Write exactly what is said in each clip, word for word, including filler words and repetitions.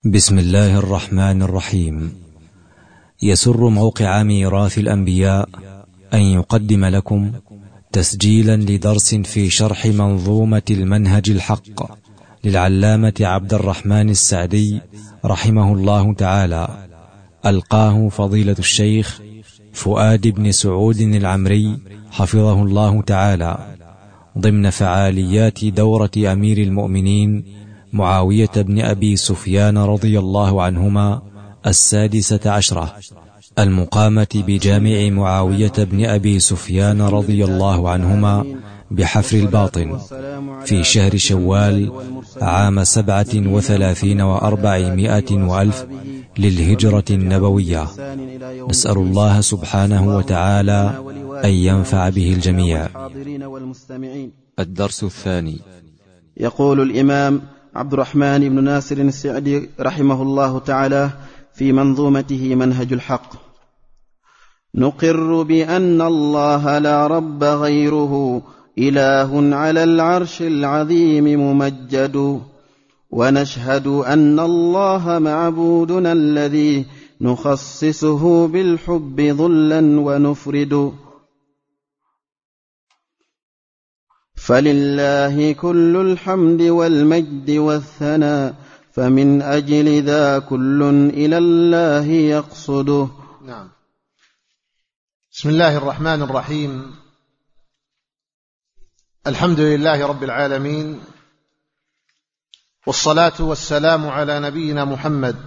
بسم الله الرحمن الرحيم. يسر موقع ميراث الأنبياء أن يقدم لكم تسجيلا لدرس في شرح منظومة المنهج الحق للعلامة عبد الرحمن السعدي رحمه الله تعالى، ألقاه فضيلة الشيخ فؤاد بن سعود العمري حفظه الله تعالى ضمن فعاليات دورة أمير المؤمنين معاوية بن أبي سفيان رضي الله عنهما السادسة عشرة المقامة بجامع معاوية بن أبي سفيان رضي الله عنهما بحفر الباطن في شهر شوال عام سبعة وثلاثين وأربعمائة وألف للهجرة النبوية. نسأل الله سبحانه وتعالى أن ينفع به الجميع. الدرس الثاني. يقول الإمام عبد الرحمن بن ناصر السعدي رحمه الله تعالى في منظومته منهج الحق: نقر بأن الله لا رب غيره، إله على العرش العظيم ممجد، ونشهد أن الله معبودنا الذي نخصصه بالحب ظلا ونفرد، فلله كل الحمد والمجد والثناء، فمن أجل ذا كل إلى الله يقصده. نعم. بسم الله الرحمن الرحيم. الحمد لله رب العالمين، والصلاة والسلام على نبينا محمد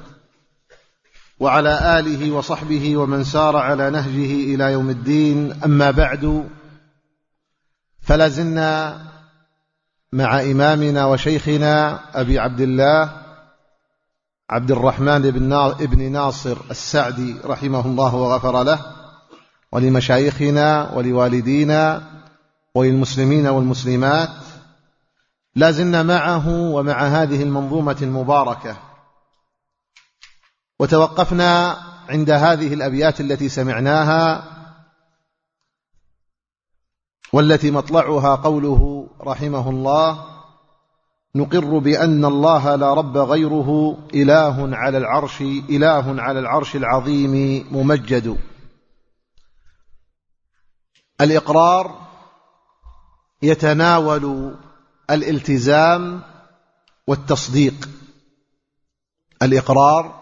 وعلى آله وصحبه ومن سار على نهجه إلى يوم الدين. أما بعد، فلا زلنا مع إمامنا وشيخنا أبي عبد الله عبد الرحمن بن ناصر السعدي رحمه الله وغفر له، ولمشايخنا ولوالدينا وللمسلمين والمسلمات. لا زلنا معه ومع هذه المنظومة المباركة، وتوقفنا عند هذه الأبيات التي سمعناها، والتي مطلعها قوله رحمه الله: نقر بأن الله لا رب غيره، إله على العرش إله على العرش العظيم ممجد. الإقرار يتناول الالتزام والتصديق. الإقرار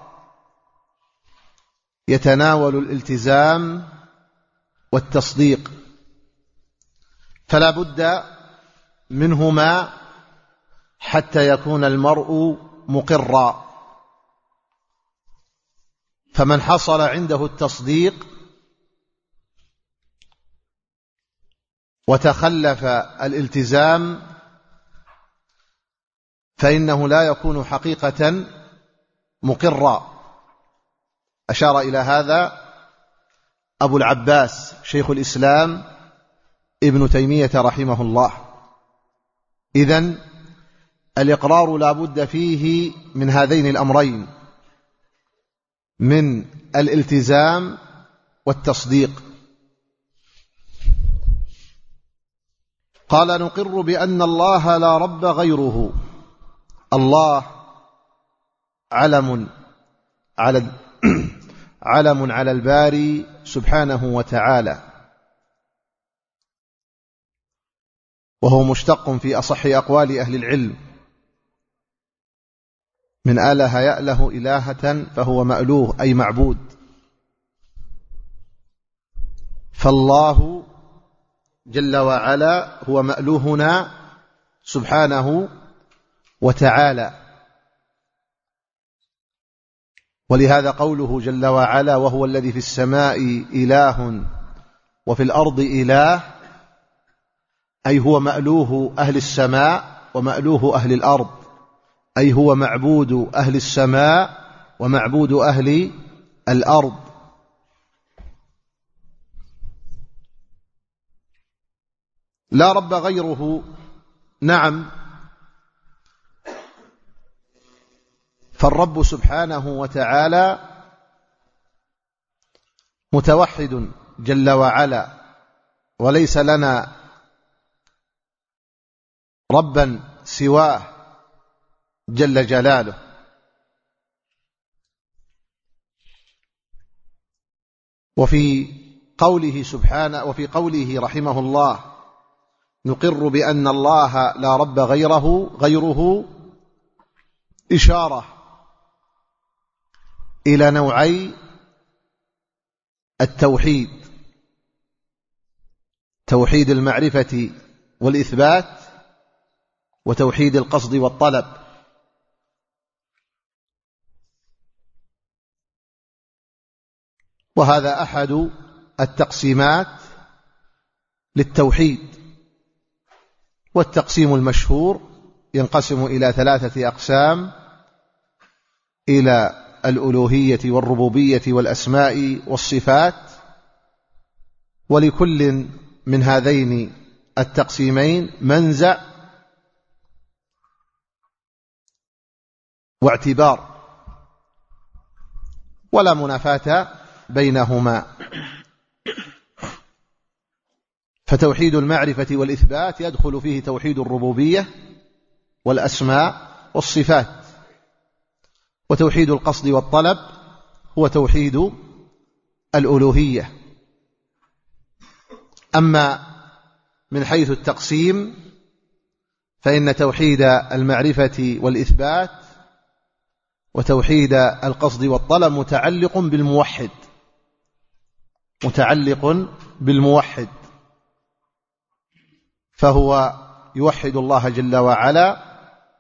يتناول الالتزام والتصديق، فلا بد منهما حتى يكون المرء مقرا. فمن حصل عنده التصديق وتخلف الالتزام فإنه لا يكون حقيقة مقرا. أشار إلى هذا أبو العباس شيخ الإسلام ابن تيمية رحمه الله. إذن الإقرار لا بد فيه من هذين الأمرين، من الالتزام والتصديق. قال: نقر بأن الله لا رب غيره. الله علم على علم على الباري سبحانه وتعالى، وهو مشتق في أصح أقوال أهل العلم من آله يأله إلهة، فهو مألوه أي معبود. فالله جل وعلا هو مألوهنا سبحانه وتعالى، ولهذا قوله جل وعلا: وهو الذي في السماء إله وفي الأرض إله، أي هو مألوه أهل السماء ومألوه أهل الأرض، أي هو معبود أهل السماء ومعبود أهل الأرض. لا رب غيره. نعم، فالرب سبحانه وتعالى متوحد جل وعلا، وليس لنا ربا سواه جل جلاله. وفي قوله سبحانه وفي قوله رحمه الله نقر بأن الله لا رب غيره غيره إشارة إلى نوعي التوحيد، توحيد المعرفة والإثبات وتوحيد القصد والطلب. وهذا أحد التقسيمات للتوحيد. والتقسيم المشهور ينقسم إلى ثلاثة أقسام: إلى الألوهية والربوبية والأسماء والصفات. ولكل من هذين التقسيمين منزع واعتبار، ولا منافاة بينهما. فتوحيد المعرفة والإثبات يدخل فيه توحيد الربوبية والأسماء والصفات، وتوحيد القصد والطلب هو توحيد الألوهية. أما من حيث التقسيم فإن توحيد المعرفة والإثبات وتوحيد القصد والطلب متعلق بالموحد، متعلق بالموحد، فهو يوحد الله جل وعلا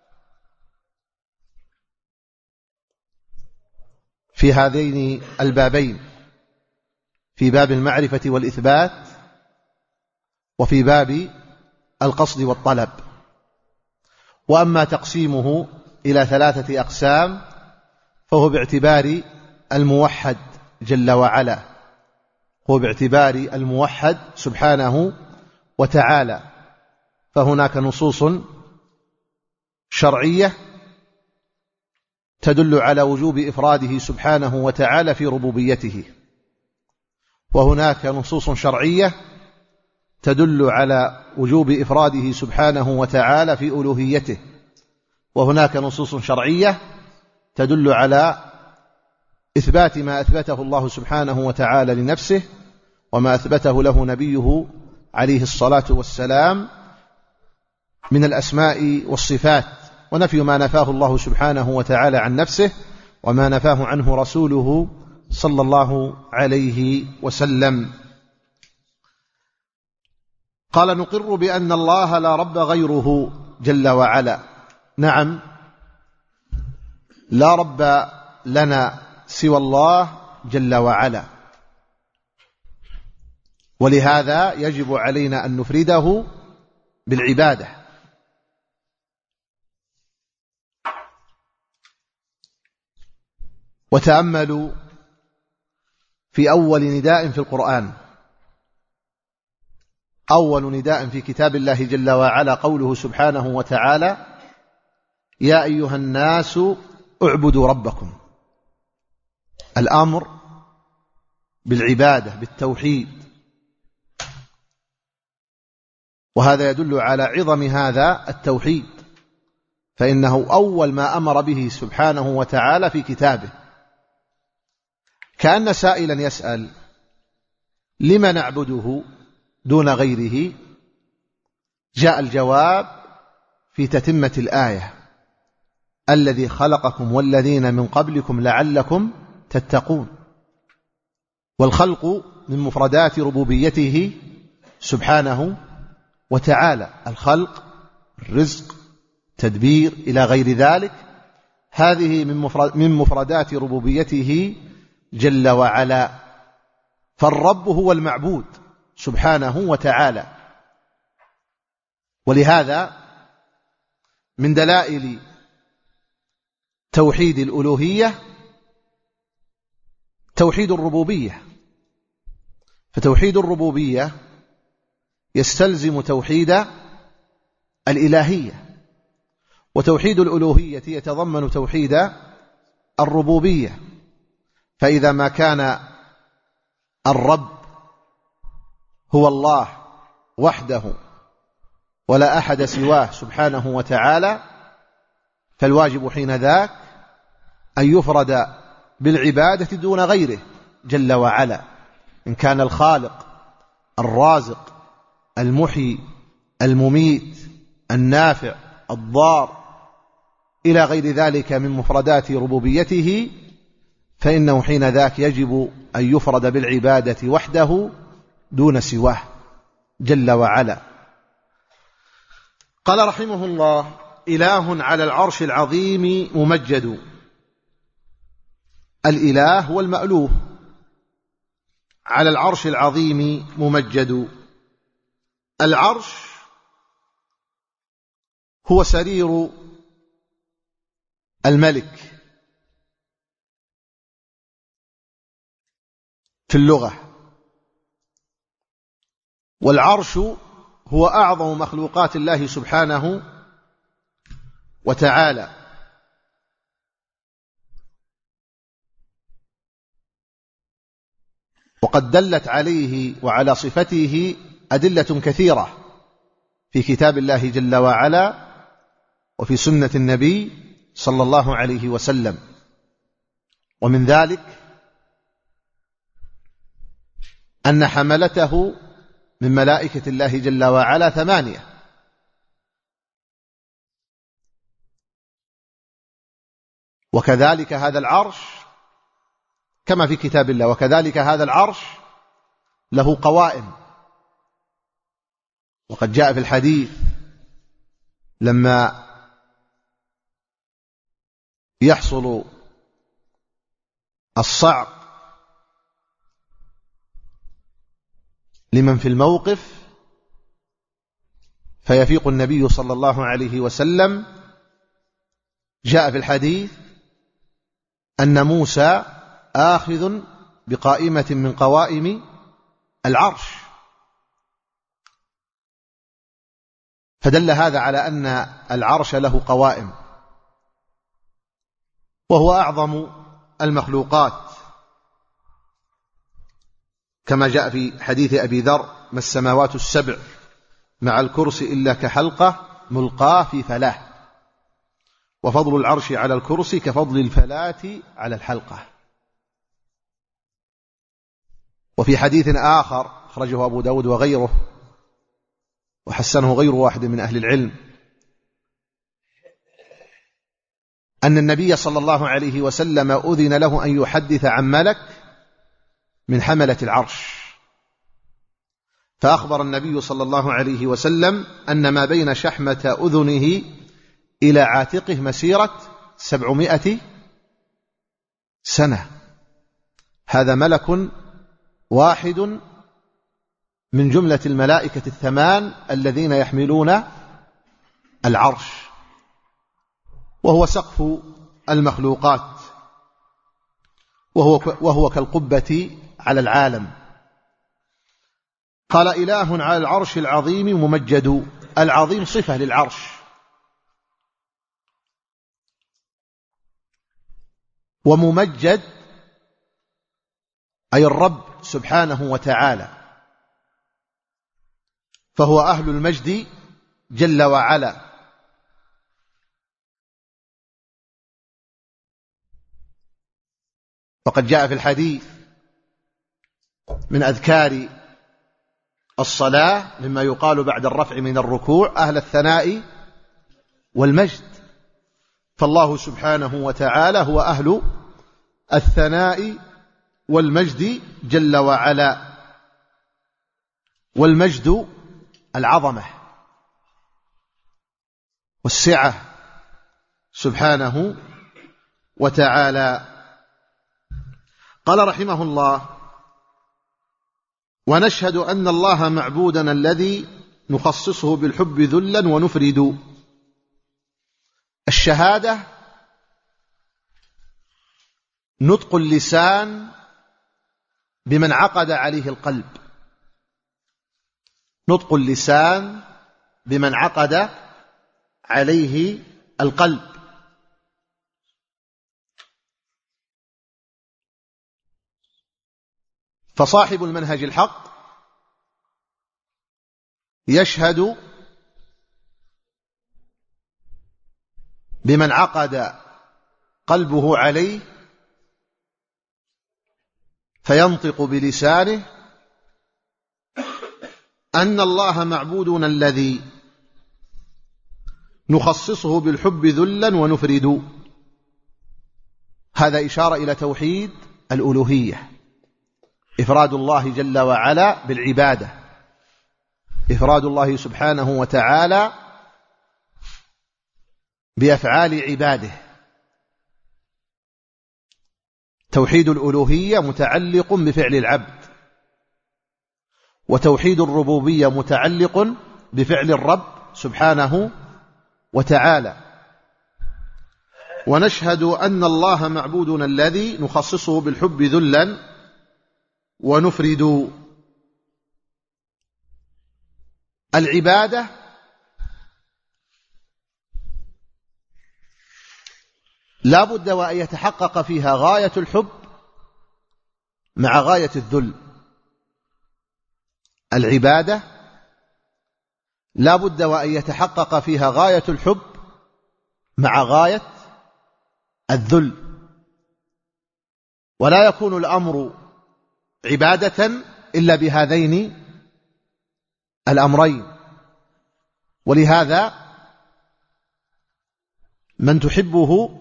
في هذين البابين، في باب المعرفة والإثبات وفي باب القصد والطلب. وأما تقسيمه إلى ثلاثة أقسام فهو باعتبار الموحد جل وعلا، هو باعتبار الموحد سبحانه وتعالى. فهناك نصوص شرعية تدل على وجوب إفراده سبحانه وتعالى في ربوبيته، وهناك نصوص شرعية تدل على وجوب إفراده سبحانه وتعالى في ألوهيته، وهناك نصوص شرعية تدل على إثبات ما أثبته الله سبحانه وتعالى لنفسه وما أثبته له نبيه عليه الصلاة والسلام من الأسماء والصفات، ونفي ما نفاه الله سبحانه وتعالى عن نفسه وما نفاه عنه رسوله صلى الله عليه وسلم. قال: نقر بأن الله لا رب غيره جل وعلا. نعم، لا رب لنا سوى الله جل وعلا، ولهذا يجب علينا أن نفرده بالعبادة. وتأملوا في أول نداء في القرآن، أول نداء في كتاب الله جل وعلا قوله سبحانه وتعالى: يا أيها الناس اعبدوا ربكم. الأمر بالعبادة بالتوحيد، وهذا يدل على عظم هذا التوحيد، فإنه أول ما أمر به سبحانه وتعالى في كتابه. كأن سائلا يسأل: لم نعبده دون غيره؟ جاء الجواب في تتمة الآية: الذي خلقكم والذين من قبلكم لعلكم تتقون. والخلق من مفردات ربوبيته سبحانه وتعالى، الخلق، الرزق، تدبير إلى غير ذلك، هذه من مفردات ربوبيته جل وعلا. فالرب هو المعبود سبحانه وتعالى. ولهذا من دلائل توحيد الألوهية توحيد الربوبية، فتوحيد الربوبية يستلزم توحيد الإلهية، وتوحيد الألوهية يتضمن توحيد الربوبية. فإذا ما كان الرب هو الله وحده ولا أحد سواه سبحانه وتعالى، فالواجب حين ذاك أن يفرد بالعبادة دون غيره جل وعلا. إن كان الخالق الرازق المحيي المميت النافع الضار إلى غير ذلك من مفردات ربوبيته، فإنه حين ذاك يجب أن يفرد بالعبادة وحده دون سواه جل وعلا. قال رحمه الله: إله على العرش العظيم ممجد. الإله هو المألوه، على العرش العظيم ممجد. العرش هو سرير الملك في اللغة، والعرش هو أعظم مخلوقات الله سبحانه وتعالى، وقد دلت عليه وعلى صفته أدلة كثيرة في كتاب الله جل وعلا وفي سنة النبي صلى الله عليه وسلم. ومن ذلك أن حملته من ملائكة الله جل وعلا ثمانية، وكذلك هذا العرش كما في كتاب الله، وكذلك هذا العرش له قوائم. وقد جاء في الحديث لما يحصل الصعق لمن في الموقف فيفيق النبي صلى الله عليه وسلم، جاء في الحديث أن موسى آخذ بقائمة من قوائم العرش، فدل هذا على أن العرش له قوائم، وهو أعظم المخلوقات، كما جاء في حديث أبي ذر: ما السماوات السبع مع الكرسي إلا كحلقة ملقاة في فلاة، وفضل العرش على الكرسي كفضل الفلاة على الحلقة. وفي حديث آخر أخرجه أبو داود وغيره وحسنه غير واحد من أهل العلم أن النبي صلى الله عليه وسلم أذن له أن يحدث عن ملك من حملة العرش، فأخبر النبي صلى الله عليه وسلم أن ما بين شحمة أذنه إلى عاتقه مسيرة سبعمائة سنة. هذا ملك واحد من جملة الملائكة الثمان الذين يحملون العرش، وهو سقف المخلوقات، وهو, وهو كالقبة على العالم. قال: إله على العرش العظيم ممجد. العظيم صفة للعرش، وممجد أي الرب سبحانه وتعالى، فهو أهل المجد جل وعلا. وقد جاء في الحديث من أذكار الصلاة مما يقال بعد الرفع من الركوع: أهل الثناء والمجد. فالله سبحانه وتعالى هو أهل الثناء والمجد جل وعلا، والمجد العظمة والسعة سبحانه وتعالى. قال رحمه الله: ونشهد أن الله معبودنا الذي نخصصه بالحب ذلا ونفرد. الشهادة نطق اللسان بمن عقد عليه القلب، نطق اللسان بمن عقد عليه القلب. فصاحب المنهج الحق يشهد بمن عقد قلبه عليه، فينطق بلسانه أن الله معبودنا الذي نخصصه بالحب ذلا ونفرد. هذا إشارة إلى توحيد الألوهية، إفراد الله جل وعلا بالعبادة، إفراد الله سبحانه وتعالى بأفعال عباده. توحيد الألوهية متعلق بفعل العبد، وتوحيد الربوبية متعلق بفعل الرب سبحانه وتعالى. ونشهد أن الله معبودنا الذي نخصصه بالحب ذلا ونفرد. العبادة لا بد وأن يتحقق فيها غاية الحب مع غاية الذل. العبادة لا بد وأن يتحقق فيها غاية الحب مع غاية الذل، ولا يكون الأمر عبادة إلا بهذين الأمرين. ولهذا من تحبه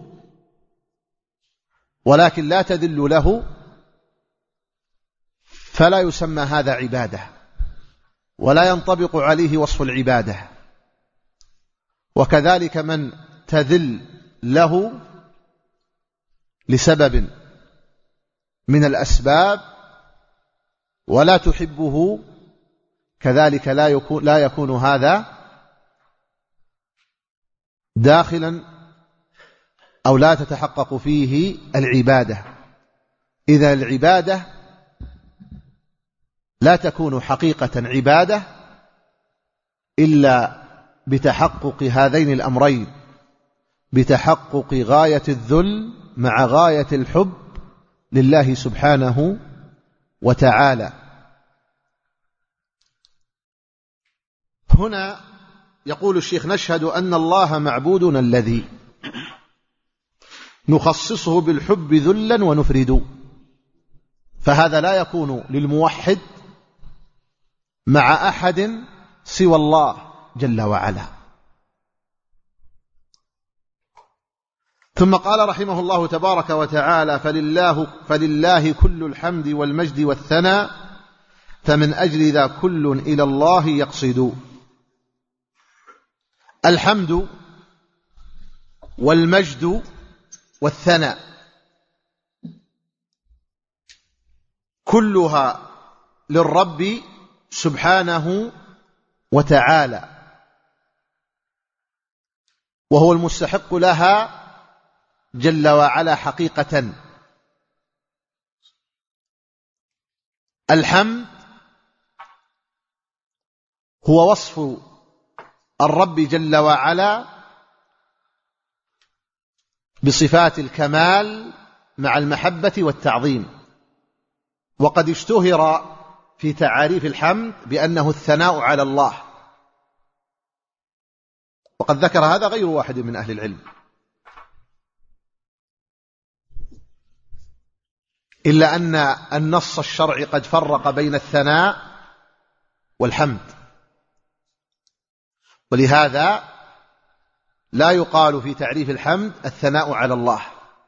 ولكن لا تذل له فلا يسمى هذا عبادة، ولا ينطبق عليه وصف العبادة. وكذلك من تذل له لسبب من الأسباب ولا تحبه كذلك لا يكون, لا يكون هذا داخلا أو لا تتحقق فيه العبادة. إذا العبادة لا تكون حقيقة عبادة إلا بتحقق هذين الأمرين، بتحقق غاية الذل مع غاية الحب لله سبحانه وتعالى. هنا يقول الشيخ: نشهد أن الله معبودنا الذي نخصصه بالحب ذلا ونفرد. فهذا لا يكون للموحد مع أحد سوى الله جل وعلا. ثم قال رحمه الله تبارك وتعالى: فلله, فلله كل الحمد والمجد والثناء، فمن أجل ذا كل إلى الله يقصد. الحمد والمجد والثناء كلها للرب سبحانه وتعالى، وهو المستحق لها جل وعلا حقيقة. الحمد هو وصف الرب جل وعلا بصفات الكمال مع المحبة والتعظيم. وقد اشتهر في تعاريف الحمد بأنه الثناء على الله، وقد ذكر هذا غير واحد من أهل العلم، إلا أن النص الشرعي قد فرق بين الثناء والحمد، ولهذا لا يقال في تعريف الحمد الثناء على الله،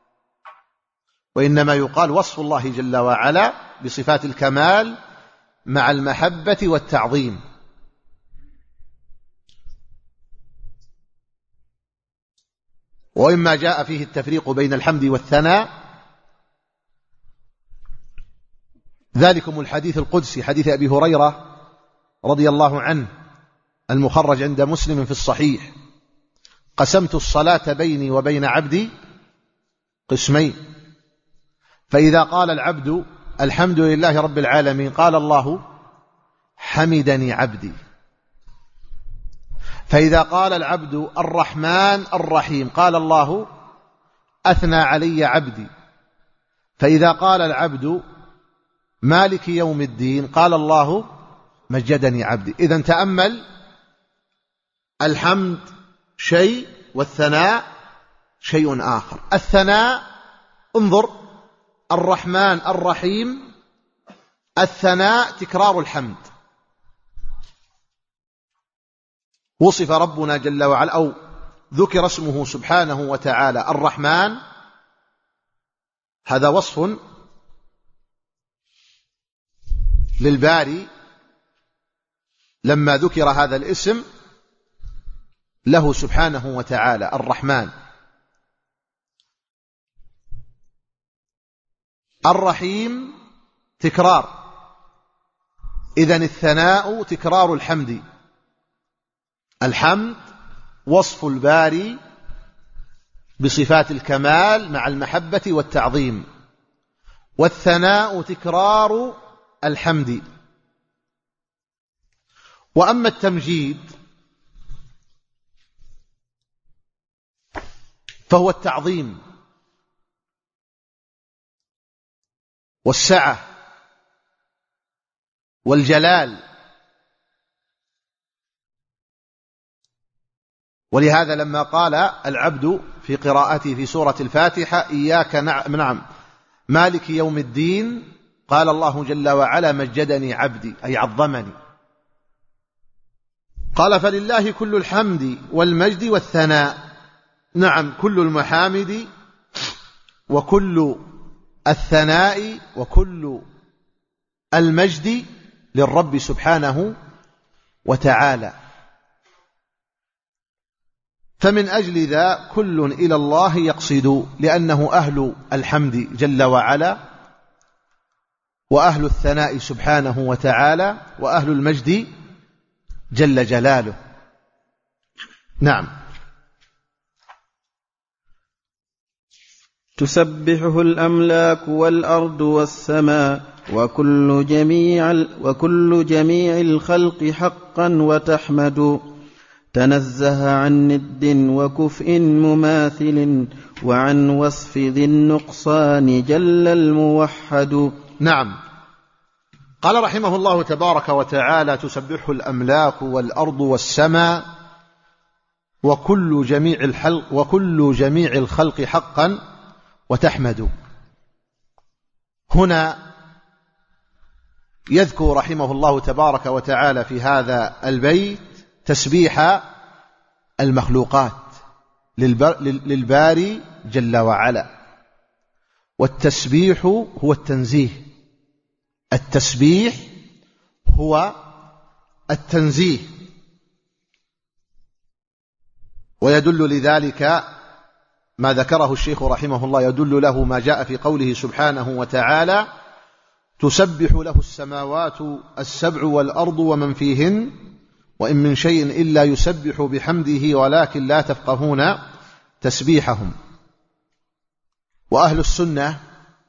وإنما يقال وصف الله جل وعلا بصفات الكمال مع المحبة والتعظيم. وإما جاء فيه التفريق بين الحمد والثناء ذلكم الحديث القدسي، حديث أبي هريرة رضي الله عنه المخرج عند مسلم في الصحيح: قسمت الصلاة بيني وبين عبدي قسمين، فإذا قال العبد الحمد لله رب العالمين قال الله حمدني عبدي، فإذا قال العبد الرحمن الرحيم قال الله أثنى علي عبدي، فإذا قال العبد مالك يوم الدين قال الله مجدني عبدي. إذن تأمل، الحمد شيء والثناء شيء آخر. الثناء انظر: الرحمن الرحيم، الثناء تكرار الحمد، وصف ربنا جل وعلا أو ذكر اسمه سبحانه وتعالى الرحمن، هذا وصف للباري لما ذكر هذا الاسم له سبحانه وتعالى الرحمن. الرحيم تكرار، إذن الثناء تكرار الحمد. الحمد وصف الباري بصفات الكمال مع المحبة والتعظيم، والثناء تكرار الحمد. وأما التمجيد فهو التعظيم والسعة والجلال. ولهذا لما قال العبد في قراءته في سورة الفاتحة إياك نعم مالك يوم الدين، قال الله جل وعلا مجدني عبدي أي عظمني. قال فلله كل الحمد والمجد والثناء، نعم كل المحامد وكل الثناء وكل المجد للرب سبحانه وتعالى. فمن أجل ذا كل إلى الله يقصد، لأنه أهل الحمد جل وعلا، وأهل الثناء سبحانه وتعالى، وأهل المجد جل جلاله. نعم. تسبحه الأملاك والأرض والسماء وكل جميع, وكل جميع الخلق حقا وتحمد، تنزه عن ند وكفء مماثل وعن وصف ذي النقصان جل الموحد. نعم. قال رحمه الله تبارك وتعالى تسبحه الأملاك والأرض والسماء وكل جميع الخلق وكل جميع الخلق حقا وتحمد. هنا يذكر رحمه الله تبارك وتعالى في هذا البيت تسبيح المخلوقات للباري جل وعلا. والتسبيح هو التنزيه، التسبيح هو التنزيه. ويدل لذلك ما ذكره الشيخ رحمه الله، يدل له ما جاء في قوله سبحانه وتعالى تسبح له السماوات السبع والأرض ومن فيهن وإن من شيء إلا يسبح بحمده ولكن لا تفقهون تسبيحهم. وأهل السنة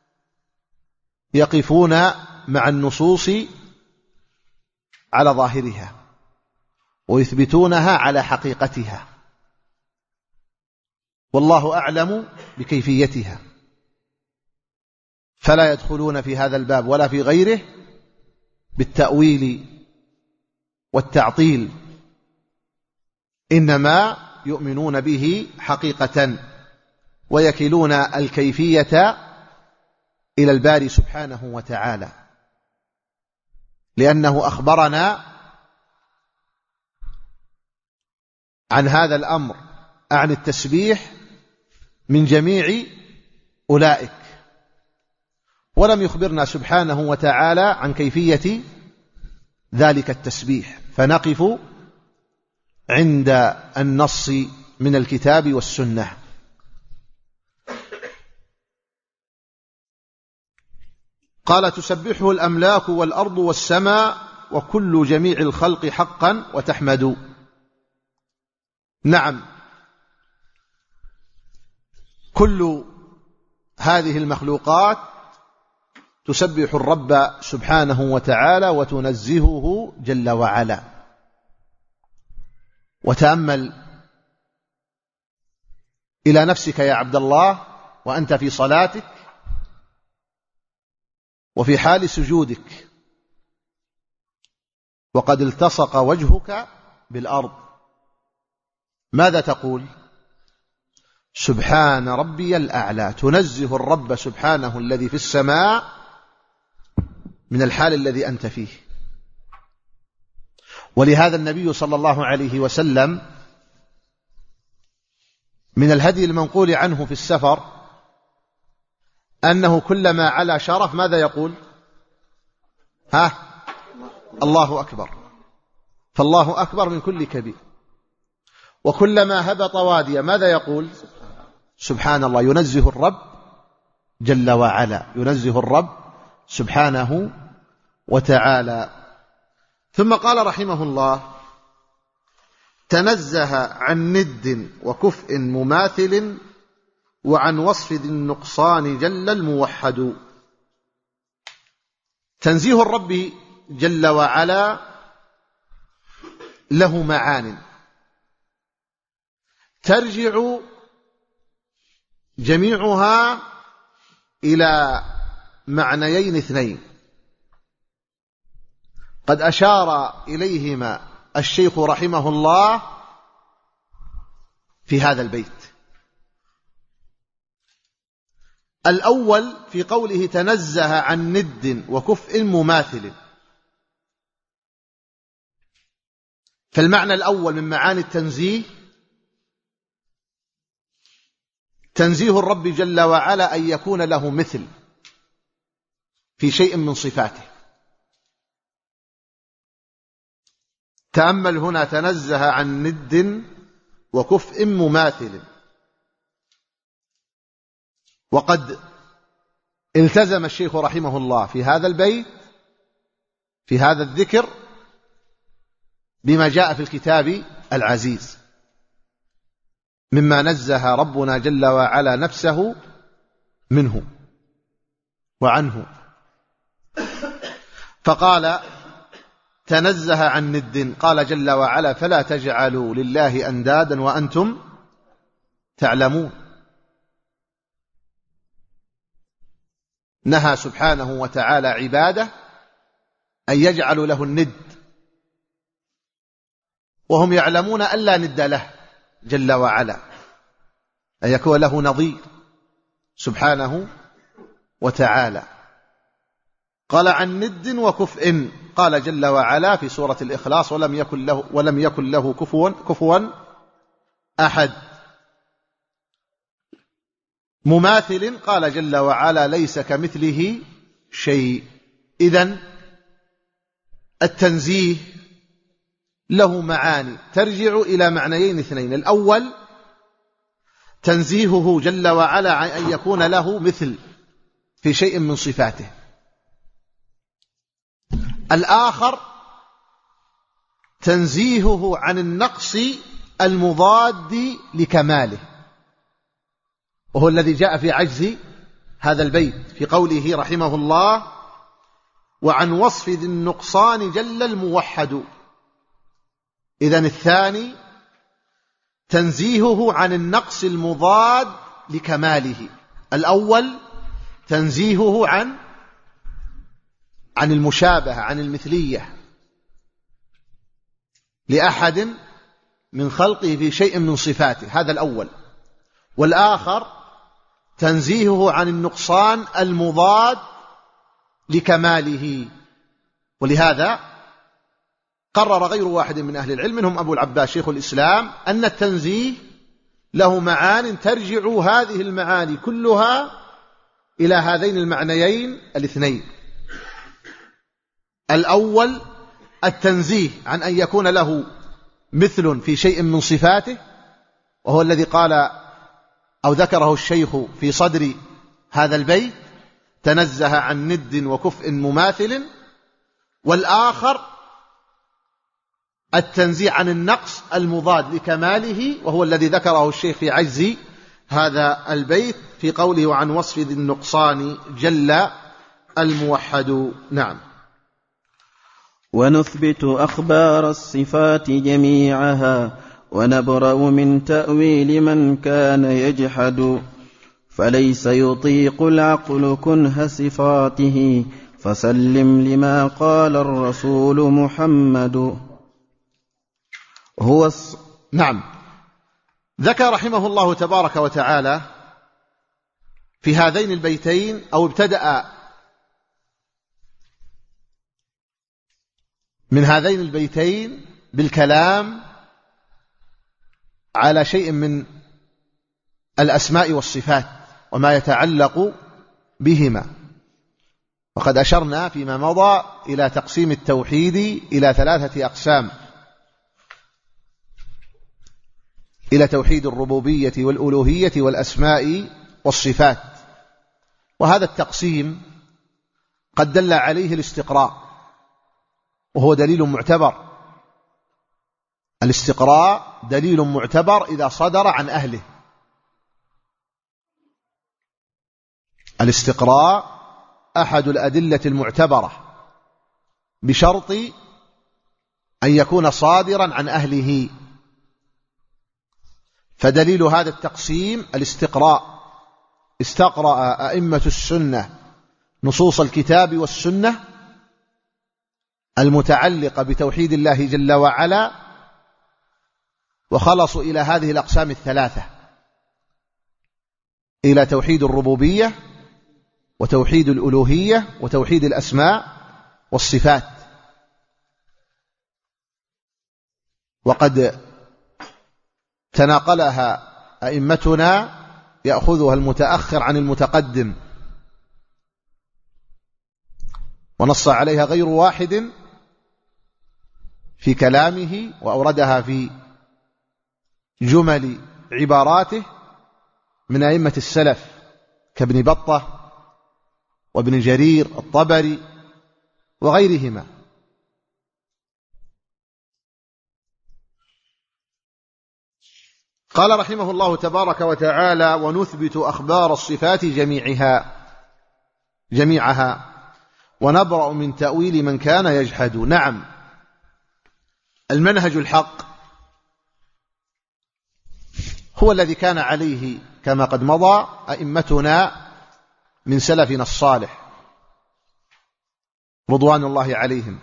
يقفون مع النصوص على ظاهرها ويثبتونها على حقيقتها، والله أعلم بكيفيتها، فلا يدخلون في هذا الباب ولا في غيره بالتأويل والتعطيل، إنما يؤمنون به حقيقة ويكلون الكيفية إلى الباري سبحانه وتعالى، لأنه أخبرنا عن هذا الأمر، عن التسبيح من جميع أولئك، ولم يخبرنا سبحانه وتعالى عن كيفية ذلك التسبيح، فنقف عند النص من الكتاب والسنة. قال تسبحه الأملاك والأرض والسماء وكل جميع الخلق حقا وتحمد. نعم، كل هذه المخلوقات تسبح الرب سبحانه وتعالى وتنزهه جل وعلا. وتأمل إلى نفسك يا عبد الله وأنت في صلاتك وفي حال سجودك وقد التصق وجهك بالأرض، ماذا تقول؟ سبحان ربي الأعلى، تنزه الرب سبحانه الذي في السماء من الحال الذي أنت فيه. ولهذا النبي صلى الله عليه وسلم من الهدي المنقول عنه في السفر أنه كلما علا شرف ماذا يقول؟ ها الله أكبر، فالله أكبر من كل كبير. وكلما هبط واديا ماذا يقول؟ سبحان الله، ينزه الرب جل وعلا، ينزه الرب سبحانه وتعالى. ثم قال رحمه الله: تنزه عن ند وكفء مماثل وعن وصف ذي النقصان جل الموحد. تنزيه الرب جل وعلا له معان ترجع جميعها إلى معنيين اثنين قد أشار إليهما الشيخ رحمه الله في هذا البيت. الأول في قوله تنزه عن ند وكفء مماثل، فالمعنى الأول من معاني التنزيه تنزيه الرب جل وعلا أن يكون له مثل في شيء من صفاته. تأمل هنا: تنزه عن ند وكفء مماثل. وقد التزم الشيخ رحمه الله في هذا البيت في هذا الذكر بما جاء في الكتاب العزيز مما نزه ربنا جل وعلا نفسه منه وعنه، فقال تنزه عن ند، قال جل وعلا: فلا تجعلوا لله أندادا وأنتم تعلمون. نهى سبحانه وتعالى عباده أن يجعلوا له الند وهم يعلمون أن لا ند له جل وعلا، أن يكون له نظير سبحانه وتعالى. قال عن ند وكفء، قال جل وعلا في سورة الإخلاص: ولم يكن له, ولم يكن له كفوا, كفوا أحد. مماثل، قال جل وعلا: ليس كمثله شيء. إذن التنزيه له معاني ترجع إلى معنيين اثنين: الأول تنزيهه جل وعلا عن أن يكون له مثل في شيء من صفاته، الآخر تنزيهه عن النقص المضاد لكماله، وهو الذي جاء في عجز هذا البيت في قوله رحمه الله: وعن وصف ذي النقصان جل الموحد. إذن الثاني تنزيهه عن النقص المضاد لكماله، الأول تنزيهه عن عن المشابهة، عن المثلية لأحد من خلقه في شيء من صفاته، هذا الأول. والآخر تنزيهه عن النقصان المضاد لكماله. ولهذا قرر غير واحد من أهل العلم منهم أبو العباس شيخ الإسلام أن التنزيه له معان ترجع هذه المعاني كلها إلى هذين المعنيين الاثنين: الأول التنزيه عن أن يكون له مثل في شيء من صفاته، وهو الذي قال أو ذكره الشيخ في صدر هذا البيت: تنزه عن ند وكفء مماثل. والآخر التنزيه عن النقص المضاد لكماله، وهو الذي ذكره الشيخ في عجز هذا البيت في قوله: وعن وصف ذي النقصان جل الموحد. نعم. ونثبت أخبار الصفات جميعها ونبرأ من تأويل من كان يجحد، فليس يطيق العقل كنه صفاته فسلم لما قال الرسول محمد. هو الص... نعم. ذكر رحمه الله تبارك وتعالى في هذين البيتين، أو ابتدأ من هذين البيتين بالكلام على شيء من الأسماء والصفات وما يتعلق بهما. وقد أشرنا فيما مضى إلى تقسيم التوحيد إلى ثلاثة أقسام: إلى توحيد الربوبية والألوهية والأسماء والصفات. وهذا التقسيم قد دل عليه الاستقراء، وهو دليل معتبر. الاستقراء دليل معتبر إذا صدر عن أهله. الاستقراء أحد الأدلة المعتبرة بشرط أن يكون صادرا عن أهله. فدليل هذا التقسيم الاستقراء. استقرأ أئمة السنة نصوص الكتاب والسنة المتعلقة بتوحيد الله جل وعلا، وخلصوا إلى هذه الأقسام الثلاثة: إلى توحيد الربوبية وتوحيد الألوهية وتوحيد الأسماء والصفات. وقد تناقلها أئمتنا يأخذها المتأخر عن المتقدم، ونص عليها غير واحد في كلامه، وأوردها في جمل عباراته من أئمة السلف كابن بطة وابن جرير الطبري وغيرهما. قال رحمه الله تبارك وتعالى: ونثبت أخبار الصفات جميعها جميعها ونبرأ من تأويل من كان يجحد. نعم، المنهج الحق هو الذي كان عليه كما قد مضى أئمتنا من سلفنا الصالح رضوان الله عليهم،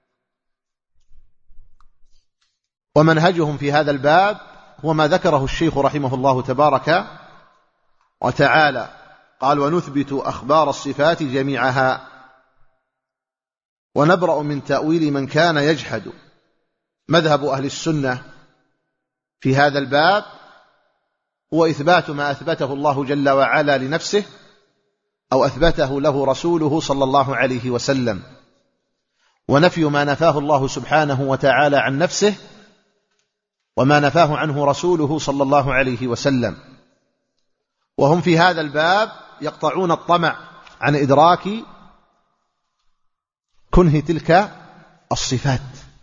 ومنهجهم في هذا الباب هو ما ذكره الشيخ رحمه الله تبارك وتعالى. قال: ونثبت أخبار الصفات جميعها ونبرأ من تأويل من كان يجحد. مذهب أهل السنة في هذا الباب هو إثبات ما أثبته الله جل وعلا لنفسه أو أثبته له رسوله صلى الله عليه وسلم، ونفي ما نفاه الله سبحانه وتعالى عن نفسه وما نفاه عنه رسوله صلى الله عليه وسلم. وهم في هذا الباب يقطعون الطمع عن إدراك كنه تلك الصفات.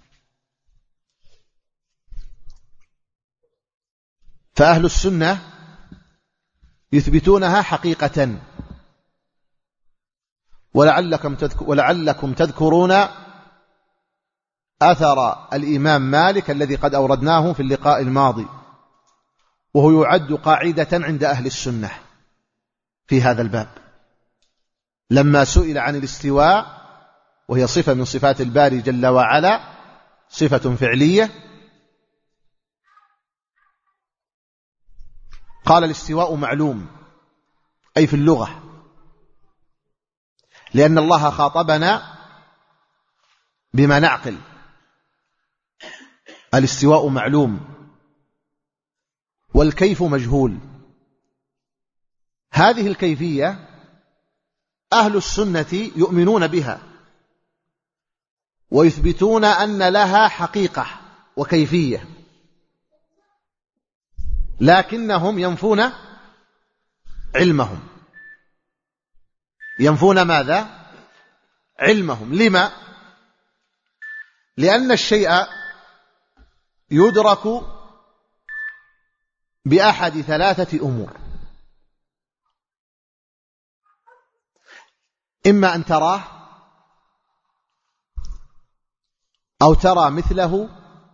فأهل السنة يثبتونها حقيقة. ولعلكم ولعلكم تذكرون أثر الإمام مالك الذي قد أوردناه في اللقاء الماضي، وهو يعد قاعدة عند أهل السنة في هذا الباب. لما سئل عن الاستواء، وهي صفة من صفات الباري جل وعلا، صفة فعلية، قال: الاستواء معلوم، أي في اللغة، لأن الله خاطبنا بما نعقل. الاستواء معلوم والكيف مجهول. هذه الكيفية أهل السنة يؤمنون بها ويثبتون أن لها حقيقة وكيفية، لكنهم ينفون علمهم. ينفون ماذا؟ علمهم. لما؟ لأن الشيء يدرك بأحد ثلاثة أمور: إما أن تراه، أو ترى مثله،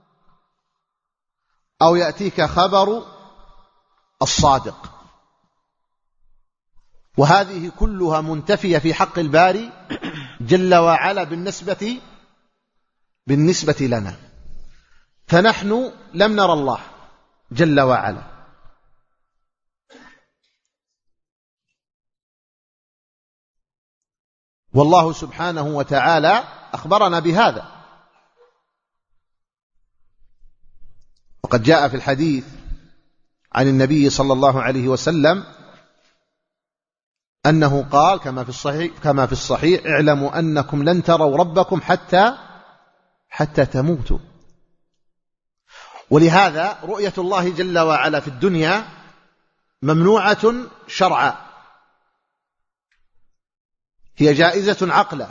أو يأتيك خبر الصادق. وهذه كلها منتفية في حق الباري جل وعلا بالنسبة بالنسبة لنا. فنحن لم نرى الله جل وعلا، والله سبحانه وتعالى أخبرنا بهذا، وقد جاء في الحديث عن النبي صلى الله عليه وسلم أنه قال كما في الصحيح, كما في الصحيح اعلموا أنكم لن تروا ربكم حتى حتى تموتوا. ولهذا رؤية الله جل وعلا في الدنيا ممنوعة شرعا، هي جائزة عقلا.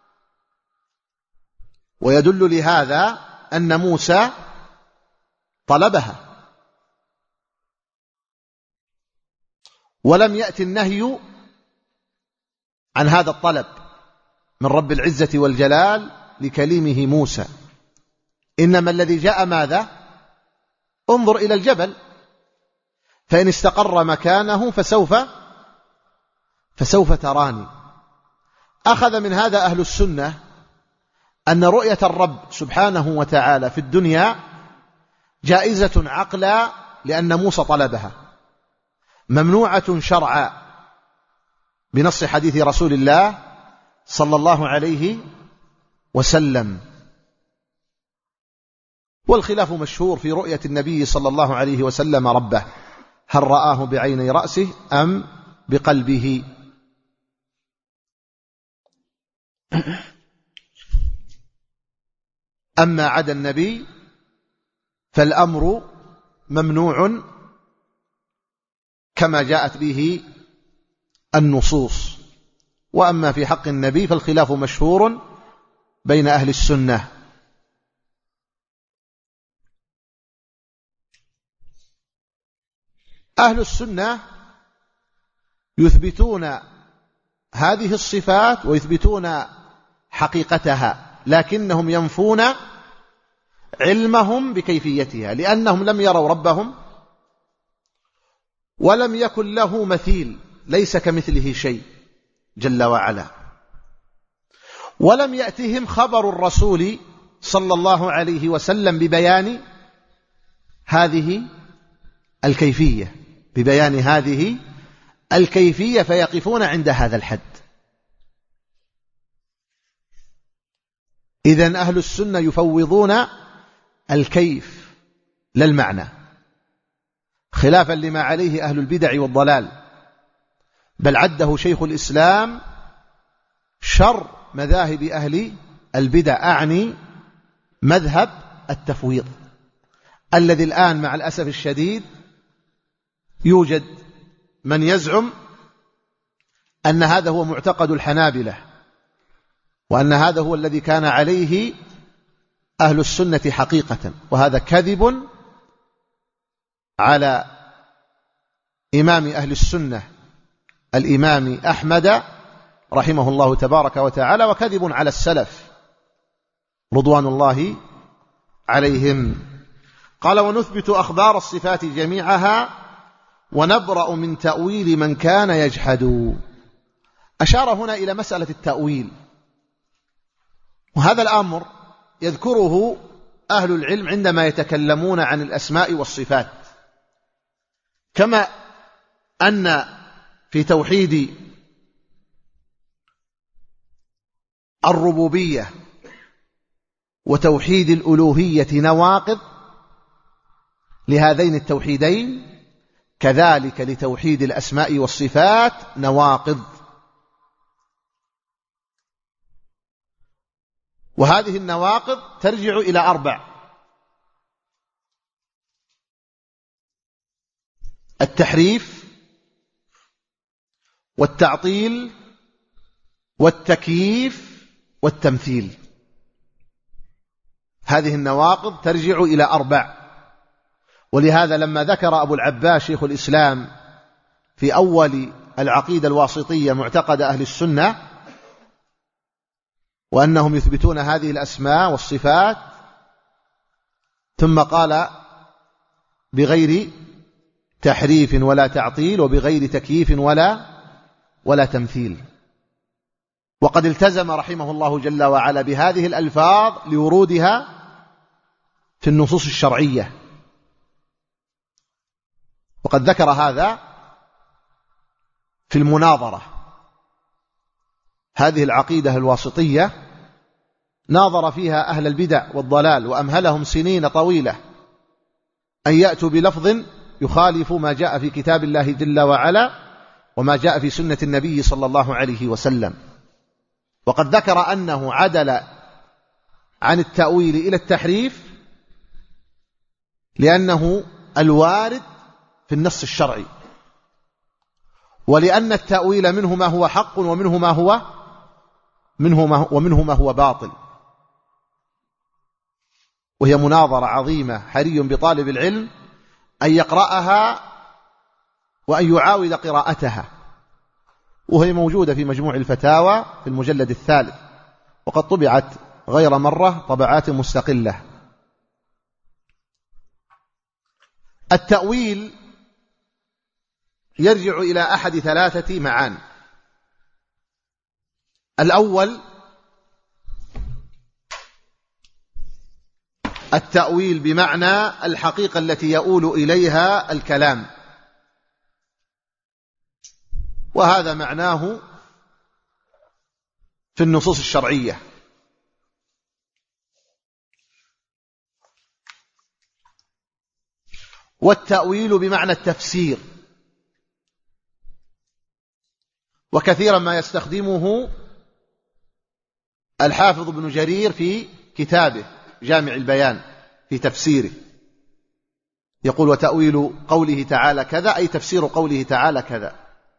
ويدل لهذا أن موسى طلبها، ولم يأتي النهي عن هذا الطلب من رب العزة والجلال لكليمه موسى، إنما الذي جاء ماذا؟ انظر إلى الجبل فإن استقر مكانه فسوف فسوف تراني. أخذ من هذا أهل السنة أن رؤية الرب سبحانه وتعالى في الدنيا جائزة عقلا، لأن موسى طلبها، ممنوعة شرعا بنص حديث رسول الله صلى الله عليه وسلم. والخلاف مشهور في رؤية النبي صلى الله عليه وسلم ربه، هل رآه بعيني رأسه أم بقلبه؟ أما عدا النبي فالأمر ممنوع كما جاءت به النصوص. وأما في حق النبي فالخلاف مشهور بين أهل السنة. أهل السنة يثبتون هذه الصفات ويثبتون حقيقتها، لكنهم ينفون علمهم بكيفيتها، لأنهم لم يروا ربهم ولم يكن له مثيل، ليس كمثله شيء جل وعلا. ولم يأتهم خبر الرسول صلى الله عليه وسلم ببيان هذه الكيفية ببيان هذه الكيفية فيقفون عند هذا الحد. إذن أهل السنة يفوضون الكيف لا المعنى، خلافا لما عليه أهل البدع والضلال، بل عده شيخ الإسلام شر مذاهب أهل البدع، أعني مذهب التفويض الذي الآن مع الأسف الشديد يوجد من يزعم أن هذا هو معتقد الحنابلة، وأن هذا هو الذي كان عليه أهل السنة حقيقة، وهذا كذب على إمام أهل السنة الإمام أحمد رحمه الله تبارك وتعالى، وكذب على السلف رضوان الله عليهم. قال ونثبت أخبار الصفات جميعها ونبرأ من تأويل من كان يجحد. أشار هنا إلى مسألة التأويل، وهذا الأمر يذكره أهل العلم عندما يتكلمون عن الأسماء والصفات، كما أن في توحيد الربوبية وتوحيد الألوهية نواقض لهذين التوحيدين، كذلك لتوحيد الأسماء والصفات نواقض. وهذه النواقض ترجع إلى أربع: التحريف والتعطيل والتكييف والتمثيل. هذه النواقض ترجع إلى أربع. ولهذا لما ذكر أبو العباس شيخ الإسلام في أول العقيدة الواسطية معتقد أهل السنة وأنهم يثبتون هذه الأسماء والصفات، ثم قال بغير تحريف ولا تعطيل وبغير تكييف ولا ولا تمثيل، وقد التزم رحمه الله جل وعلا بهذه الألفاظ لورودها في النصوص الشرعية. وقد ذكر هذا في المناظرة. هذه العقيدة الواسطية ناظر فيها أهل البدع والضلال وأمهلهم سنين طويلة أن يأتوا بلفظ يخالف ما جاء في كتاب الله جل وعلا وما جاء في سنة النبي صلى الله عليه وسلم. وقد ذكر أنه عدل عن التأويل إلى التحريف لأنه الوارد في النص الشرعي، ولأن التأويل منه ما هو حق ومنه ما هو منه ما ومنه ما هو باطل. وهي مناظرة عظيمة حري بطالب العلم أن يقرأها وأن يعاود قراءتها، وهي موجودة في مجموع الفتاوى في المجلد الثالث، وقد طبعت غير مرة طبعات مستقلة. التأويل يرجع إلى أحد ثلاثة معان. الأول التأويل بمعنى الحقيقة التي يؤول إليها الكلام، وهذا معناه في النصوص الشرعية. والتأويل بمعنى التفسير، وكثيرا ما يستخدمه الحافظ ابن جرير في كتابه جامع البيان في تفسيره، يقول وتأويل قوله تعالى كذا، أي تفسير قوله تعالى كذا.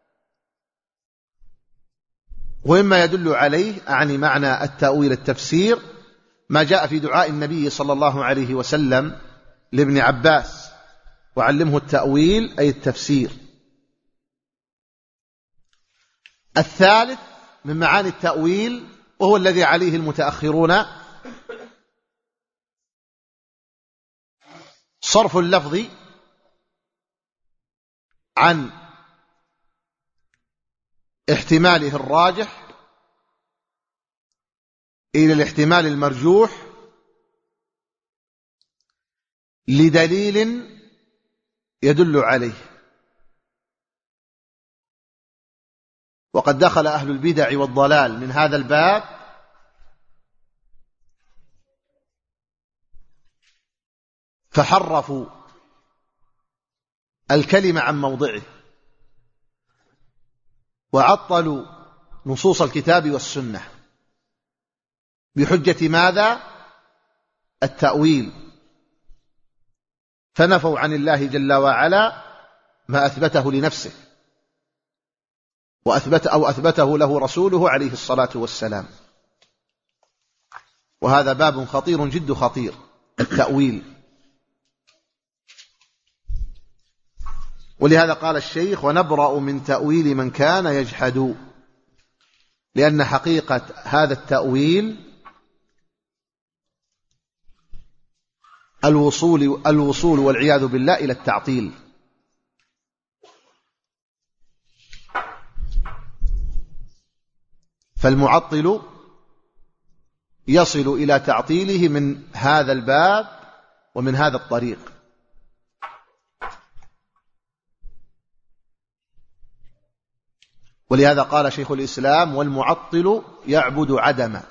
ومما يدل عليه أعني معنى التأويل التفسير ما جاء في دعاء النبي صلى الله عليه وسلم لابن عباس وعلمه التأويل أي التفسير. الثالث من معاني التأويل وهو الذي عليه المتأخرون صرف اللفظ عن احتماله الراجح إلى الاحتمال المرجوح لدليل يدل عليه. وقد دخل أهل البدع والضلال من هذا الباب فحرفوا الكلمة عن موضعه وعطلوا نصوص الكتاب والسنة بحجة ماذا؟ التأويل، فنفوا عن الله جل وعلا ما أثبته لنفسه وأثبت أو أثبته له رسوله عليه الصلاة والسلام. وهذا باب خطير جد خطير، التأويل. ولهذا قال الشيخ ونبرأ من تأويل من كان يجحد، لأن حقيقة هذا التأويل الوصول, الوصول والعياذ بالله إلى التعطيل. فالمعطل يصل إلى تعطيله من هذا الباب ومن هذا الطريق. ولهذا قال شيخ الإسلام والمعطل يعبد عدما.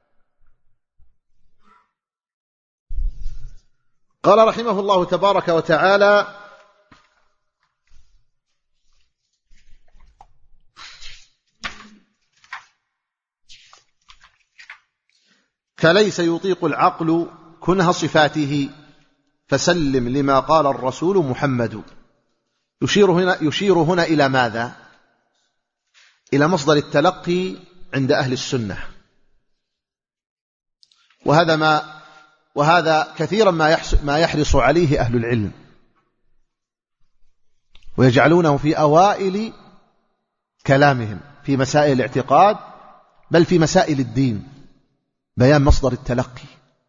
قال رحمه الله تبارك وتعالى فليس يطيق العقل كنه صفاته فسلم لما قال الرسول محمد. يشير هنا, يشير هنا إلى ماذا؟ إلى مصدر التلقي عند أهل السنة، وهذا ما وهذا كثيرا ما ما يحرص عليه أهل العلم ويجعلونه في أوائل كلامهم في مسائل الاعتقاد بل في مسائل الدين، بيان مصدر التلقي.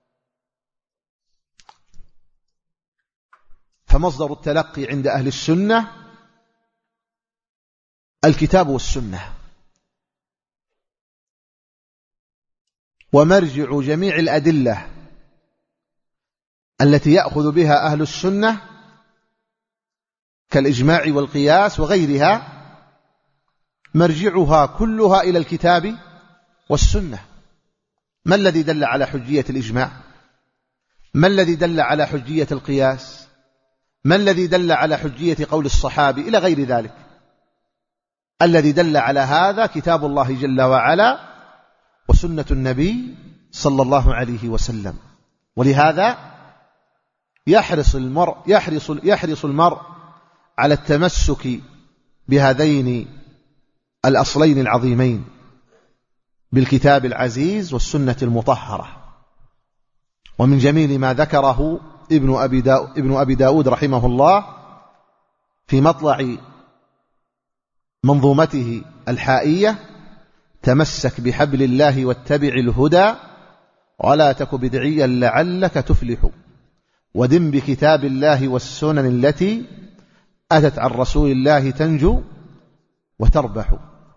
فمصدر التلقي عند أهل السنة الكتاب والسنة، ومرجع جميع الأدلة التي يأخذ بها أهل السنة كالإجماع والقياس وغيرها مرجعها كلها إلى الكتاب والسنة. ما الذي دل على حجية الإجماع؟ ما الذي دل على حجية القياس؟ ما الذي دل على حجية قول الصحابي إلى غير ذلك؟ الذي دل على هذا كتاب الله جل وعلا وسنة النبي صلى الله عليه وسلم. ولهذا يحرص المرء يحرص يحرص المرء على التمسك بهذين الأصلين العظيمين، بالكتاب العزيز والسنة المطهرة. ومن جميل ما ذكره ابن أبي داود, ابن أبي داود رحمه الله في مطلع منظومته الحائية: تمسك بحبل الله واتبع الهدى ولا تك بدعيا لعلك تفلح، ودم بكتاب الله والسنن التي أتت عن رسول الله تنجو وتربح.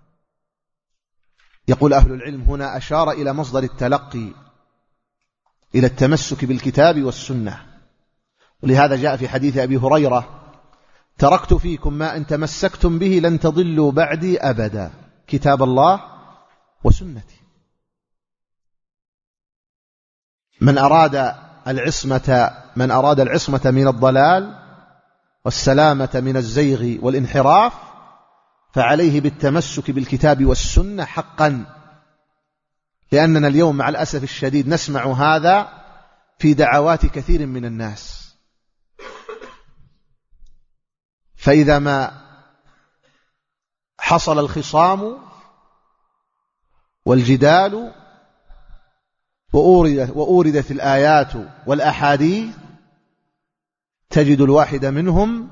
يقول أهل العلم هنا أشار إلى مصدر التلقي، إلى التمسك بالكتاب والسنة. ولهذا جاء في حديث أبي هريرة: تركت فيكم ما إن تمسكتم به لن تضلوا بعدي أبدا، كتاب الله وسنتي. من أراد العصمة من أراد العصمة من الضلال والسلامة من الزيغ والانحراف فعليه بالتمسك بالكتاب والسنة حقا، لأننا اليوم مع الأسف الشديد نسمع هذا في دعوات كثير من الناس. فإذا ما حصل الخصام والجدال وأوردت, وأوردت الآيات والأحاديث تجد الواحد منهم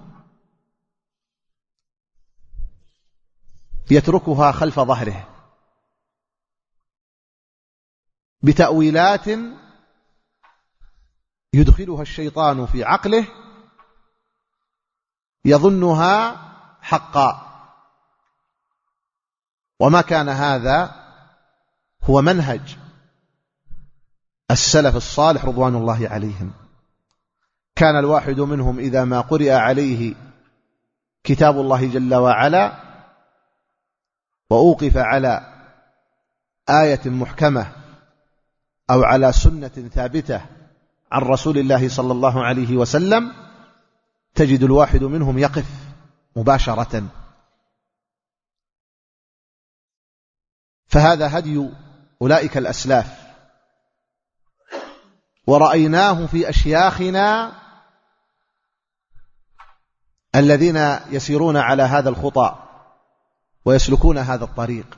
يتركها خلف ظهره بتأويلات يدخلها الشيطان في عقله يظنها حقا، وما كان هذا هو منهج السلف الصالح رضوان الله عليهم. كان الواحد منهم إذا ما قرئ عليه كتاب الله جل وعلا وأوقف على آية محكمة أو على سنة ثابتة عن رسول الله صلى الله عليه وسلم تجد الواحد منهم يقف مباشرة. فهذا هدي أولئك الأسلاف، ورأيناه في أشياخنا الذين يسيرون على هذا الخطى ويسلكون هذا الطريق.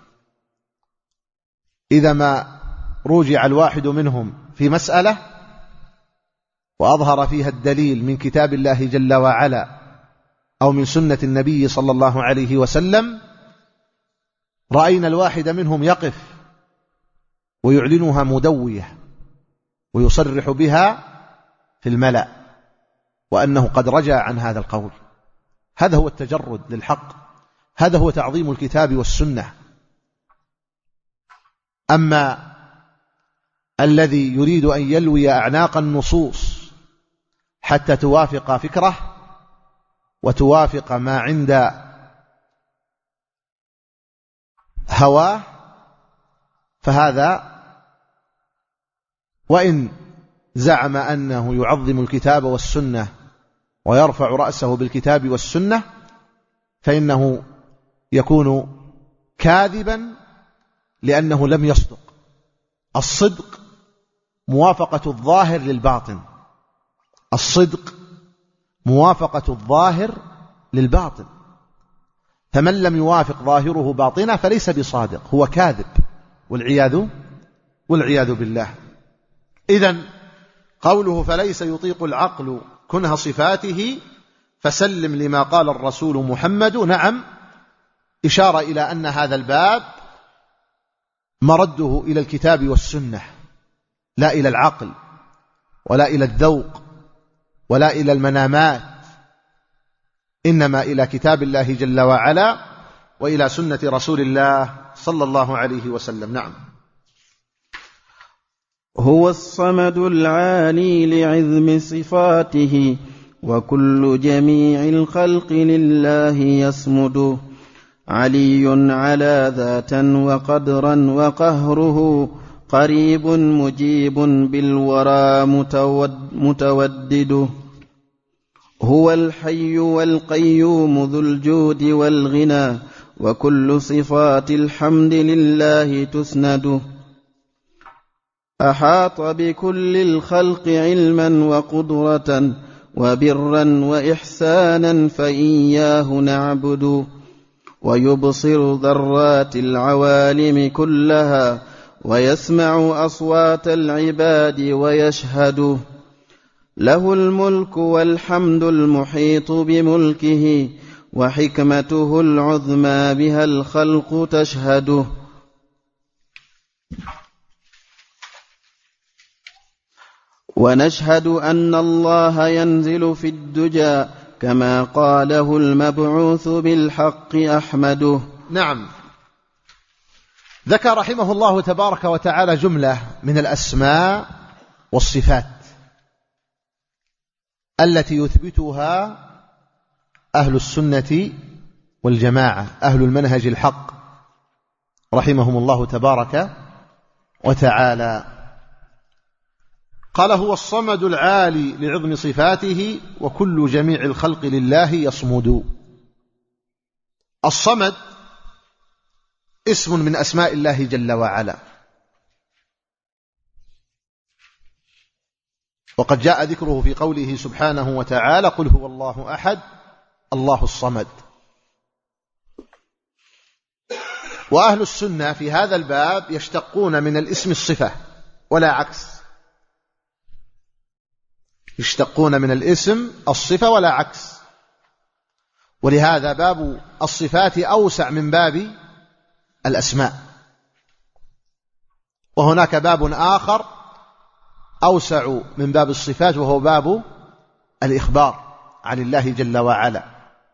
إذا ما رجع الواحد منهم في مسألة وأظهر فيها الدليل من كتاب الله جل وعلا أو من سنة النبي صلى الله عليه وسلم، رأينا الواحد منهم يقف ويعلنها مدوية ويصرح بها في الملأ وأنه قد رجع عن هذا القول. هذا هو التجرد للحق، هذا هو تعظيم الكتاب والسنة. أما الذي يريد أن يلوي أعناق النصوص حتى توافق فكره وتوافق ما عند هواه، فهذا وإن زعم أنه يعظم الكتاب والسنة ويرفع رأسه بالكتاب والسنة فإنه يكون كاذبا، لأنه لم يصدق. الصدق موافقة الظاهر للباطن، الصدق موافقة الظاهر للباطن، فمن لم يوافق ظاهره باطنه فليس بصادق، هو كاذب والعياذ والعياذ بالله. إذن قوله فليس يطيق العقل كنه صفاته فسلم لما قال الرسول محمد، نعم، إشارة إلى أن هذا الباب مرده إلى الكتاب والسنة، لا إلى العقل ولا إلى الذوق ولا إلى المنامات، إنما إلى كتاب الله جل وعلا وإلى سنة رسول الله صلى الله عليه وسلم. نعم. هو الصمد العالي لعظم صفاته وكل جميع الخلق لله يصمد، علي على ذاتا وقدرا وقهره قريب مجيب بالورى متودد. هو الحي والقيوم ذو الجود والغنى، وكل صفات الحمد لله تسند. أحاط بكل الخلق علما وقدرة، وبرا وإحسانا فإياه نعبد. ويبصر ذرات العوالم كلها، ويسمع أصوات العباد ويشهد. له الملك والحمد المحيط بملكه، وحكمته العظمى بها الخلق تشهد. ونشهد أن الله ينزل في الدجى، كما قاله المبعوث بالحق أحمده. نعم. ذكر رحمه الله تبارك وتعالى جملة من الأسماء والصفات التي يثبتها أهل السنة والجماعة، أهل المنهج الحق رحمهم الله تبارك وتعالى. قال: هو الصمد العالي لعظم صفاته، وكل جميع الخلق لله يصمد. الصمد اسم من أسماء الله جل وعلا، وقد جاء ذكره في قوله سبحانه وتعالى: قل هو الله أحد الله الصمد. وأهل السنة في هذا الباب يشتقون من الاسم الصفة ولا عكس، يشتقون من الاسم الصفة ولا عكس. ولهذا باب الصفات أوسع من باب الأسماء، وهناك باب آخر أوسع من باب الصفات، وهو باب الإخبار عن الله جل وعلا.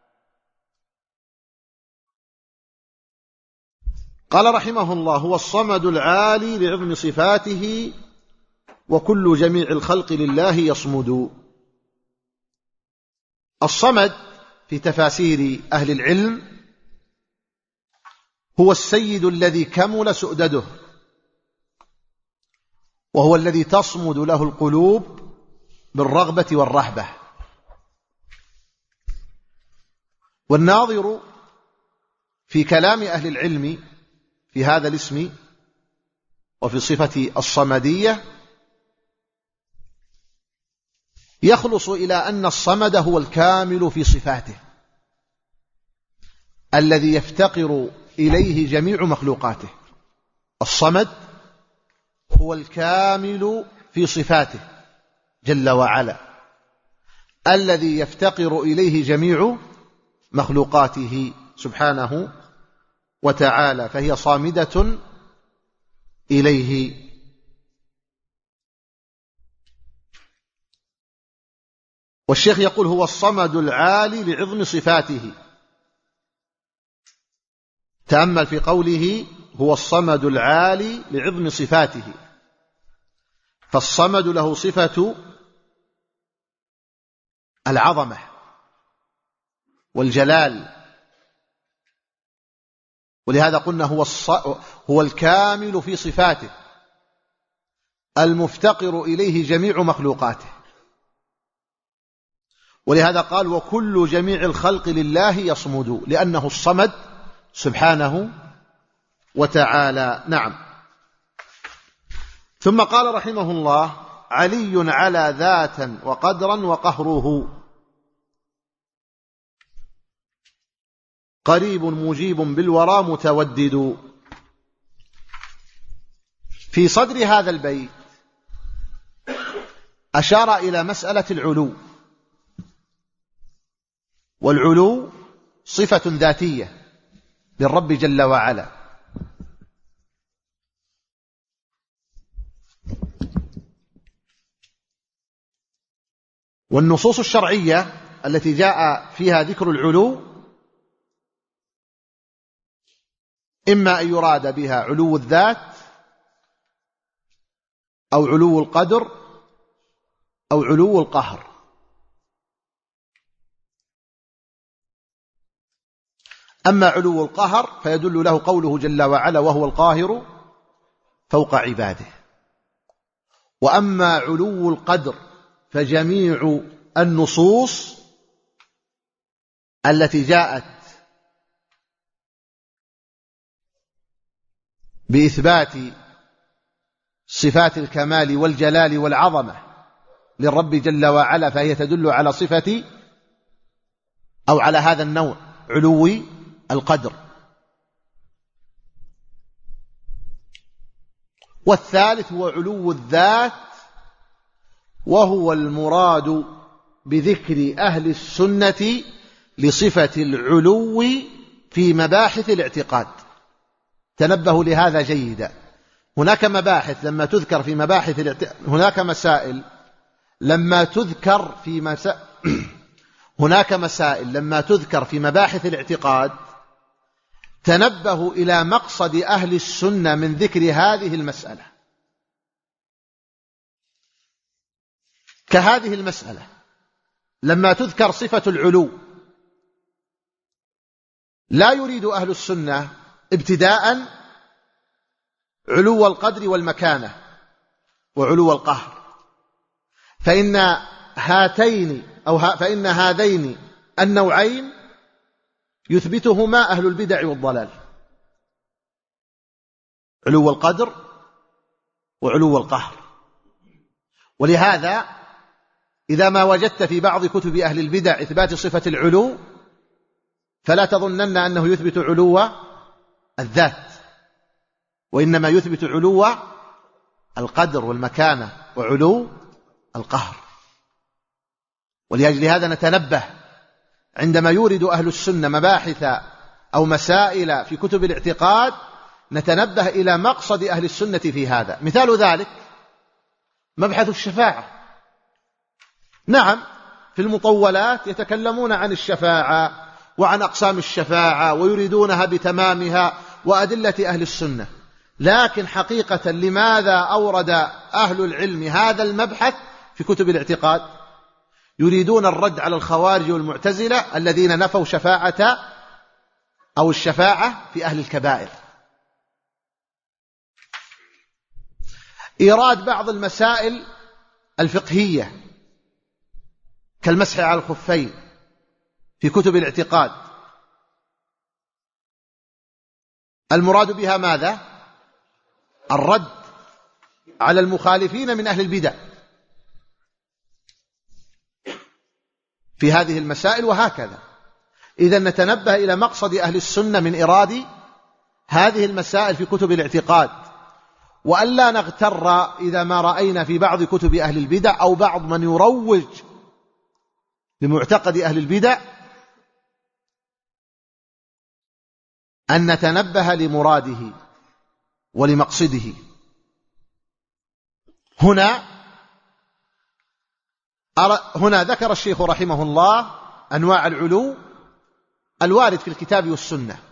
قال رحمه الله: هو الصمد العالي لعظم صفاته، وكل جميع الخلق لله يصمد. الصمد في تفاسير أهل العلم هو السيد الذي كمل سؤدده، وهو الذي تصمد له القلوب بالرغبة والرهبة. والناظر في كلام أهل العلم في هذا الاسم وفي صفة الصمدية يخلص إلى أن الصمد هو الكامل في صفاته، الذي يفتقر إليه جميع مخلوقاته. الصمد هو الكامل في صفاته جل وعلا، الذي يفتقر إليه جميع مخلوقاته سبحانه وتعالى، فهي صامدة إليه. والشيخ يقول: هو الصمد العالي لعظم صفاته. تأمل في قوله: هو الصمد العالي لعظم صفاته، فالصمد له صفة العظمة والجلال، ولهذا قلنا هو, هو الكامل في صفاته المفتقر إليه جميع مخلوقاته. ولهذا قال: وكل جميع الخلق لله يصمد، لأنه الصمد سبحانه وتعالى. نعم. ثم قال رحمه الله: علي على ذاتا وقدرا وقهره، قريب مجيب بالورى متودد. في صدر هذا البيت أشار إلى مسألة العلو، والعلو صفة ذاتية للرب جل وعلا، والنصوص الشرعية التي جاء فيها ذكر العلو إما أن يراد بها علو الذات، أو علو القدر، أو علو القهر. أما علو القهر فيدل له قوله جل وعلا: وهو القاهر فوق عباده. وأما علو القدر فجميع النصوص التي جاءت بإثبات صفات الكمال والجلال والعظمة للرب جل وعلا، فهي تدل على صفة أو على هذا النوع علو القدر. والثالث هو علو الذات، وهو المراد بذكر أهل السنة لصفة العلو في مباحث الاعتقاد. تنبهوا لهذا جيدا. هناك مباحث لما تذكر في مباحث الاعتقاد، هناك مسائل لما تذكر في مسا... هناك مسائل لما تذكر في مباحث الاعتقاد تنبهوا إلى مقصد أهل السنة من ذكر هذه المسألة، كهذه المسألة لما تذكر صفة العلو لا يريد أهل السنة ابتداء علو القدر والمكانة وعلو القهر، فإن هاتين أو ها فإن هذين النوعين يثبتهما أهل البدع والضلال، علو القدر وعلو القهر. ولهذا إذا ما وجدت في بعض كتب أهل البدع إثبات صفة العلو فلا تظنن أنه يثبت علو الذات، وإنما يثبت علو القدر والمكانة وعلو القهر. ولأجل هذا نتنبه عندما يورد أهل السنة مباحث أو مسائل في كتب الاعتقاد نتنبه إلى مقصد أهل السنة في هذا. مثال ذلك مبحث الشفاعة. نعم، في المطولات يتكلمون عن الشفاعة وعن أقسام الشفاعة ويريدونها بتمامها وأدلة أهل السنة، لكن حقيقة لماذا أورد أهل العلم هذا المبحث في كتب الاعتقاد؟ يريدون الرد على الخوارج والمعتزلة الذين نفوا شفاعة أو الشفاعة في أهل الكبائر. إيراد بعض المسائل الفقهية كالمسح على الخفين في كتب الاعتقاد المراد بها ماذا؟ الرد على المخالفين من أهل البدع في هذه المسائل، وهكذا. إذن نتنبه إلى مقصد أهل السنة من إرادة هذه المسائل في كتب الاعتقاد، وألا نغتر إذا ما رأينا في بعض كتب أهل البدع أو بعض من يروج لمعتقد أهل البدع أن نتنبه لمراده ولمقصده. هنا هنا ذكر الشيخ رحمه الله أنواع العلو الوارد في الكتاب والسنة: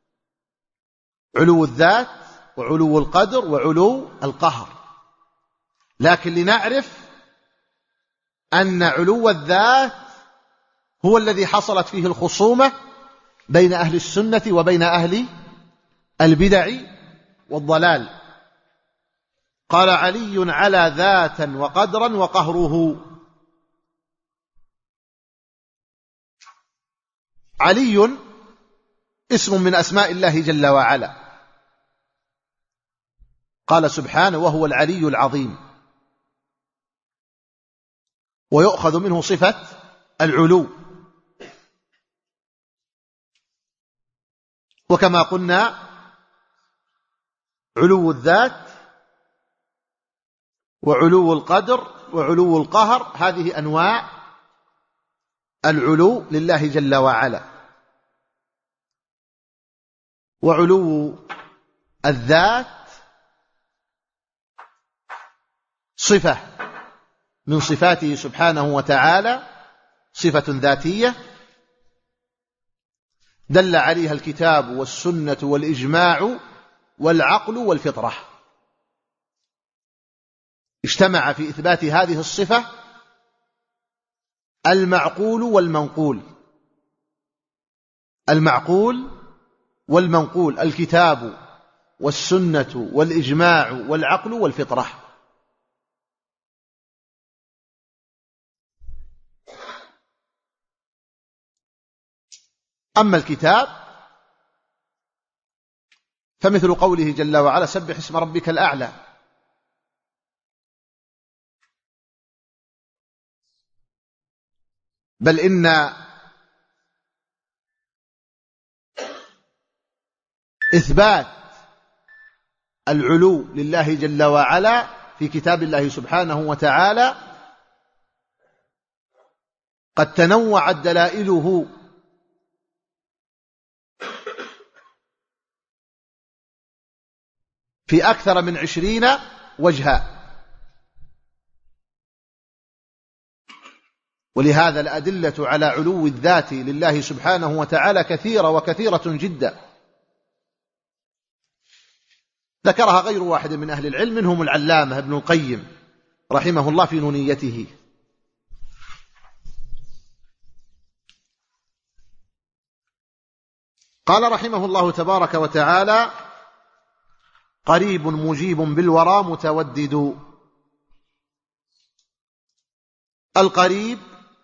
علو الذات وعلو القدر وعلو القهر. لكن لنعرف أن علو الذات هو الذي حصلت فيه الخصومة بين أهل السنة وبين أهل البدع والضلال. قال علي على ذاتا وقدرا وقهره. علي اسم من أسماء الله جل وعلا، قال سبحانه: وهو العلي العظيم، ويؤخذ منه صفة العلو. وكما قلنا علو الذات وعلو القدر وعلو القهر هذه أنواع العلو لله جل وعلا. وعلو الذات صفة من صفاته سبحانه وتعالى، صفة ذاتية دل عليها الكتاب والسنة والإجماع والعقل والفطرة، اجتمع في إثبات هذه الصفة المعقول والمنقول. المعقول والمنقول الكتاب والسنة والإجماع والعقل والفطرة. أما الكتاب فمثل قوله جل وعلا سبح اسم ربك الأعلى. بل إن إثبات العلو لله جل وعلا في كتاب الله سبحانه وتعالى قد تنوعت دلائله في أكثر من عشرين وجها، ولهذا الأدلة على علو الذات لله سبحانه وتعالى كثيرة وكثيرة جدا، ذكرها غير واحد من أهل العلم، منهم العلامة ابن القيم رحمه الله في نونيته. قال رحمه الله تبارك وتعالى قريب مجيب بالورى متودد. القريب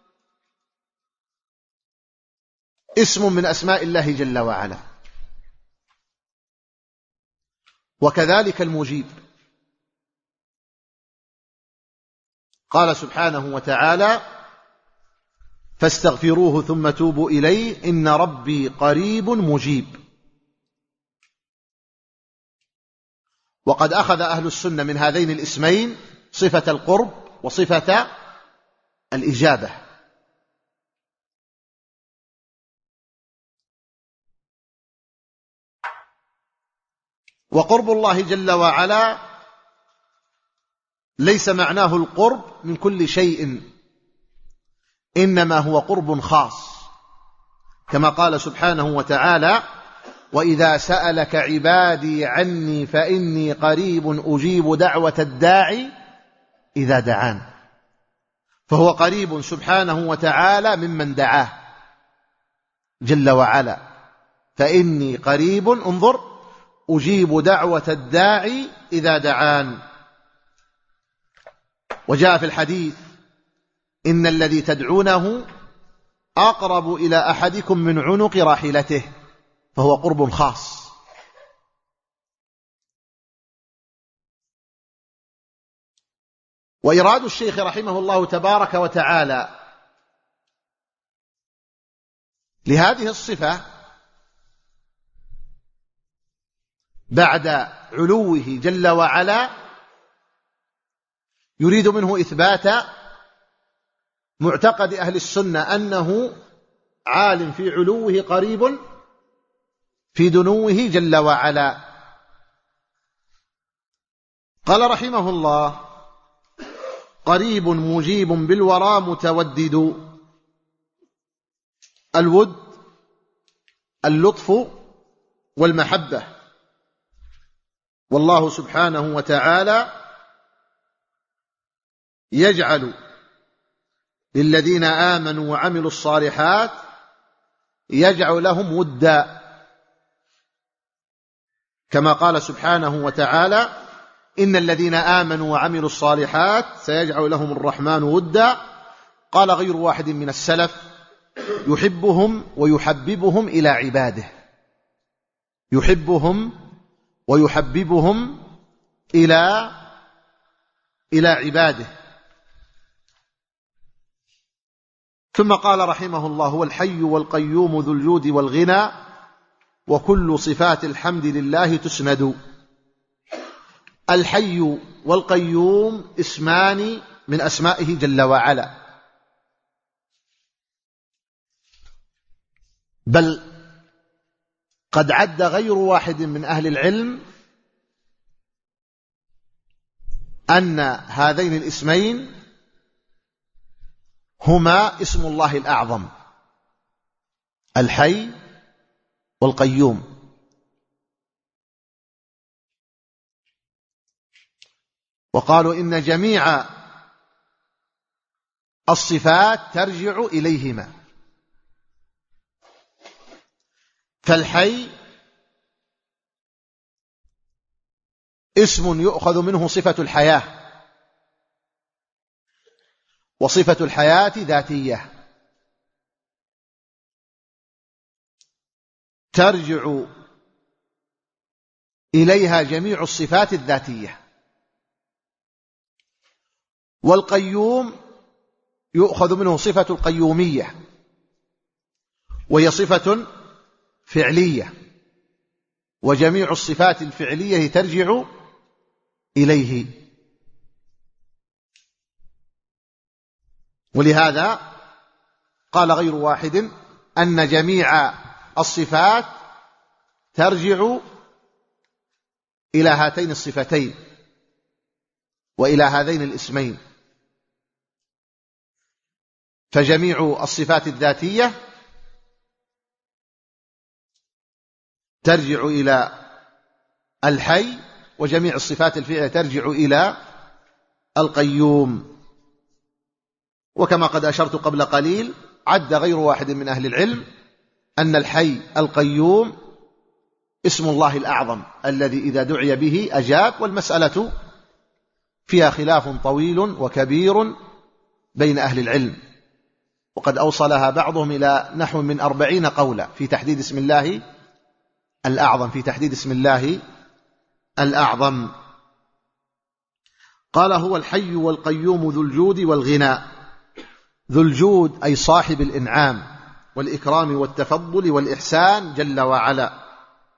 اسم من أسماء الله جل وعلا، وكذلك المجيب. قال سبحانه وتعالى فاستغفروه ثم توبوا إليه إن ربي قريب مجيب. وقد أخذ أهل السنة من هذين الاسمين صفة القرب وصفة الإجابة. وقرب الله جل وعلا ليس معناه القرب من كل شيء، إنما هو قرب خاص، كما قال سبحانه وتعالى وإذا سألك عبادي عني فإني قريب أجيب دعوة الداعي إذا دعان. فهو قريب سبحانه وتعالى ممن دعاه جل وعلا، فإني قريب انظر أجيب دعوة الداعي إذا دعان. وجاء في الحديث إن الذي تدعونه أقرب إلى أحدكم من عنق راحلته، فهو قرب خاص. وإراد الشيخ رحمه الله تبارك وتعالى لهذه الصفة بعد علوه جل وعلا يريد منه إثبات معتقد أهل السنة أنه عالم في علوه قريب في دنوه جل وعلا. قال رحمه الله قريب مجيب بالورى متودد. الود اللطف والمحبة، والله سبحانه وتعالى يجعل للذين آمنوا وعملوا الصالحات يجعل لهم ودا، كما قال سبحانه وتعالى إن الذين آمنوا وعملوا الصالحات سيجعل لهم الرحمن ودا. قال غير واحد من السلف يحبهم ويحببهم إلى عباده، يحبهم ويحببهم إلى إلى عباده. ثم قال رحمه الله هو الحي والقيوم ذو الجود والغنى وكل صفات الحمد لله تسند. الحي والقيوم اسمان من أسمائه جل وعلا، بل قد عد غير واحد من أهل العلم أن هذين الاسمين هما اسم الله الأعظم الحي والقيوم. وقالوا إن جميع الصفات ترجع إليهما، فالحي اسم يؤخذ منه صفة الحياة، وصفة الحياة ذاتية. ترجع إليها جميع الصفات الذاتية. والقيوم يؤخذ منه صفة القيومية، وهي صفة فعلية، وجميع الصفات الفعلية ترجع إليه. ولهذا قال غير واحد أن جميع الصفات ترجع إلى هاتين الصفتين وإلى هذين الاسمين. فجميع الصفات الذاتية ترجع إلى الحي، وجميع الصفات الفعلية ترجع إلى القيوم. وكما قد أشرت قبل قليل، عد غير واحد من أهل العلم أن الحي القيوم اسم الله الأعظم الذي إذا دعي به أجاب، والمسألة فيها خلاف طويل وكبير بين أهل العلم، وقد أوصلها بعضهم إلى نحو من أربعين قولا في تحديد اسم الله الأعظم في تحديد اسم الله الأعظم. قال: هو الحي والقيوم ذو الجود والغنى. ذو الجود أي صاحب الإنعام والإكرام والتفضل والإحسان جل وعلا.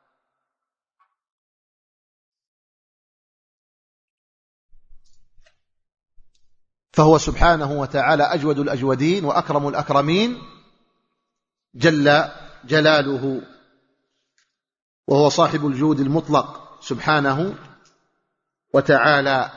فهو سبحانه وتعالى أجود الأجودين وأكرم الأكرمين جل جلاله، وهو صاحب الجود المطلق سبحانه وتعالى.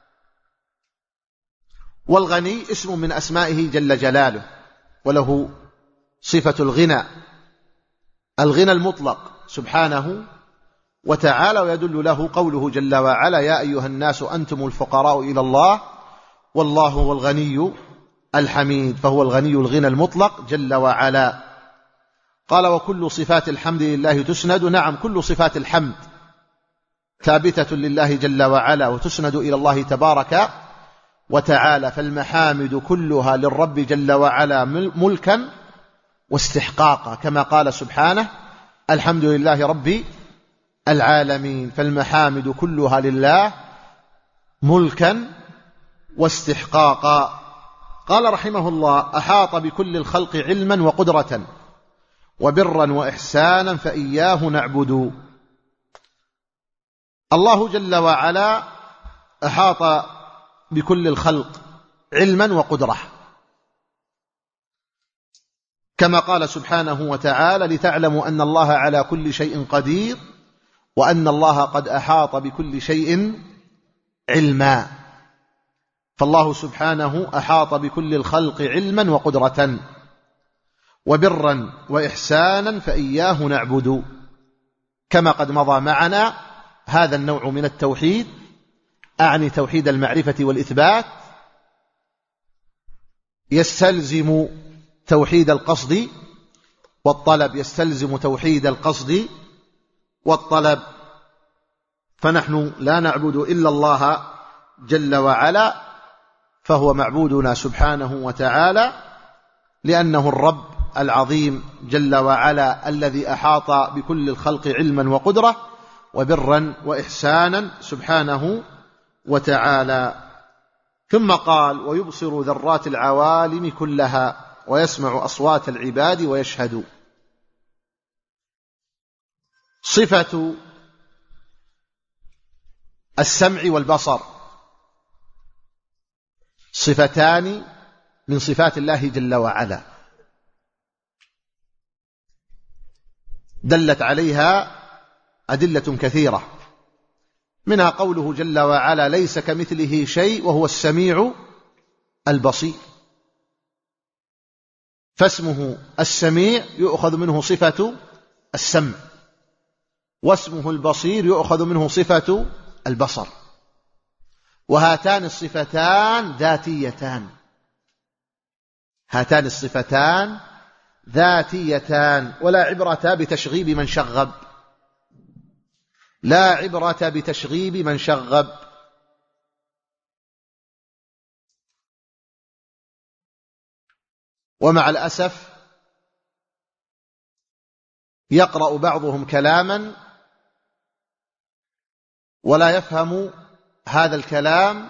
والغني اسم من أسمائه جل جلاله، وله صفة الغنى، الغنى المطلق سبحانه وتعالى، ويدل له قوله جل وعلا: يا أيها الناس أنتم الفقراء إلى الله والله هو الغني الحميد. فهو الغني الغنى المطلق جل وعلا. قال: وكل صفات الحمد لله تسند. نعم، كل صفات الحمد ثابتة لله جل وعلا وتسند إلى الله تبارك وتعالى. فالمحامد كلها للرب جل وعلا ملكا واستحقاقا، كما قال سبحانه: الحمد لله رب العالمين. فالمحامد كلها لله ملكا واستحقاقا. قال رحمه الله: أحاط بكل الخلق علما وقدرة وبرا وإحسانا فإياه نعبد. الله جل وعلا أحاط بكل الخلق علما وقدرة، كما قال سبحانه وتعالى: لتعلموا أن الله على كل شيء قدير وأن الله قد أحاط بكل شيء علما. فالله سبحانه أحاط بكل الخلق علما وقدرة وبرا وإحسانا فإياه نعبد، كما قد مضى معنا. هذا النوع من التوحيد، أعني توحيد المعرفة والإثبات، يستلزم توحيد القصد والطلب، يستلزم توحيد القصد والطلب. فنحن لا نعبد إلا الله جل وعلا، فهو معبودنا سبحانه وتعالى، لأنه الرب العظيم جل وعلا الذي أحاط بكل الخلق علما وقدرة وبرا وإحسانا سبحانه وتعالى. ثم قال: ويبصر ذرات العوالم كلها ويسمع أصوات العباد ويشهد. صفة السمع والبصر صفتان من صفات الله جل وعلا، دلت عليها أدلة كثيرة، منها قوله جل وعلا: ليس كمثله شيء وهو السميع البصير. فاسمه السميع يؤخذ منه صفة السمع، واسمه البصير يؤخذ منه صفة البصر، وهاتان الصفتان ذاتيتان، هاتان الصفتان ذاتيتان، ولا عبرة بتشغيب من شغب، لا عبرة بتشغيب من شغب. ومع الأسف يقرأ بعضهم كلاما ولا يفهم هذا الكلام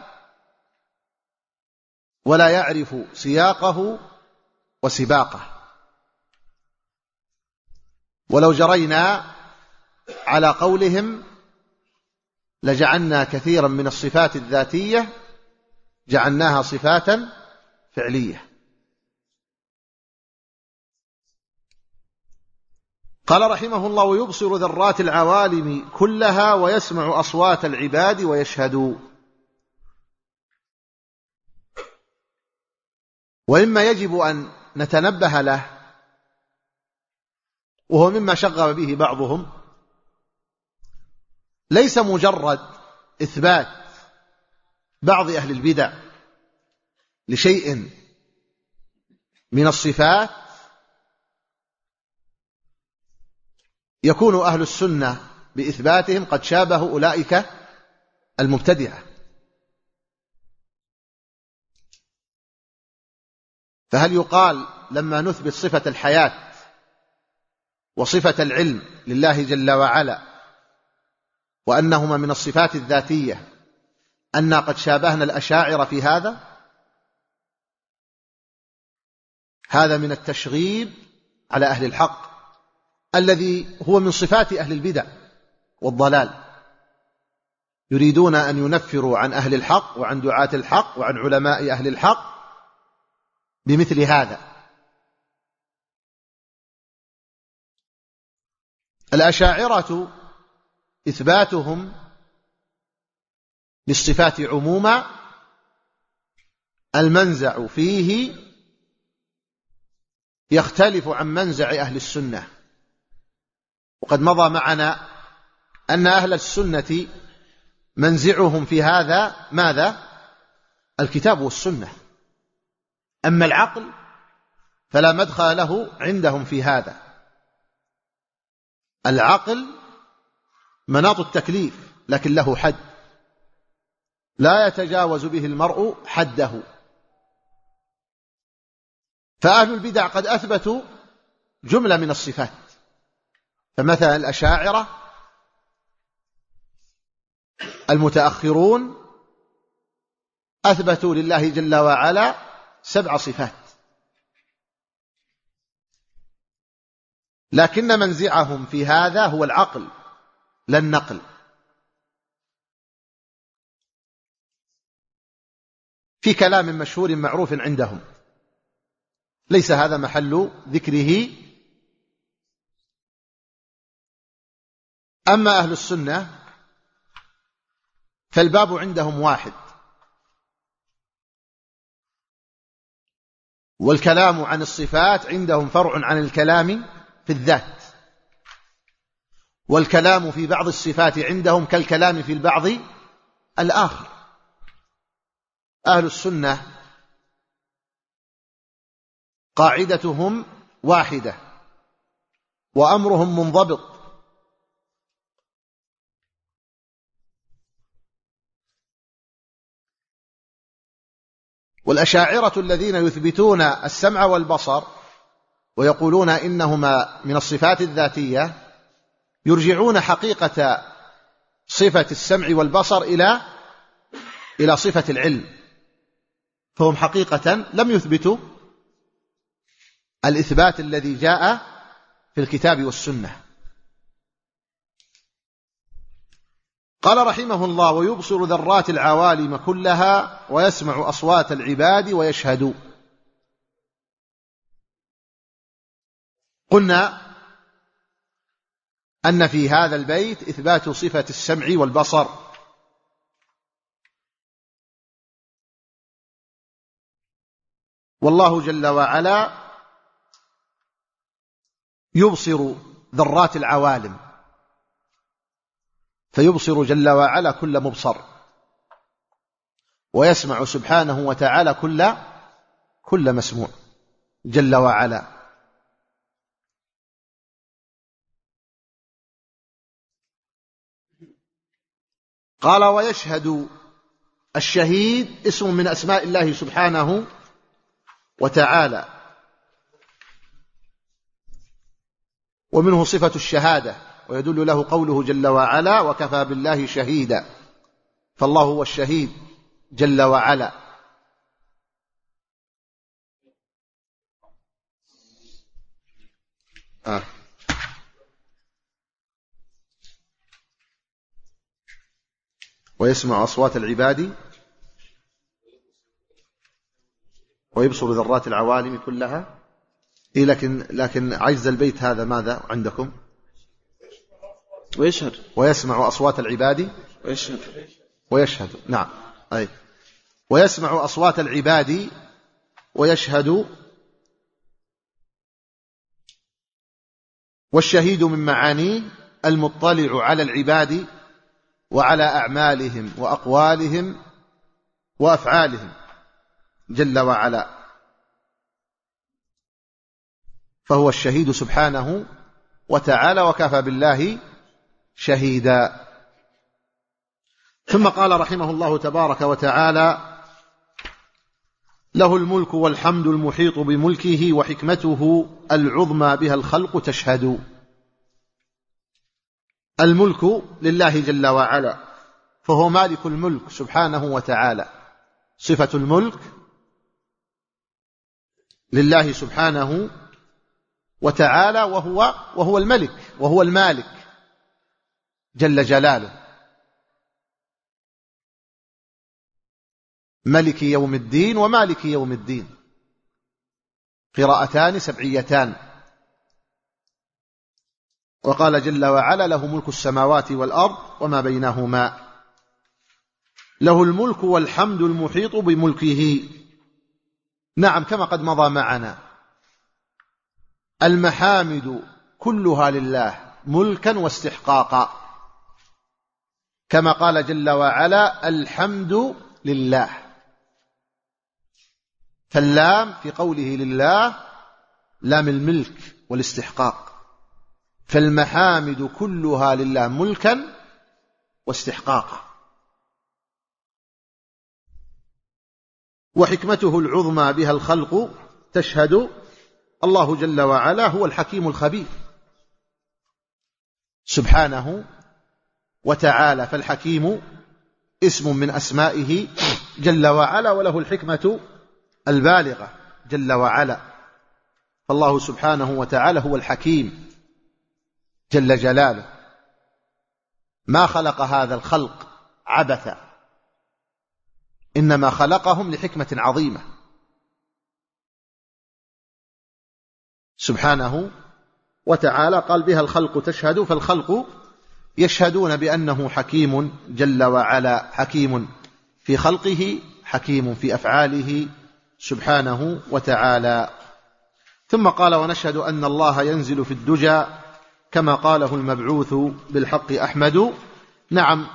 ولا يعرف سياقه وسباقه. ولو جرينا على قولهم لجعلنا كثيرا من الصفات الذاتية جعلناها صفات فعلية. قال رحمه الله: ويبصر ذرات العوالم كلها ويسمع أصوات العباد ويشهد. ومما يجب أن نتنبه له، وهو مما شغب به بعضهم، ليس مجرد إثبات بعض أهل البدع لشيء من الصفات يكون أهل السنة بإثباتهم قد شابه أولئك المبتدعة. فهل يقال لما نثبت صفة الحياة وصفة العلم لله جل وعلا وأنهما من الصفات الذاتية أننا قد شابهنا الأشاعرة في هذا؟ هذا من التشغيب على أهل الحق الذي هو من صفات أهل البدع والضلال. يريدون أن ينفروا عن أهل الحق وعن دعاة الحق وعن علماء أهل الحق بمثل هذا. الأشاعرة إثباتهم للصفات عموما المنزع فيه يختلف عن منزع أهل السنة. وقد مضى معنا أن أهل السنة منزعهم في هذا ماذا؟ الكتاب والسنة. أما العقل فلا مدخل له عندهم في هذا. العقل مناط التكليف لكن له حد لا يتجاوز به المرء حده. فأهل البدع قد أثبتوا جملة من الصفات. فمثلا الأشاعرة المتأخرون أثبتوا لله جل وعلا سبع صفات، لكن منزعهم في هذا هو العقل لا النقل. في كلام مشهور معروف عندهم ليس هذا محل ذكره. أما أهل السنة فالباب عندهم واحد، والكلام عن الصفات عندهم فرع عن الكلام في الذات، والكلام في بعض الصفات عندهم كالكلام في البعض الآخر. أهل السنة قاعدتهم واحدة وأمرهم منضبط. والأشاعرة الذين يثبتون السمع والبصر ويقولون إنهما من الصفات الذاتية يرجعون حقيقة صفة السمع والبصر إلى إلى صفة العلم، فهم حقيقة لم يثبتوا الإثبات الذي جاء في الكتاب والسنة. قال رحمه الله: ويبصر ذرات العوالم كلها ويسمع أصوات العباد ويشهد. قلنا أن في هذا البيت إثبات صفة السمع والبصر، والله جل وعلا يبصر ذرات العوالم، فيبصر جل وعلا كل مبصر، ويسمع سبحانه وتعالى كل كل مسموع جل وعلا. قال: ويشهد. الشهيد اسم من أسماء الله سبحانه وتعالى، ومنه صفة الشهادة، ويدل له قوله جل وعلا وكفى بالله شهيدا، فالله هو الشهيد جل وعلا. آه. ويسمع أصوات العباد ويبصر ذرات العوالم كلها. إيه لكن, لكن عجز البيت هذا ماذا عندكم؟ ويشهد ويسمع أصوات العباد ويشهد ويشهد. نعم، أي ويسمع أصوات العباد ويشهد. والشهيد من معانيه المطلع على العباد وعلى أعمالهم وأقوالهم وأفعالهم جل وعلا، فهو الشهيد سبحانه وتعالى، وكفى بالله شهيدا. ثم قال رحمه الله تبارك وتعالى: له الملك والحمد المحيط بملكه وحكمته العظمى بها الخلق تشهد. الملك لله جل وعلا، فهو مالك الملك سبحانه وتعالى، صفة الملك لله سبحانه وتعالى، وهو, وهو الملك وهو المالك جل جلاله، ملك يوم الدين ومالك يوم الدين، قراءتان سبعيتان. وقال جل وعلا: له ملك السماوات والأرض وما بينهما. له الملك والحمد المحيط بملكه. نعم، كما قد مضى معنا، المحامد كلها لله ملكا واستحقاقا، كما قال جل وعلا: الحمد لله، فاللام في قوله لله لام الملك والاستحقاق، فالمحامد كلها لله ملكا واستحقاقا. وحكمته العظمى بها الخلق تشهد. الله جل وعلا هو الحكيم الخبير سبحانه وتعالى، فالحكيم اسم من أسمائه جل وعلا، وله الحكمة البالغة جل وعلا، فالله سبحانه وتعالى هو الحكيم جل جلاله، ما خلق هذا الخلق عبثا، إنما خلقهم لحكمة عظيمة سبحانه وتعالى. قال بها الخلق تشهد، فالخلق يشهدون بأنه حكيم جل وعلا، حكيم في خلقه، حكيم في أفعاله سبحانه وتعالى. ثم قال: ونشهد أن الله ينزل في الدجى كما قاله المبعوث بالحق أحمد. نعم،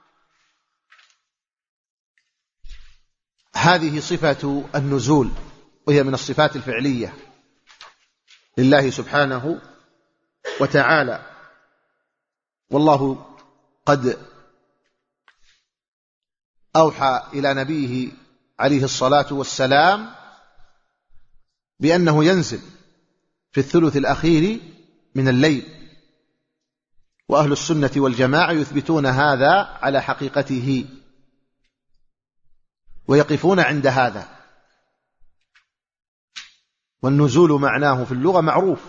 هذه صفة النزول، وهي من الصفات الفعلية لله سبحانه وتعالى، والله قد أوحى إلى نبيه عليه الصلاة والسلام بأنه ينزل في الثلث الأخير من الليل، وأهل السنة والجماعة يثبتون هذا على حقيقته ويقفون عند هذا. والنزول معناه في اللغة معروف،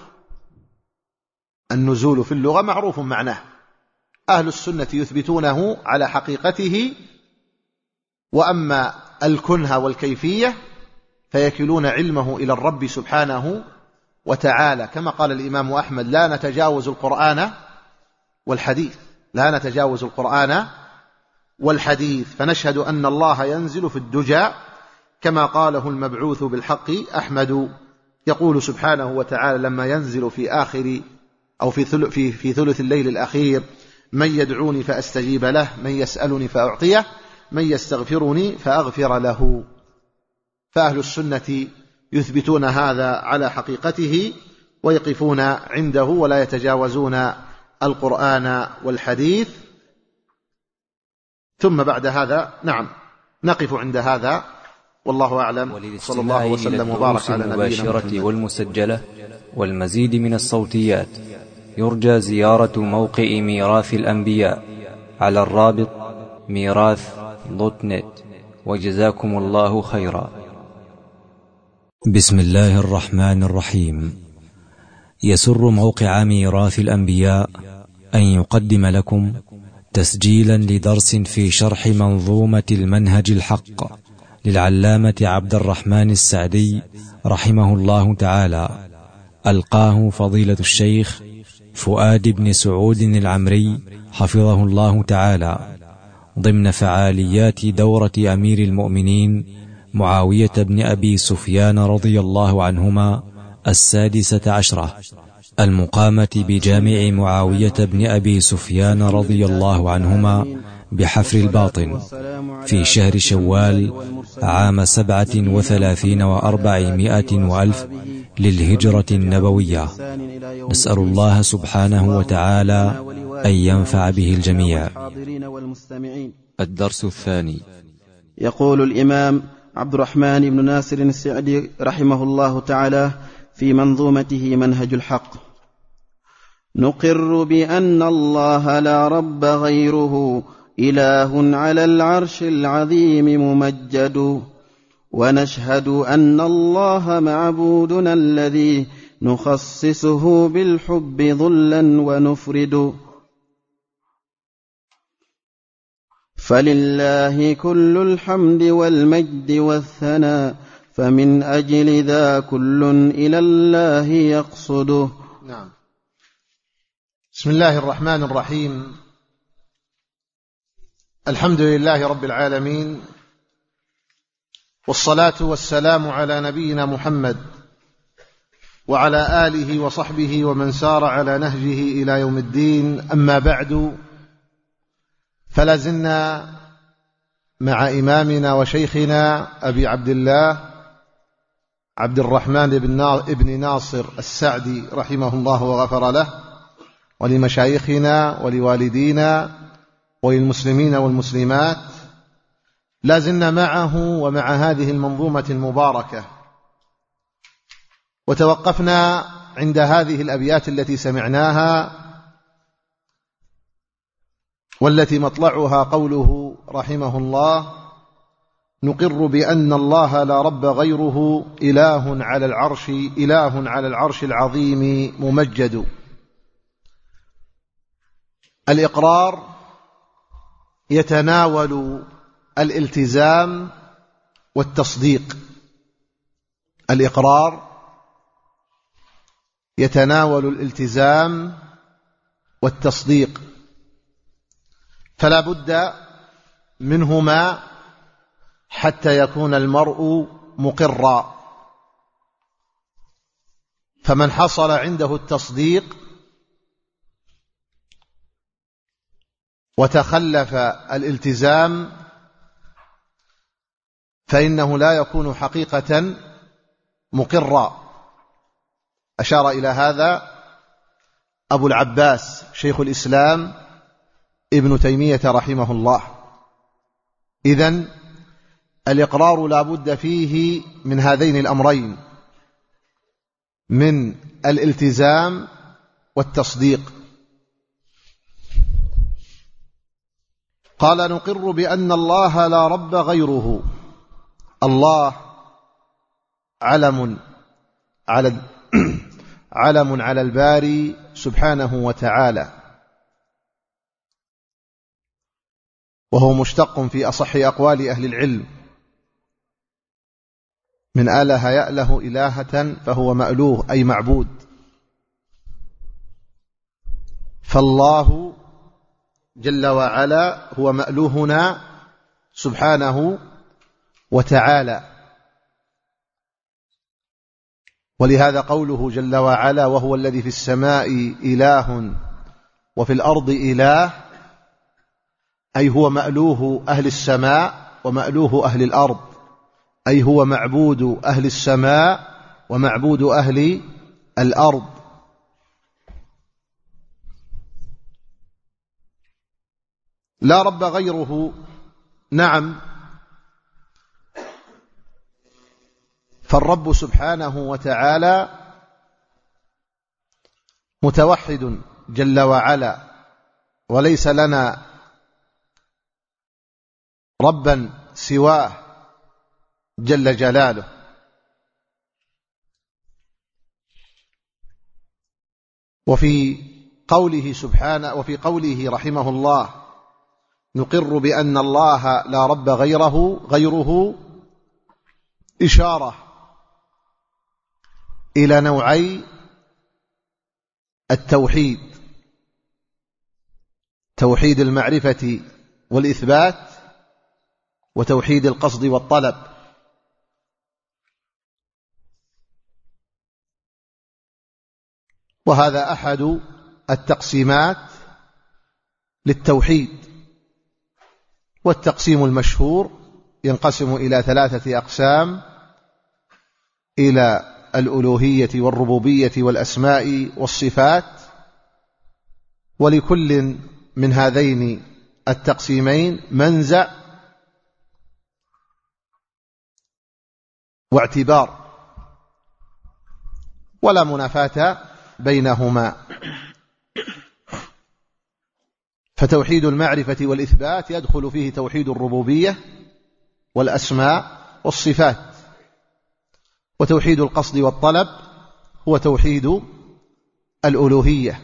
النزول في اللغة معروف معناه، أهل السنة يثبتونه على حقيقته، وأما الكنه والكيفية فيكلون علمه إلى الرب سبحانه وتعالى، كما قال الإمام أحمد: لا نتجاوز القرآن والحديث، لا نتجاوز القرآن والحديث. فنشهد أن الله ينزل في الدجى كما قاله المبعوث بالحق أحمد، يقول سبحانه وتعالى لما ينزل في آخر أو في ثلث, في, في ثلث الليل الأخير: من يدعوني فأستجيب له، من يسألني فأعطيه، من يستغفرني فأغفر له. فأهل السنة يثبتون هذا على حقيقته ويقفون عنده ولا يتجاوزون القرآن والحديث. ثم بعد هذا نعم نقف عند هذا، والله أعلم. صلى الله وسلم وبارك على نبينا محمد. والمسجلة والمزيد من الصوتيات يرجى زيارة موقع ميراث الأنبياء على الرابط ميراث دوت نت، وجزاكم الله خيرا. بسم الله الرحمن الرحيم. يسر موقع ميراث الأنبياء أن يقدم لكم تسجيلا لدرس في شرح منظومة المنهج الحق للعلامة عبد الرحمن السعدي رحمه الله تعالى، ألقاه فضيلة الشيخ فؤاد بن سعود العمري حفظه الله تعالى ضمن فعاليات دورة أمير المؤمنين معاوية بن أبي سفيان رضي الله عنهما السادسة عشرة، المقامة بجامع معاوية بن أبي سفيان رضي الله عنهما بحفر الباطن في شهر شوال عام سبعة وثلاثين وأربعمائة وألف للهجرة النبوية. نسأل الله سبحانه وتعالى أن ينفع به الجميع. الدرس الثاني. يقول الإمام عبد الرحمن بن ناصر السعدي رحمه الله تعالى في منظومته منهج الحق: نقر بأن الله لا رب غيره إله على العرش العظيم ممجد، ونشهد أن الله معبودنا الذي نخصصه بالحب ظلا ونفرد، فلله كل الحمد والمجد والثناء، فمن أجل ذا كل إلى الله يقصده. نعم. بسم الله الرحمن الرحيم. الحمد لله رب العالمين، والصلاة والسلام على نبينا محمد وعلى آله وصحبه ومن سار على نهجه إلى يوم الدين. أما بعد، فلا زلنا مع إمامنا وشيخنا أبي عبد الله عبد الرحمن بن ناصر السعدي رحمه الله وغفر له، ولمشايخنا ولوالدينا وللمسلمين والمسلمات. لا زلنا معه ومع هذه المنظومة المباركة، وتوقفنا عند هذه الأبيات التي سمعناها، والتي مطلعها قوله رحمه الله: نقر بأن الله لا رب غيره إله على العرش إله على العرش العظيم ممجد. الإقرار يتناول الالتزام والتصديق. الإقرار يتناول الالتزام والتصديق، فلا بد منهما حتى يكون المرء مقرا. فمن حصل عنده التصديق وتخلف الالتزام فإنه لا يكون حقيقة مقرا. أشار إلى هذا أبو العباس شيخ الإسلام ابن تيمية رحمه الله. إذن الإقرار لا بد فيه من هذين الأمرين، من الالتزام والتصديق. قال: نقر بأن الله لا رب غيره. الله علم على علم على الباري سبحانه وتعالى، وهو مشتق في أصح أقوال أهل العلم من آله يأله إلهة فهو مألوه أي معبود. فالله جل وعلا هو مألوهنا سبحانه وتعالى، ولهذا قوله جل وعلا: وهو الذي في السماء إله وفي الأرض إله، أي هو مألوه أهل السماء ومألوه أهل الأرض، أي هو معبود أهل السماء ومعبود أهل الأرض. لا رب غيره. نعم، فالرب سبحانه وتعالى متوحد جل وعلا وليس لنا ربا سواه جل جلاله. وفي قوله سبحانه وفي قوله رحمه الله نقر بأن الله لا رب غيره غيره إشارة إلى نوعي التوحيد: توحيد المعرفة والإثبات، وتوحيد القصد والطلب. وهذا أحد التقسيمات للتوحيد. والتقسيم المشهور ينقسم إلى ثلاثة أقسام: إلى الألوهية والربوبية والأسماء والصفات. ولكل من هذين التقسيمين منزع واعتبار، ولا منافاة بينهما. فتوحيد المعرفة والإثبات يدخل فيه توحيد الربوبية والأسماء والصفات، وتوحيد القصد والطلب هو توحيد الألوهية.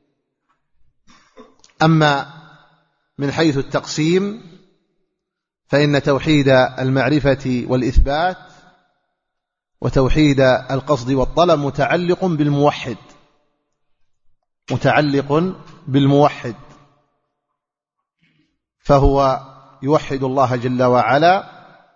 أما من حيث التقسيم فإن توحيد المعرفة والإثبات وتوحيد القصد والطلب متعلق بالموحد متعلق بالموحد فهو يوحد الله جل وعلا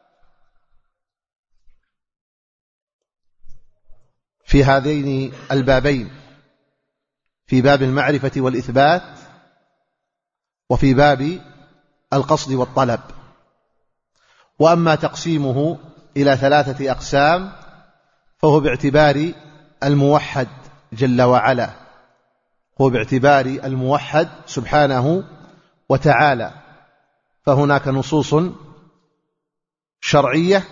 في هذين البابين: في باب المعرفة والإثبات، وفي باب القصد والطلب. وأما تقسيمه إلى ثلاثة أقسام فهو باعتبار الموحد جل وعلا، هو باعتبار الموحد سبحانه وتعالى. فهناك نصوص شرعية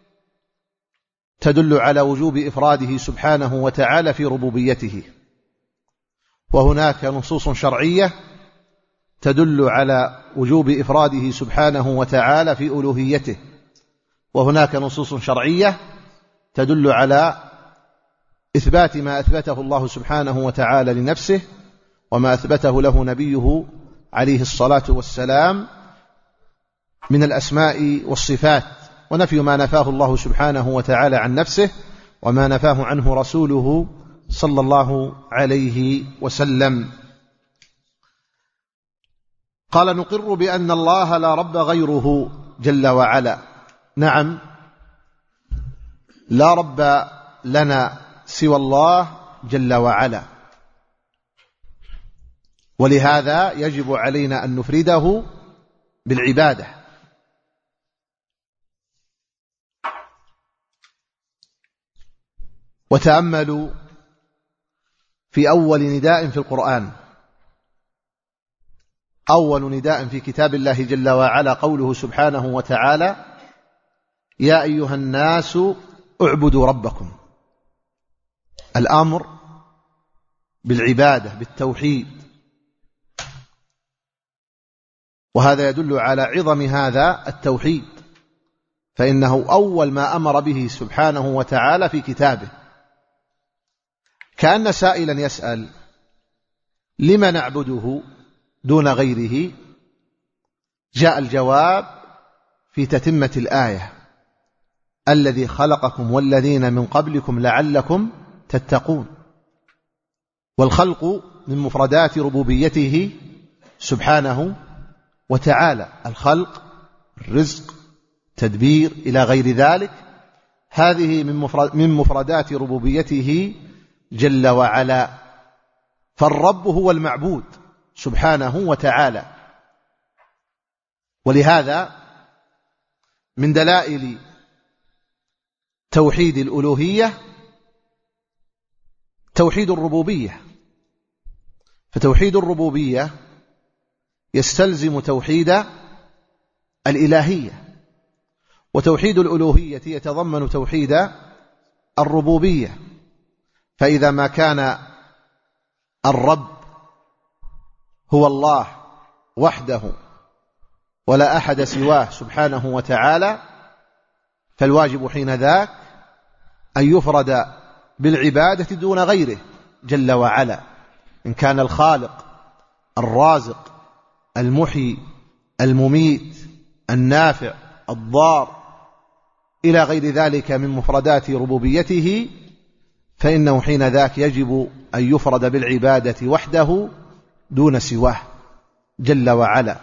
تدل على وجوب إفراده سبحانه وتعالى في ربوبيته، وهناك نصوص شرعية تدل على وجوب إفراده سبحانه وتعالى في ألوهيته، وهناك نصوص شرعية تدل على إثبات ما أثبته الله سبحانه وتعالى لنفسه وما أثبته له نبيه عليه الصلاة والسلام من الأسماء والصفات، ونفي ما نفاه الله سبحانه وتعالى عن نفسه وما نفاه عنه رسوله صلى الله عليه وسلم. قال: نقر بأن الله لا رب غيره جل وعلا. نعم، لا رب لنا سوى الله جل وعلا، ولهذا يجب علينا أن نفرده بالعبادة. وتأملوا في أول نداء في القرآن، أول نداء في كتاب الله جل وعلا قوله سبحانه وتعالى: يا أيها الناس اعبدوا ربكم. الأمر بالعبادة بالتوحيد، وهذا يدل على عظم هذا التوحيد، فإنه أول ما أمر به سبحانه وتعالى في كتابه. كأن سائلا يسأل: لم نعبده دون غيره؟ جاء الجواب في تتمة الآية: الذي خلقكم والذين من قبلكم لعلكم تتقون. والخلق من مفردات ربوبيته سبحانه وتعالى، الخلق، الرزق، تدبير إلى غير ذلك، هذه من مفردات ربوبيته جل وعلا. فالرب هو المعبود سبحانه وتعالى. ولهذا من دلائل توحيد الألوهية توحيد الربوبية، فتوحيد الربوبية يستلزم توحيد الإلهية، وتوحيد الألوهية يتضمن توحيد الربوبية. فإذا ما كان الرب هو الله وحده ولا أحد سواه سبحانه وتعالى، فالواجب حين ذاك أن يفرد بالعبادة دون غيره جل وعلا، إن كان الخالق الرازق المحيي المميت النافع الضار إلى غير ذلك من مفردات ربوبيته، فإنه حين ذاك يجب أن يفرد بالعبادة وحده دون سواه جل وعلا.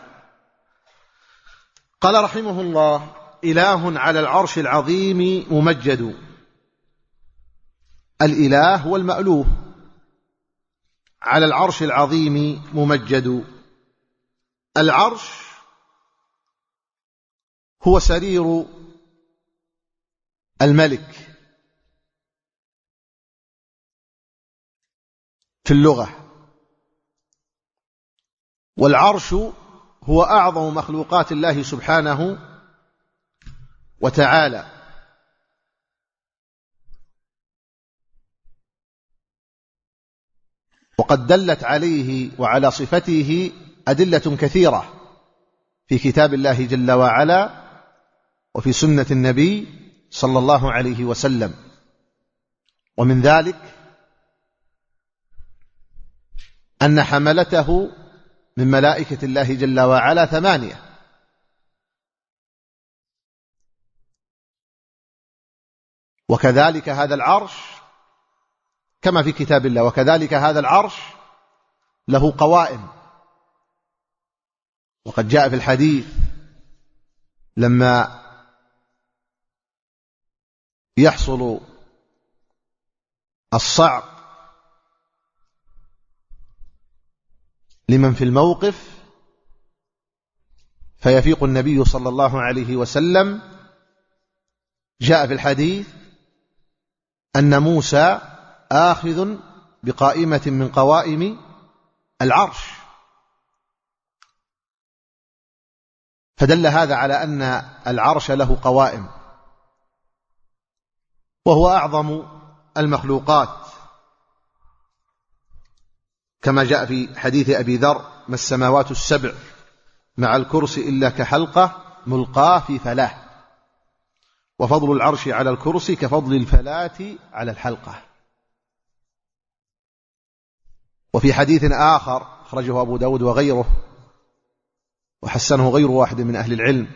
قال رحمه الله: إله على العرش العظيم ممجد. الإله هو المألوه، على العرش العظيم ممجد. العرش هو سرير الملك في اللغة، والعرش هو أعظم مخلوقات الله سبحانه وتعالى، وقد دلت عليه وعلى صفته أدلة كثيرة في كتاب الله جل وعلا وفي سنة النبي صلى الله عليه وسلم. ومن ذلك أن حملته من ملائكة الله جل وعلا ثمانية، وكذلك هذا العرش كما في كتاب الله، وكذلك هذا العرش له قوائم. وقد جاء في الحديث لما يحصل الصعق لمن في الموقف فيفيق النبي صلى الله عليه وسلم، جاء في الحديث أن موسى آخذ بقائمة من قوائم العرش، فدل هذا على أن العرش له قوائم، وهو أعظم المخلوقات، كما جاء في حديث أبي ذر: ما السماوات السبع مع الكرسي إلا كحلقة ملقاة في فلاة، وفضل العرش على الكرسي كفضل الفلاة على الحلقة. وفي حديث آخر أخرجه أبو داود وغيره وحسنه غير واحد من أهل العلم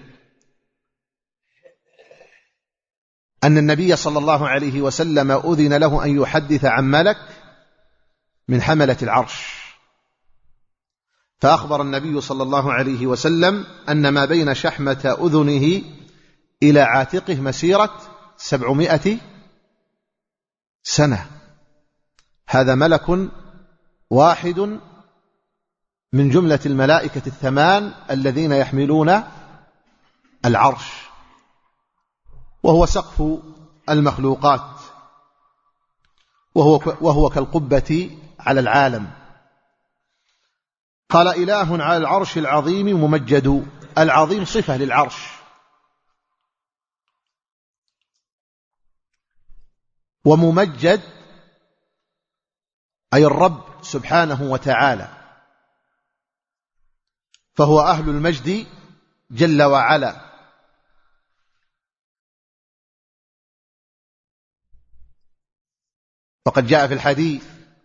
أن النبي صلى الله عليه وسلم أذن له أن يحدث عن ملك من حملة العرش، فأخبر النبي صلى الله عليه وسلم أن ما بين شحمة أذنه إلى عاتقه مسيرة سبعمائة سنة. هذا ملك واحد من جملة الملائكة الثمان الذين يحملون العرش، وهو سقف المخلوقات، وهو, وهو كالقبة على العالم. قال: إله على العرش العظيم ممجد. العظيم صفة للعرش، وممجد أي الرب سبحانه وتعالى، فهو أهل المجد جل وعلا. وقد جاء في الحديث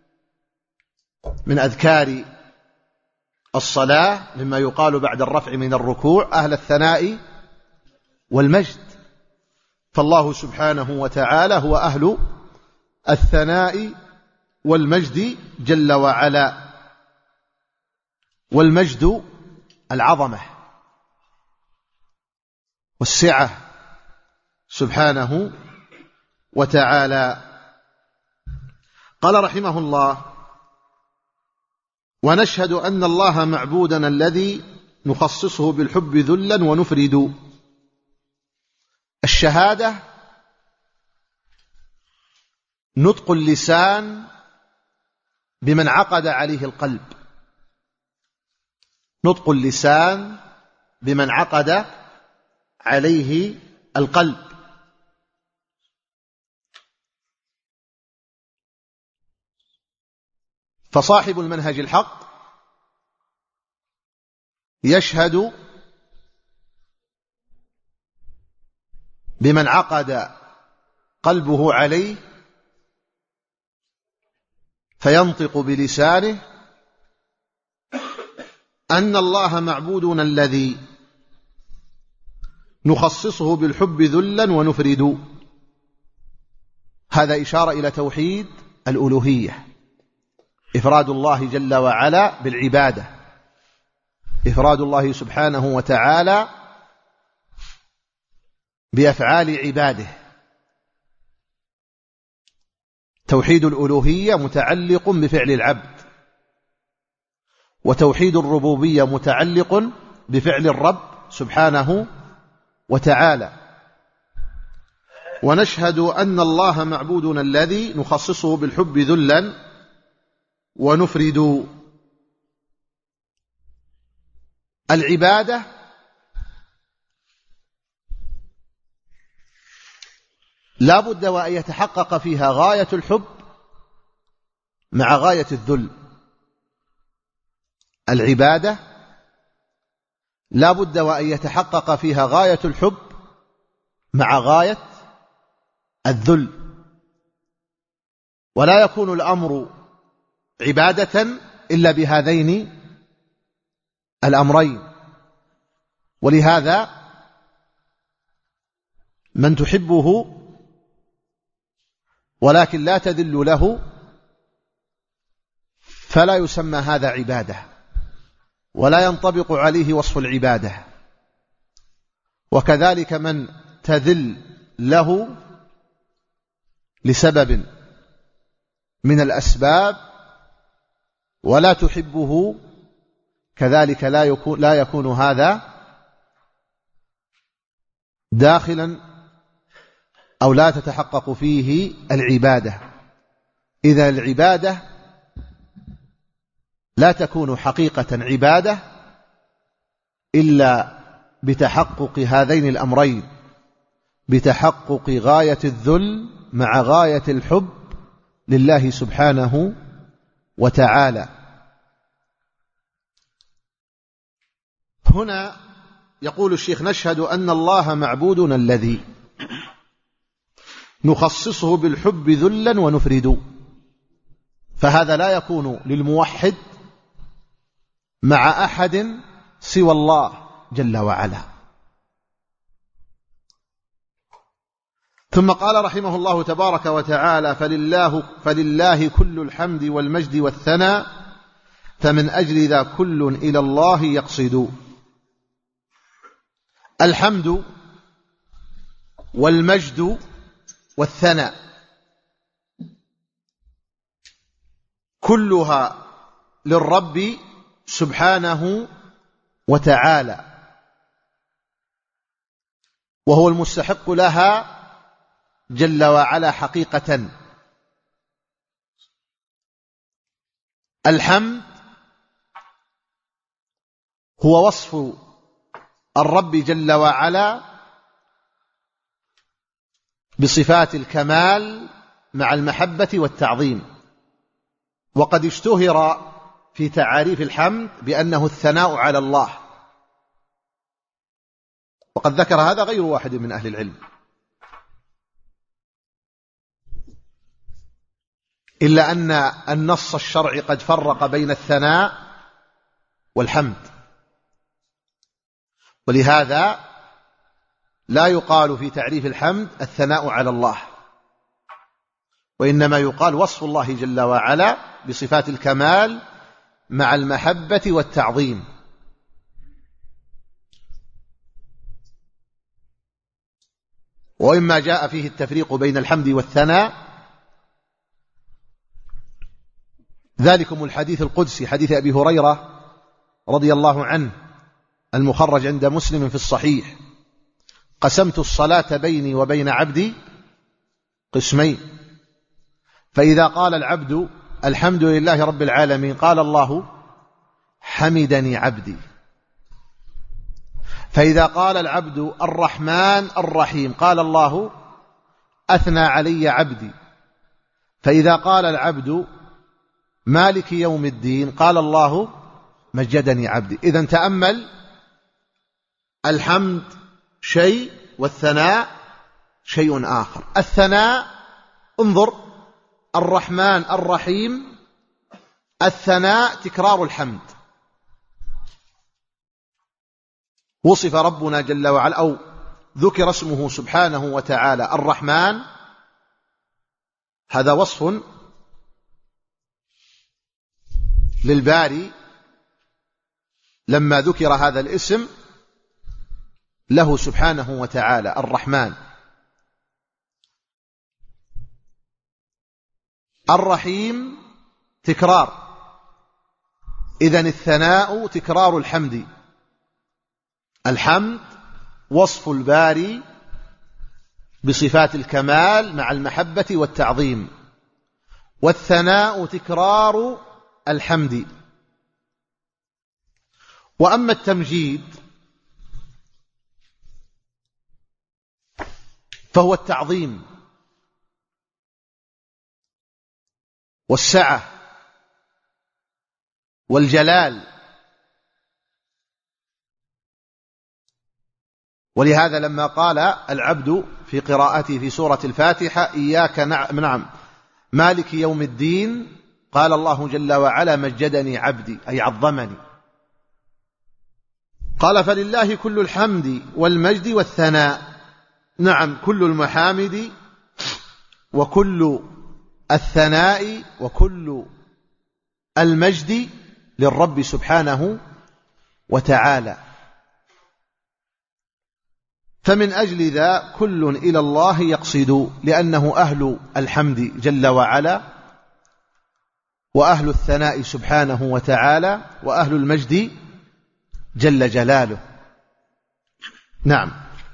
من أذكار الصلاة مما يقال بعد الرفع من الركوع: أهل الثناء والمجد. فالله سبحانه وتعالى هو أهل الثناء والمجد جل وعلا، والمجد العظمة والسعة سبحانه وتعالى. قال رحمه الله: ونشهد أن الله معبودنا الذي نخصصه بالحب ذلا ونفرد. الشهادة نطق اللسان بمن عقد عليه القلب، نطق اللسان بمن عقد عليه القلب. فصاحب المنهج الحق يشهد بمن عقد قلبه عليه فينطق بلسانه أن الله معبودنا الذي نخصصه بالحب ذلا ونفرد. هذا إشارة إلى توحيد الألوهية، إفراد الله جل وعلا بالعبادة، إفراد الله سبحانه وتعالى بأفعال عباده. توحيد الألوهية متعلق بفعل العبد، وتوحيد الربوبية متعلق بفعل الرب سبحانه وتعالى. ونشهد أن الله معبودنا الذي نخصصه بالحب ذلا ونفرد. العبادة لا بد وأن يتحقق فيها غاية الحب مع غاية الذل. العبادة لا بد وأن يتحقق فيها غاية الحب مع غاية الذل، ولا يكون الأمر عبادة إلا بهذين الأمرين. ولهذا من تحبه ولكن لا تذل له فلا يسمى هذا عبادة، ولا ينطبق عليه وصف العبادة. وكذلك من تذل له لسبب من الأسباب ولا تحبه كذلك لا يكون, لا يكون هذا داخلا أو لا تتحقق فيه العبادة. إذا العبادة لا تكون حقيقة عبادة إلا بتحقق هذين الأمرين، بتحقق غاية الذل مع غاية الحب لله سبحانه وتعالى. هنا يقول الشيخ: نشهد أن الله معبودنا الذي نخصصه بالحب ذلا ونفرد. فهذا لا يكون للموحد مع أحد سوى الله جل وعلا. ثم قال رحمه الله تبارك وتعالى: فلله, فلله كل الحمد والمجد والثناء، فمن أجل ذا كل إلى الله يقصد. الحمد والمجد والثناء كلها للرب سبحانه وتعالى، وهو المستحق لها جل وعلا حقيقة. الحمد هو وصف الرب جل وعلا بصفات الكمال مع المحبة والتعظيم. وقد اشتهر في تعاريف الحمد بأنه الثناء على الله، وقد ذكر هذا غير واحد من أهل العلم، إلا أن النص الشرعي قد فرق بين الثناء والحمد، ولهذا لا يقال في تعريف الحمد الثناء على الله، وإنما يقال وصف الله جل وعلا بصفات الكمال مع المحبة والتعظيم. وإما جاء فيه التفريق بين الحمد والثناء ذلكم الحديث القدسي، حديث أبي هريرة رضي الله عنه المخرج عند مسلم في الصحيح: قسمت الصلاة بيني وبين عبدي قسمين، فإذا قال العبد الحمد لله رب العالمين قال الله حمدني عبدي، فإذا قال العبد الرحمن الرحيم قال الله أثنى علي عبدي، فإذا قال العبد مالك يوم الدين قال الله مجدني عبدي. إذن تأمل، الحمد شيء والثناء شيء آخر. الثناء، انظر، الرحمن الرحيم، الثناء تكرار الحمد. وصف ربنا جل وعلا أو ذكر اسمه سبحانه وتعالى الرحمن، هذا وصف للباري لما ذكر هذا الاسم له سبحانه وتعالى الرحمن. الرحيم تكرار، إذن الثناء تكرار الحمد. الحمد وصف الباري بصفات الكمال مع المحبة والتعظيم، والثناء تكرار الحمد. وأما التمجيد فهو التعظيم والسعة والجلال. ولهذا لما قال العبد في قراءته في سورة الفاتحة إياك نعم مالك يوم الدين، قال الله جل وعلا مجدني عبدي، أي عظمني. قال فلله كل الحمد والمجد والثناء. نعم، كل المحامد وكل الثناء وكل المجد للرب سبحانه وتعالى. فمن أجل ذا كل إلى الله يقصد، لأنه أهل الحمد جل وعلا، وأهل الثناء سبحانه وتعالى، وأهل المجد جل جلاله. نعم.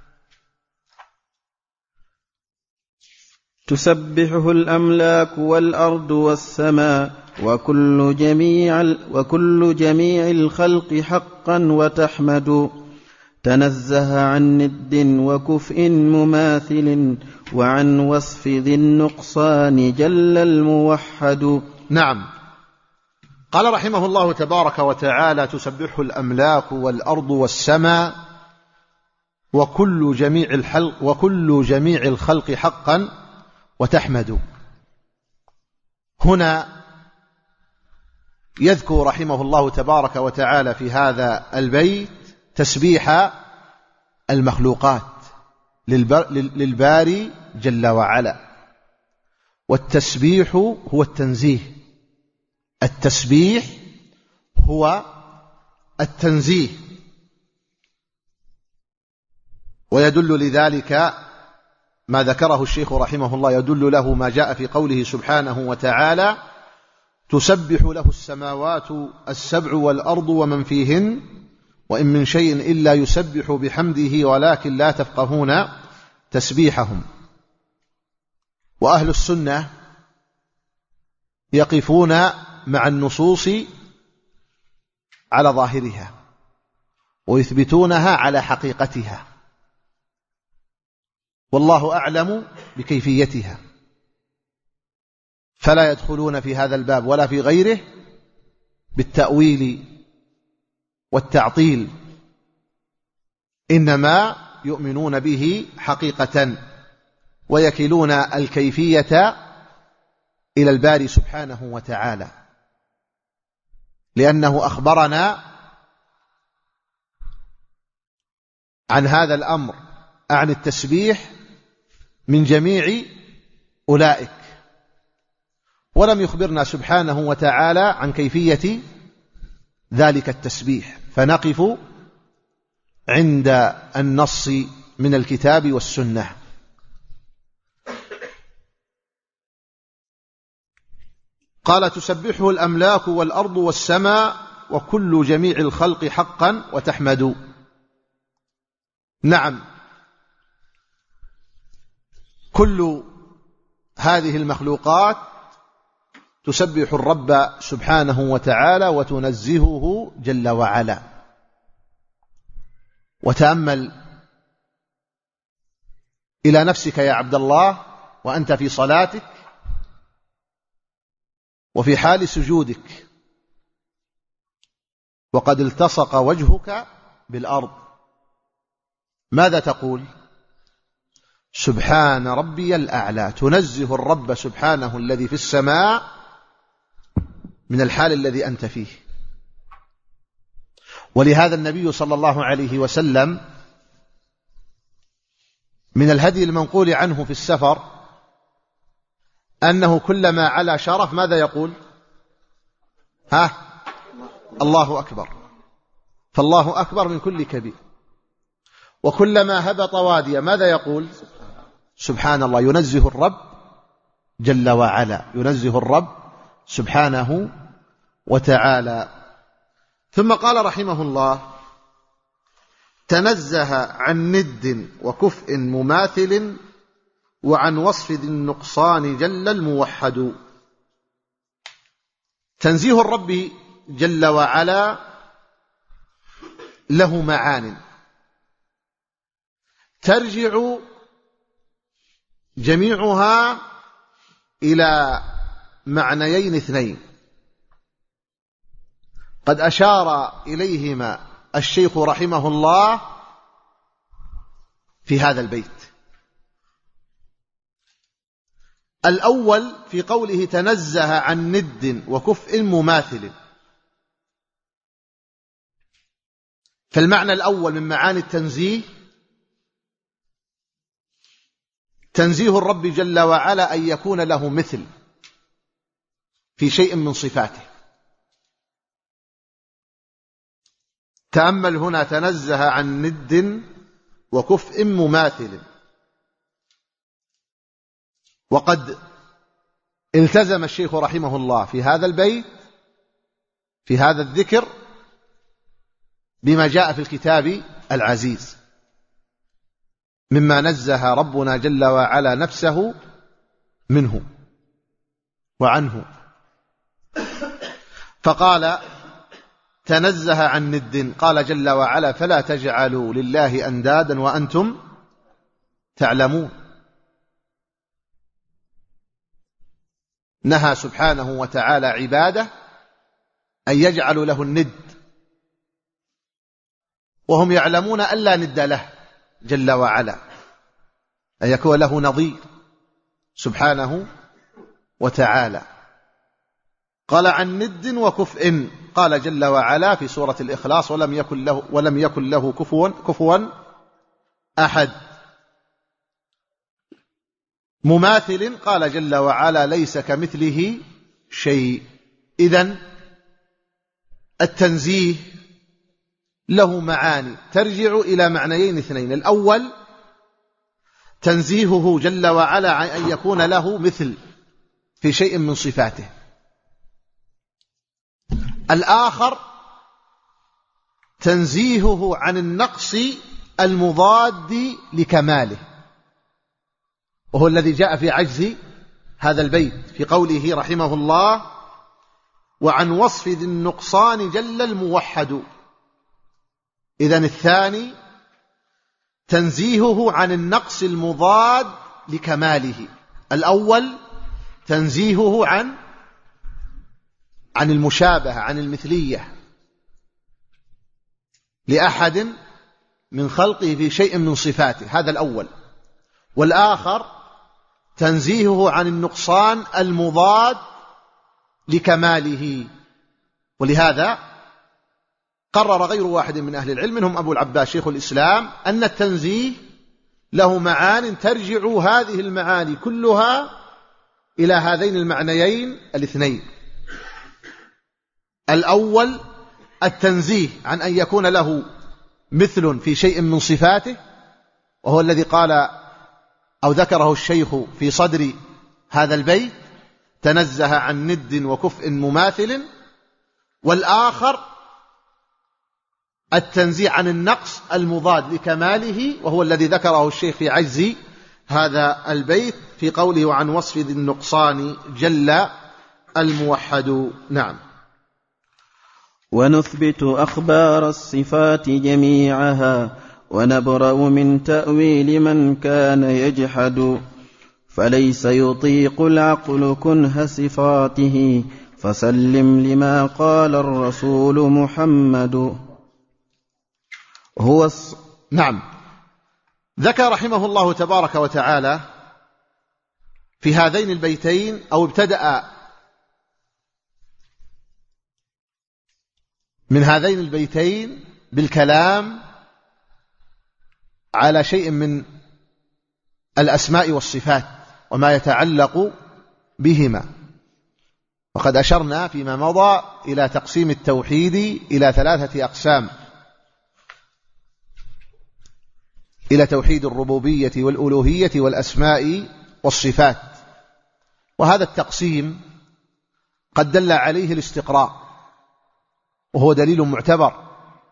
تسبحه الأملاك والأرض والسماء وكل جميع, وكل جميع الخلق حقا وتحمد. تنزه عن ند وكفء مماثل وعن وصف ذي النقصان جل الموحد. نعم. قال رحمه الله تبارك وتعالى تسبحه الأملاك والأرض والسماء وكل جميع الخلق وكل جميع الخلق حقا وتحمد. هنا يذكر رحمه الله تبارك وتعالى في هذا البيت تسبيح المخلوقات للباري جل وعلا. والتسبيح هو التنزيه، التسبيح هو التنزيه. ويدل لذلك ما ذكره الشيخ رحمه الله، يدل له ما جاء في قوله سبحانه وتعالى تسبح له السماوات السبع والأرض ومن فيهن وإن من شيء إلا يسبح بحمده ولكن لا تفقهون تسبيحهم. وأهل السنة يقفون مع النصوص على ظاهرها ويثبتونها على حقيقتها، والله أعلم بكيفيتها، فلا يدخلون في هذا الباب ولا في غيره بالتأويل والتعطيل، إنما يؤمنون به حقيقة ويكلون الكيفية إلى الباري سبحانه وتعالى، لأنه أخبرنا عن هذا الأمر، عن التسبيح من جميع أولئك، ولم يخبرنا سبحانه وتعالى عن كيفية ذلك التسبيح، فنقف عند النص من الكتاب والسنة. قال تسبحه الأملاك والأرض والسماء وكل جميع الخلق حقا وتحمد. نعم، كل هذه المخلوقات تسبح الرب سبحانه وتعالى وتنزهه جل وعلا. وتأمل إلى نفسك يا عبد الله وأنت في صلاتك، وفي حال سجودك وقد التصق وجهك بالأرض ماذا تقول؟ سبحان ربي الأعلى، تنزه الرب سبحانه الذي في السماء من الحال الذي أنت فيه. ولهذا النبي صلى الله عليه وسلم من الهدي المنقول عنه في السفر أنه كلما علا شرف ماذا يقول؟ ها الله أكبر، فالله أكبر من كل كبير. وكلما هبط واديا ماذا يقول؟ سبحان الله، ينزه الرب جل وعلا، ينزه الرب سبحانه وتعالى. ثم قال رحمه الله: تنزه عن ند وكفء مماثل وعن وصف ذي النقصان جل الموحد. تنزيه الرب جل وعلا له معان ترجع جميعها إلى معنيين اثنين قد أشار إليهما الشيخ رحمه الله في هذا البيت. الأول في قوله تنزه عن ند وكفء مماثل، فالمعنى الأول من معاني التنزيه تنزيه الرب جل وعلا أن يكون له مثل في شيء من صفاته. تأمل هنا: تنزه عن ند وكفء مماثل. وقد التزم الشيخ رحمه الله في هذا البيت في هذا الذكر بما جاء في الكتاب العزيز مما نزه ربنا جل وعلا نفسه منه وعنه، فقال تنزه عن ند، قال جل وعلا: فلا تجعلوا لله أندادا وأنتم تعلمون. نهى سبحانه وتعالى عباده أن يجعلوا له الند وهم يعلمون أن لا ند له جل وعلا، أن يكون له نظير سبحانه وتعالى. قال عن ند وكفء، قال جل وعلا في سورة الإخلاص: ولم يكن له, ولم يكن له كفوا, كفوا أحد. مماثل، قال جل وعلا: ليس كمثله شيء. إذن التنزيه له معاني ترجع إلى معنيين اثنين: الأول تنزيهه جل وعلا عن أن يكون له مثل في شيء من صفاته، الآخر تنزيهه عن النقص المضاد لكماله، وهو الذي جاء في عجز هذا البيت في قوله رحمه الله: وعن وصف ذي النقصان جل الموحد. إذن الثاني تنزيهه عن النقص المضاد لكماله، الأول تنزيهه عن عن المشابهة، عن المثلية لأحد من خلقه في شيء من صفاته، هذا الأول. والآخر تنزيهه عن النقصان المضاد لكماله. ولهذا قرر غير واحد من أهل العلم منهم أبو العباس شيخ الإسلام أن التنزيه له معان ترجع هذه المعاني كلها إلى هذين المعنيين الاثنين: الأول التنزيه عن أن يكون له مثل في شيء من صفاته، وهو الذي قال أو ذكره الشيخ في صدر هذا البيت: تنزه عن ند وكفء مماثل. والآخر التنزيه عن النقص المضاد لكماله، وهو الذي ذكره الشيخ في عجز هذا البيت في قوله: وعن وصف ذي النقصان جل الموحد. نعم. ونثبت أخبار الصفات جميعها ونبرأ من تأويل من كان يجحد، فليس يطيق العقل كنه صفاته فسلم لما قال الرسول محمد هو الص... نعم. ذكر رحمه الله تبارك وتعالى في هذين البيتين، أو ابتدأ من هذين البيتين بالكلام على شيء من الأسماء والصفات وما يتعلق بهما. وقد أشرنا فيما مضى إلى تقسيم التوحيد إلى ثلاثة أقسام: إلى توحيد الربوبية والألوهية والأسماء والصفات. وهذا التقسيم قد دل عليه الاستقراء، وهو دليل معتبر.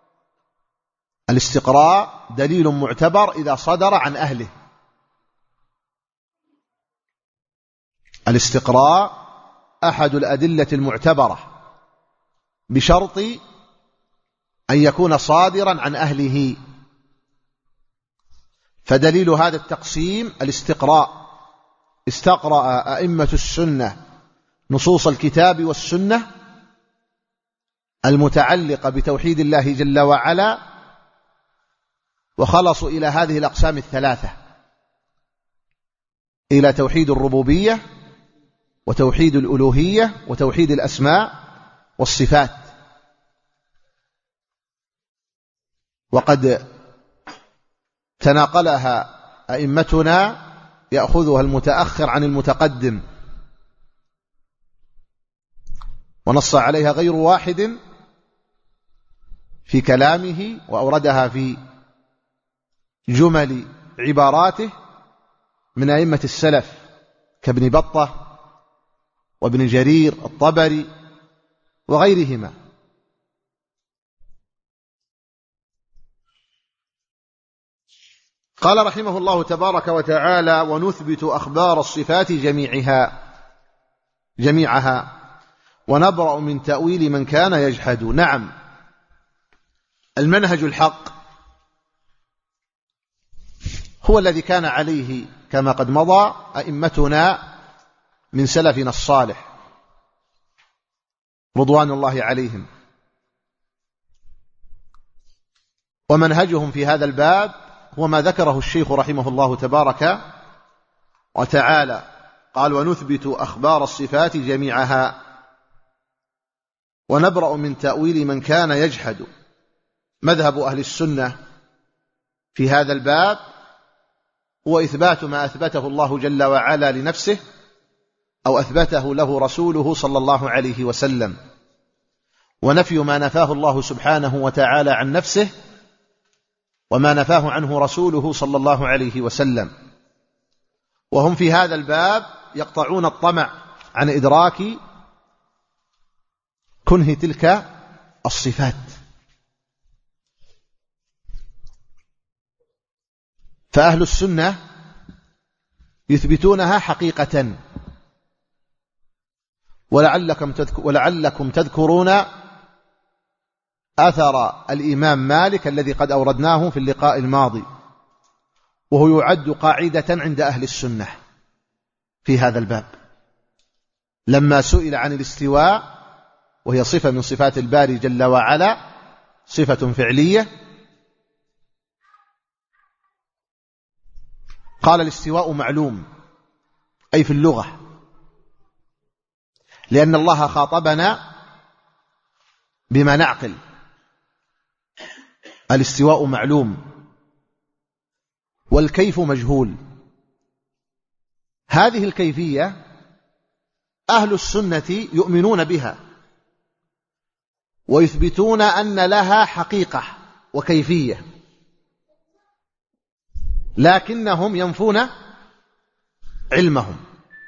الاستقراء دليل معتبر إذا صدر عن أهله. الاستقراء أحد الأدلة المعتبرة بشرط أن يكون صادرا عن أهله. فدليل هذا التقسيم الاستقراء. استقرأ أئمة السنة نصوص الكتاب والسنة المتعلقة بتوحيد الله جل وعلا، وخلصوا إلى هذه الأقسام الثلاثة: إلى توحيد الربوبية وتوحيد الألوهية وتوحيد الأسماء والصفات. وقد تناقلها أئمتنا، يأخذها المتأخر عن المتقدم، ونص عليها غير واحد في كلامه، وأوردها في جمل عباراته من أئمة السلف كابن بطة وابن جرير الطبري وغيرهما. قال رحمه الله تبارك وتعالى: ونثبت أخبار الصفات جميعها جميعها ونبرأ من تأويل من كان يجحد. نعم، المنهج الحق هو الذي كان عليه كما قد مضى أئمتنا من سلفنا الصالح رضوان الله عليهم، ومنهجهم في هذا الباب هو ما ذكره الشيخ رحمه الله تبارك وتعالى. قال: ونثبت أخبار الصفات جميعها ونبرأ من تأويل من كان يجحد. مذهب أهل السنة في هذا الباب هو إثبات ما أثبته الله جل وعلا لنفسه أو أثبته له رسوله صلى الله عليه وسلم، ونفي ما نفاه الله سبحانه وتعالى عن نفسه وما نفاه عنه رسوله صلى الله عليه وسلم. وهم في هذا الباب يقطعون الطمع عن إدراك كنه تلك الصفات. فأهل السنة يثبتونها حقيقة. ولعلكم ولعلكم تذكرون أثر الإمام مالك الذي قد أوردناه في اللقاء الماضي، وهو يعد قاعدة عند أهل السنة في هذا الباب. لما سئل عن الاستواء، وهي صفة من صفات الباري جل وعلا، صفة فعلية، قال: الاستواء معلوم، أي في اللغة، لأن الله خاطبنا بما نعقل. الاستواء معلوم والكيف مجهول. هذه الكيفية أهل السنة يؤمنون بها ويثبتون أن لها حقيقة وكيفية، لكنهم ينفون علمهم.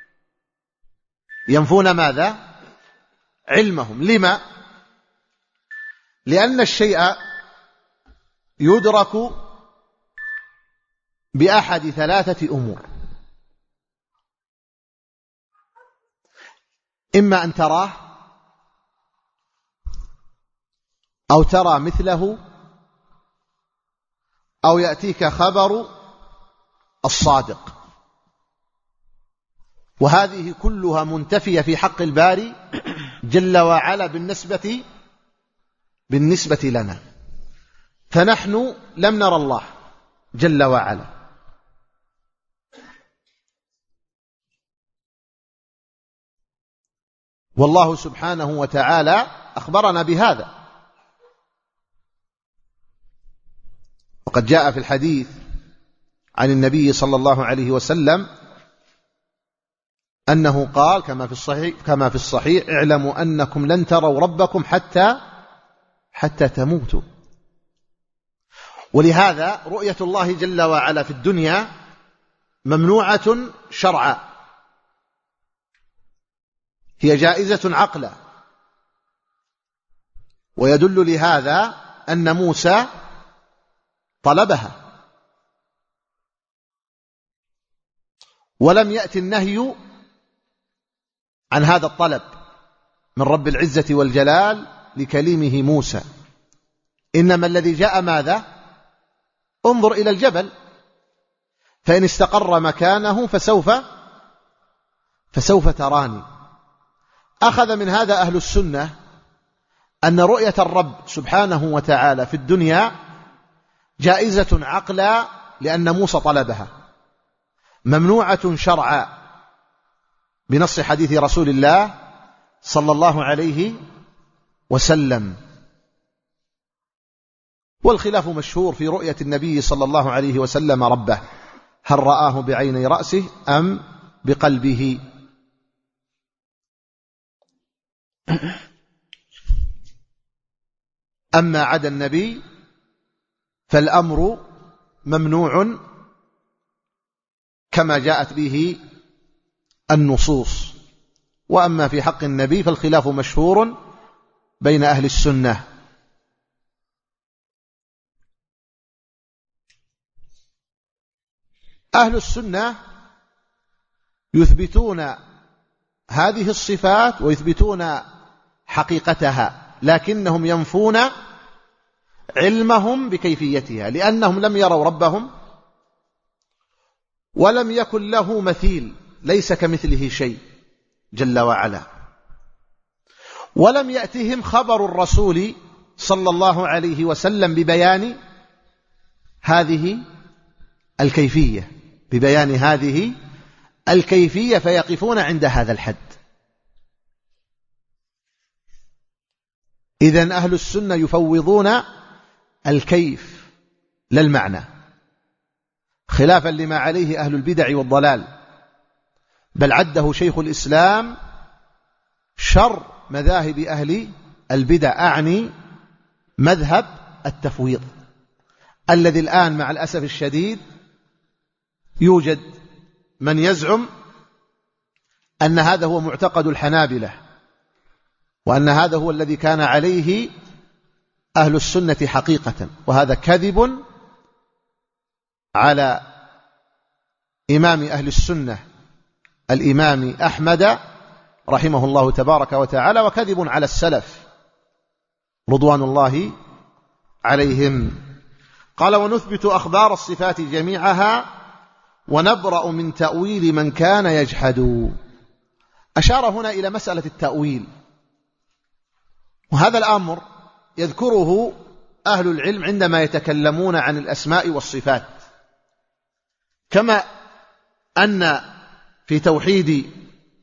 ينفون ماذا؟ علمهم. لما؟ لأن الشيء يدرك بأحد ثلاثة أمور: إما أن تراه، أو ترى مثله، أو يأتيك خبر الصادق. وهذه كلها منتفية في حق الباري جل وعلا بالنسبة بالنسبة لنا، فنحن لم نرى الله جل وعلا. والله سبحانه وتعالى أخبرنا بهذا، وقد جاء في الحديث عن النبي صلى الله عليه وسلم أنه قال كما في الصحيح كما في الصحيح اعلموا أنكم لن تروا ربكم حتى حتى تموتوا. ولهذا رؤية الله جل وعلا في الدنيا ممنوعة شرعا، هي جائزة عقلا، ويدل لهذا أن موسى طلبها، ولم يأتي النهي عن هذا الطلب من رب العزة والجلال لكليمه موسى، إنما الذي جاء ماذا؟ انظر إلى الجبل فإن استقر مكانه فسوف فسوف تراني. أخذ من هذا أهل السنة أن رؤية الرب سبحانه وتعالى في الدنيا جائزة عقلا، لأن موسى طلبها، ممنوعة شرعا بنص حديث رسول الله صلى الله عليه وسلم. والخلاف مشهور في رؤية النبي صلى الله عليه وسلم ربه، هل رآه بعيني رأسه أم بقلبه؟ أما عدا النبي فالأمر ممنوع كما جاءت به النصوص، وأما في حق النبي فالخلاف مشهور بين أهل السنة. أهل السنة يثبتون هذه الصفات ويثبتون حقيقتها، لكنهم ينفون علمهم بكيفيتها، لأنهم لم يروا ربهم ولم يكن له مثيل، ليس كمثله شيء جل وعلا، ولم يأتهم خبر الرسول صلى الله عليه وسلم ببيان هذه الكيفية ببيان هذه الكيفية فيقفون عند هذا الحد. إذن أهل السنة يفوضون الكيف لا المعنى، خلافا لما عليه أهل البدع والضلال، بل عده شيخ الإسلام شر مذاهب أهل البدع، أعني مذهب التفويض الذي الآن مع الأسف الشديد يوجد من يزعم أن هذا هو معتقد الحنابلة، وأن هذا هو الذي كان عليه أهل السنة حقيقة، وهذا كذب على إمام أهل السنة الإمام أحمد رحمه الله تبارك وتعالى، وكذب على السلف رضوان الله عليهم. قال ونثبت أخبار الصفات جميعها ونبرأ من تأويل من كان يجحد. أشار هنا إلى مسألة التأويل، وهذا الأمر يذكره أهل العلم عندما يتكلمون عن الأسماء والصفات، كما أن في توحيد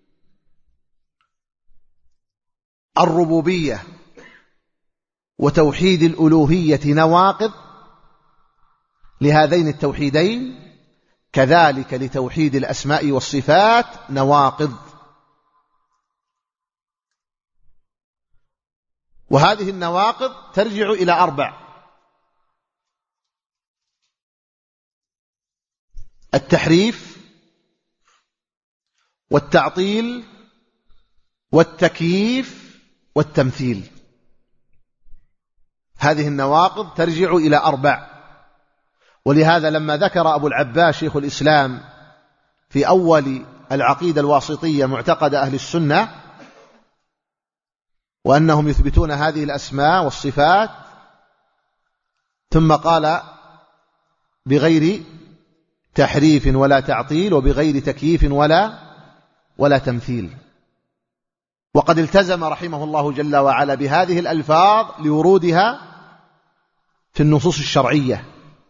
الربوبية وتوحيد الألوهية نواقض لهذين التوحيدين، كذلك لتوحيد الأسماء والصفات نواقض. وهذه النواقض ترجع إلى أربع: التحريف والتعطيل والتكييف والتمثيل. هذه النواقض ترجع إلى أربع. ولهذا لما ذكر أبو العباس شيخ الإسلام في أول العقيدة الواسطية معتقد أهل السنة وأنهم يثبتون هذه الأسماء والصفات، ثم قال بغير تحريف ولا تعطيل وبغير تكييف ولا ولا تمثيل. وقد التزم رحمه الله جل وعلا بهذه الألفاظ لورودها في النصوص الشرعية،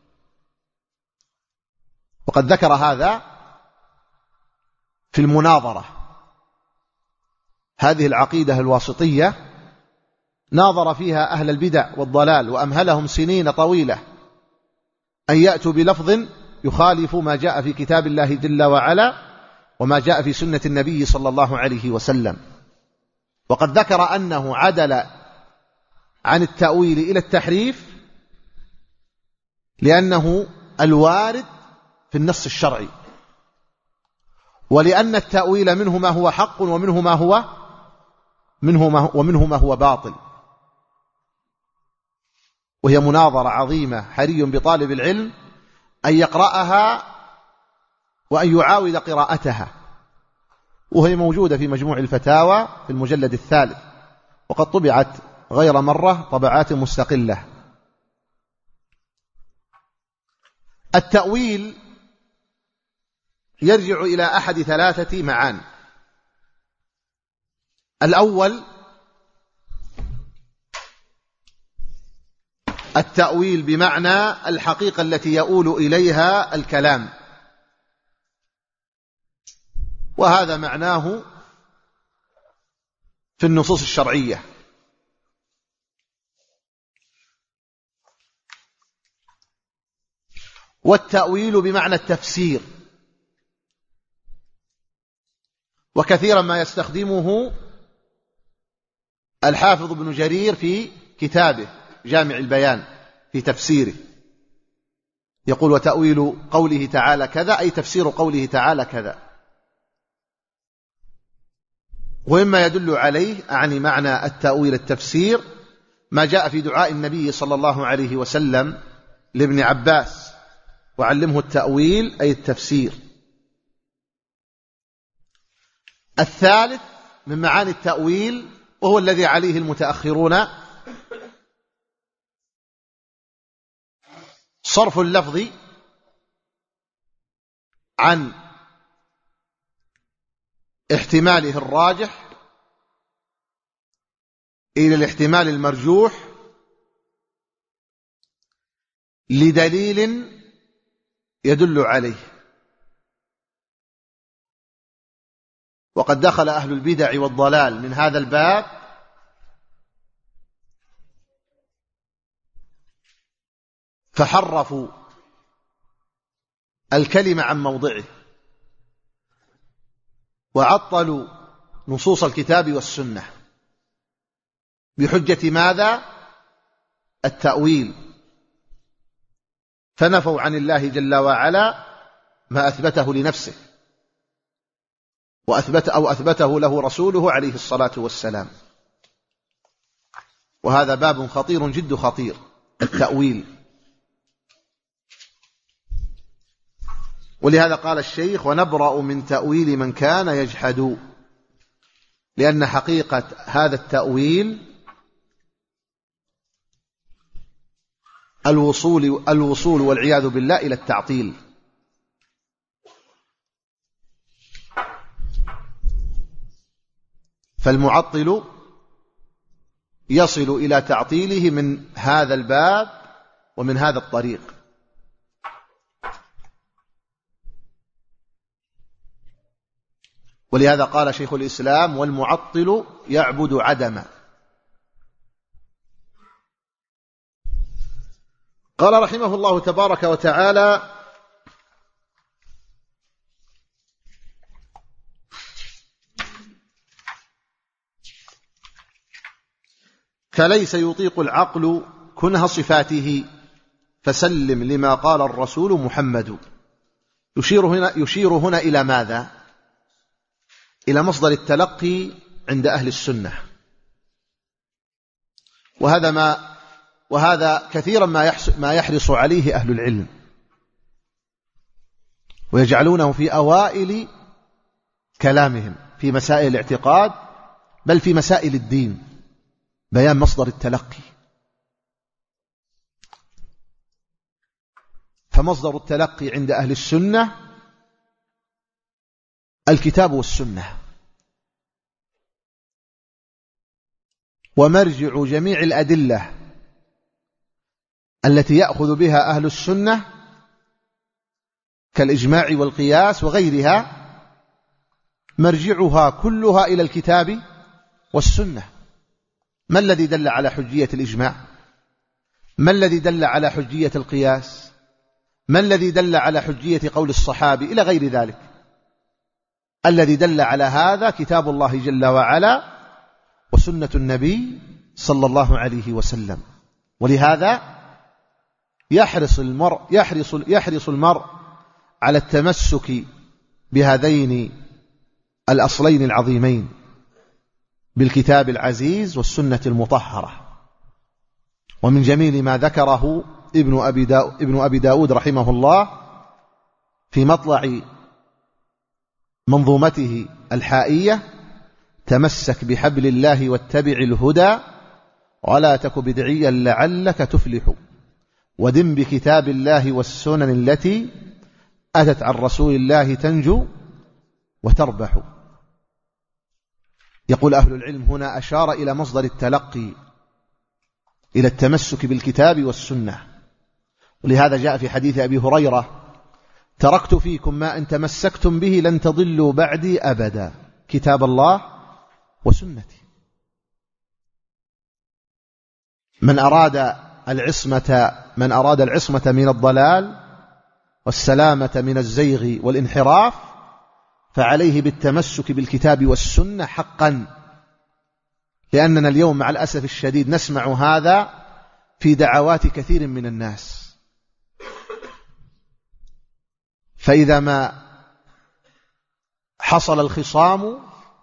وقد ذكر هذا في المناظرة. هذه العقيدة الواسطية ناظر فيها أهل البدع والضلال وأمهلهم سنين طويلة أن يأتوا بلفظ يخالف ما جاء في كتاب الله جل وعلا وما جاء في سنة النبي صلى الله عليه وسلم. وقد ذكر أنه عدل عن التأويل إلى التحريف لأنه الوارد في النص الشرعي، ولأن التأويل منه ما هو حق ومنه ما هو منه ما ومنه ما هو باطل. وهي مناظرة عظيمة حري بطالب العلم أن يقرأها وأن يعاود قراءتها، وهي موجودة في مجموع الفتاوى في المجلد الثالث، وقد طبعت غير مرة طبعات مستقلة. التأويل يرجع إلى أحد ثلاثة معان. الأول التأويل بمعنى الحقيقة التي يؤول إليها الكلام، وهذا معناه في النصوص الشرعية. والتأويل بمعنى التفسير، وكثيرا ما يستخدمه الحافظ ابن جرير في كتابه جامع البيان في تفسيره، يقول وتأويل قوله تعالى كذا، أي تفسير قوله تعالى كذا. ومما يدل عليه أعني معنى التأويل التفسير ما جاء في دعاء النبي صلى الله عليه وسلم لابن عباس وعلمه التأويل أي التفسير. الثالث من معاني التأويل وهو الذي عليه المتأخرون صرف اللفظ عن احتماله الراجح إلى الاحتمال المرجوح لدليل يدل عليه. وقد دخل أهل البدع والضلال من هذا الباب فحرفوا الكلمة عن موضعه وعطلوا نصوص الكتاب والسنة بحجة ماذا؟ التأويل، فنفوا عن الله جل وعلا ما أثبته لنفسه وأثبت أو أثبته له رسوله عليه الصلاة والسلام. وهذا باب خطير جد خطير، التأويل. ولهذا قال الشيخ ونبرأ من تأويل من كان يجحد، لأن حقيقة هذا التأويل الوصول, الوصول والعياذ بالله إلى التعطيل. فالمعطل يصل إلى تعطيله من هذا الباب ومن هذا الطريق. ولهذا قال شيخ الإسلام والمعطل يعبد عدما. قال رحمه الله تبارك وتعالى فليس يطيق العقل كنه صفاته فسلم لما قال الرسول محمد. يشير هنا, يشير هنا إلى ماذا؟ إلى مصدر التلقي عند أهل السنة، وهذا ما وهذا كثيرا ما ما يحرص عليه أهل العلم ويجعلونه في أوائل كلامهم في مسائل الاعتقاد بل في مسائل الدين، بيان مصدر التلقي. فمصدر التلقي عند أهل السنة الكتاب والسنة، ومرجع جميع الأدلة التي يأخذ بها أهل السنة كالإجماع والقياس وغيرها، مرجعها كلها إلى الكتاب والسنة. ما الذي دل على حجية الإجماع؟ ما الذي دل على حجية القياس؟ ما الذي دل على حجية قول الصحابي إلى غير ذلك؟ الذي دل على هذا كتاب الله جل وعلا وسنة النبي صلى الله عليه وسلم. ولهذا يحرص المرء يحرص يحرص المرء على التمسك بهذين الأصلين العظيمين، بالكتاب العزيز والسنة المطهرة. ومن جميل ما ذكره ابن أبي داود, ابن أبي داود رحمه الله في مطلع منظومته الحائية: تمسك بحبل الله واتبع الهدى ولا تك بدعيا لعلك تفلح، ودم بكتاب الله والسنن التي أتت عن رسول الله تنجو وتربح. يقول أهل العلم هنا أشار إلى مصدر التلقي، إلى التمسك بالكتاب والسنة. ولهذا جاء في حديث أبي هريرة: تركت فيكم ما إن تمسكتم به لن تضلوا بعدي أبدا، كتاب الله وسنتي. من أراد العصمة من أراد العصمة من الضلال والسلامة من الزيغ والانحراف فعليه بالتمسك بالكتاب والسنة حقا. لأننا اليوم مع الأسف الشديد نسمع هذا في دعوات كثير من الناس، فإذا ما حصل الخصام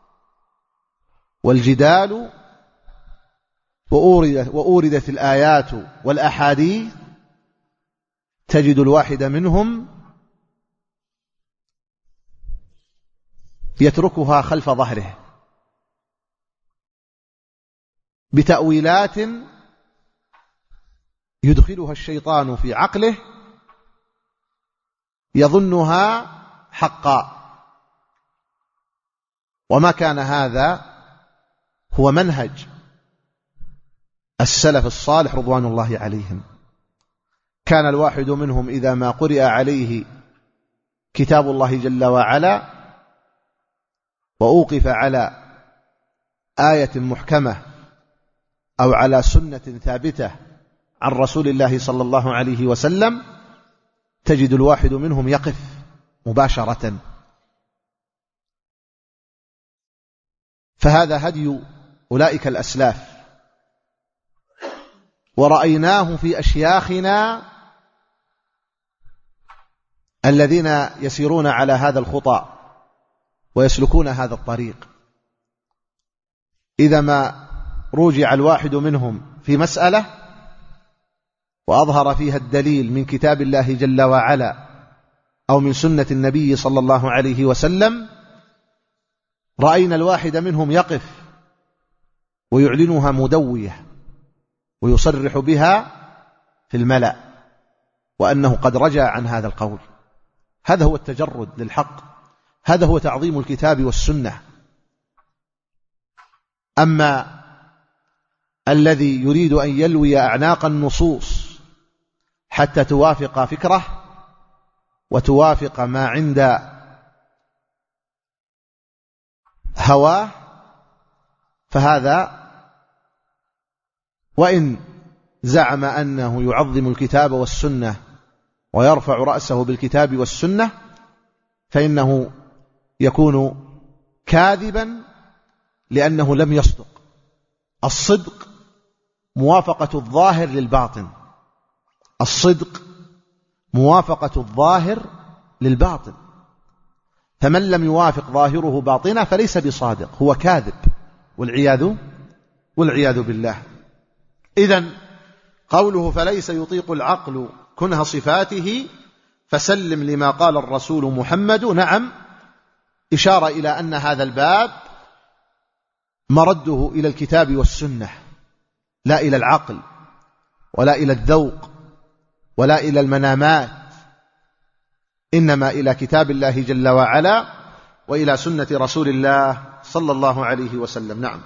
والجدال وأوردت, وأوردت الآيات والأحاديث تجد الواحد منهم يتركها خلف ظهره بتأويلات يدخلها الشيطان في عقله يظنها حقا. وما كان هذا هو منهج السلف الصالح رضوان الله عليهم. كان الواحد منهم إذا ما قرئ عليه كتاب الله جل وعلا وأوقف على آية محكمة أو على سنة ثابتة عن رسول الله صلى الله عليه وسلم، تجد الواحد منهم يقف مباشرة. فهذا هدي أولئك الأسلاف، ورأيناه في أشياخنا الذين يسيرون على هذا الخطى ويسلكون هذا الطريق. إذا ما رجع الواحد منهم في مسألة وأظهر فيها الدليل من كتاب الله جل وعلا أو من سنة النبي صلى الله عليه وسلم، رأينا الواحد منهم يقف ويعلنها مدوية ويصرح بها في الملأ وأنه قد رجع عن هذا القول. هذا هو التجرد للحق، هذا هو تعظيم الكتاب والسنة. أما الذي يريد أن يلوي أعناق النصوص حتى توافق فكره وتوافق ما عند هواه، فهذا وإن زعم أنه يعظم الكتاب والسنة ويرفع رأسه بالكتاب والسنة فإنه يكون كاذبا، لأنه لم يصدق. الصدق موافقة الظاهر للباطن، الصدق موافقة الظاهر للباطن. فمن لم يوافق ظاهره باطنه فليس بصادق، هو كاذب والعياذ والعياذ بالله. إذن قوله فليس يطيق العقل كنه صفاته فسلم لما قال الرسول محمد، نعم، إشارة إلى أن هذا الباب مرده إلى الكتاب والسنة، لا إلى العقل ولا إلى الذوق ولا إلى المنامات، إنما إلى كتاب الله جل وعلا وإلى سنة رسول الله صلى الله عليه وسلم. نعم.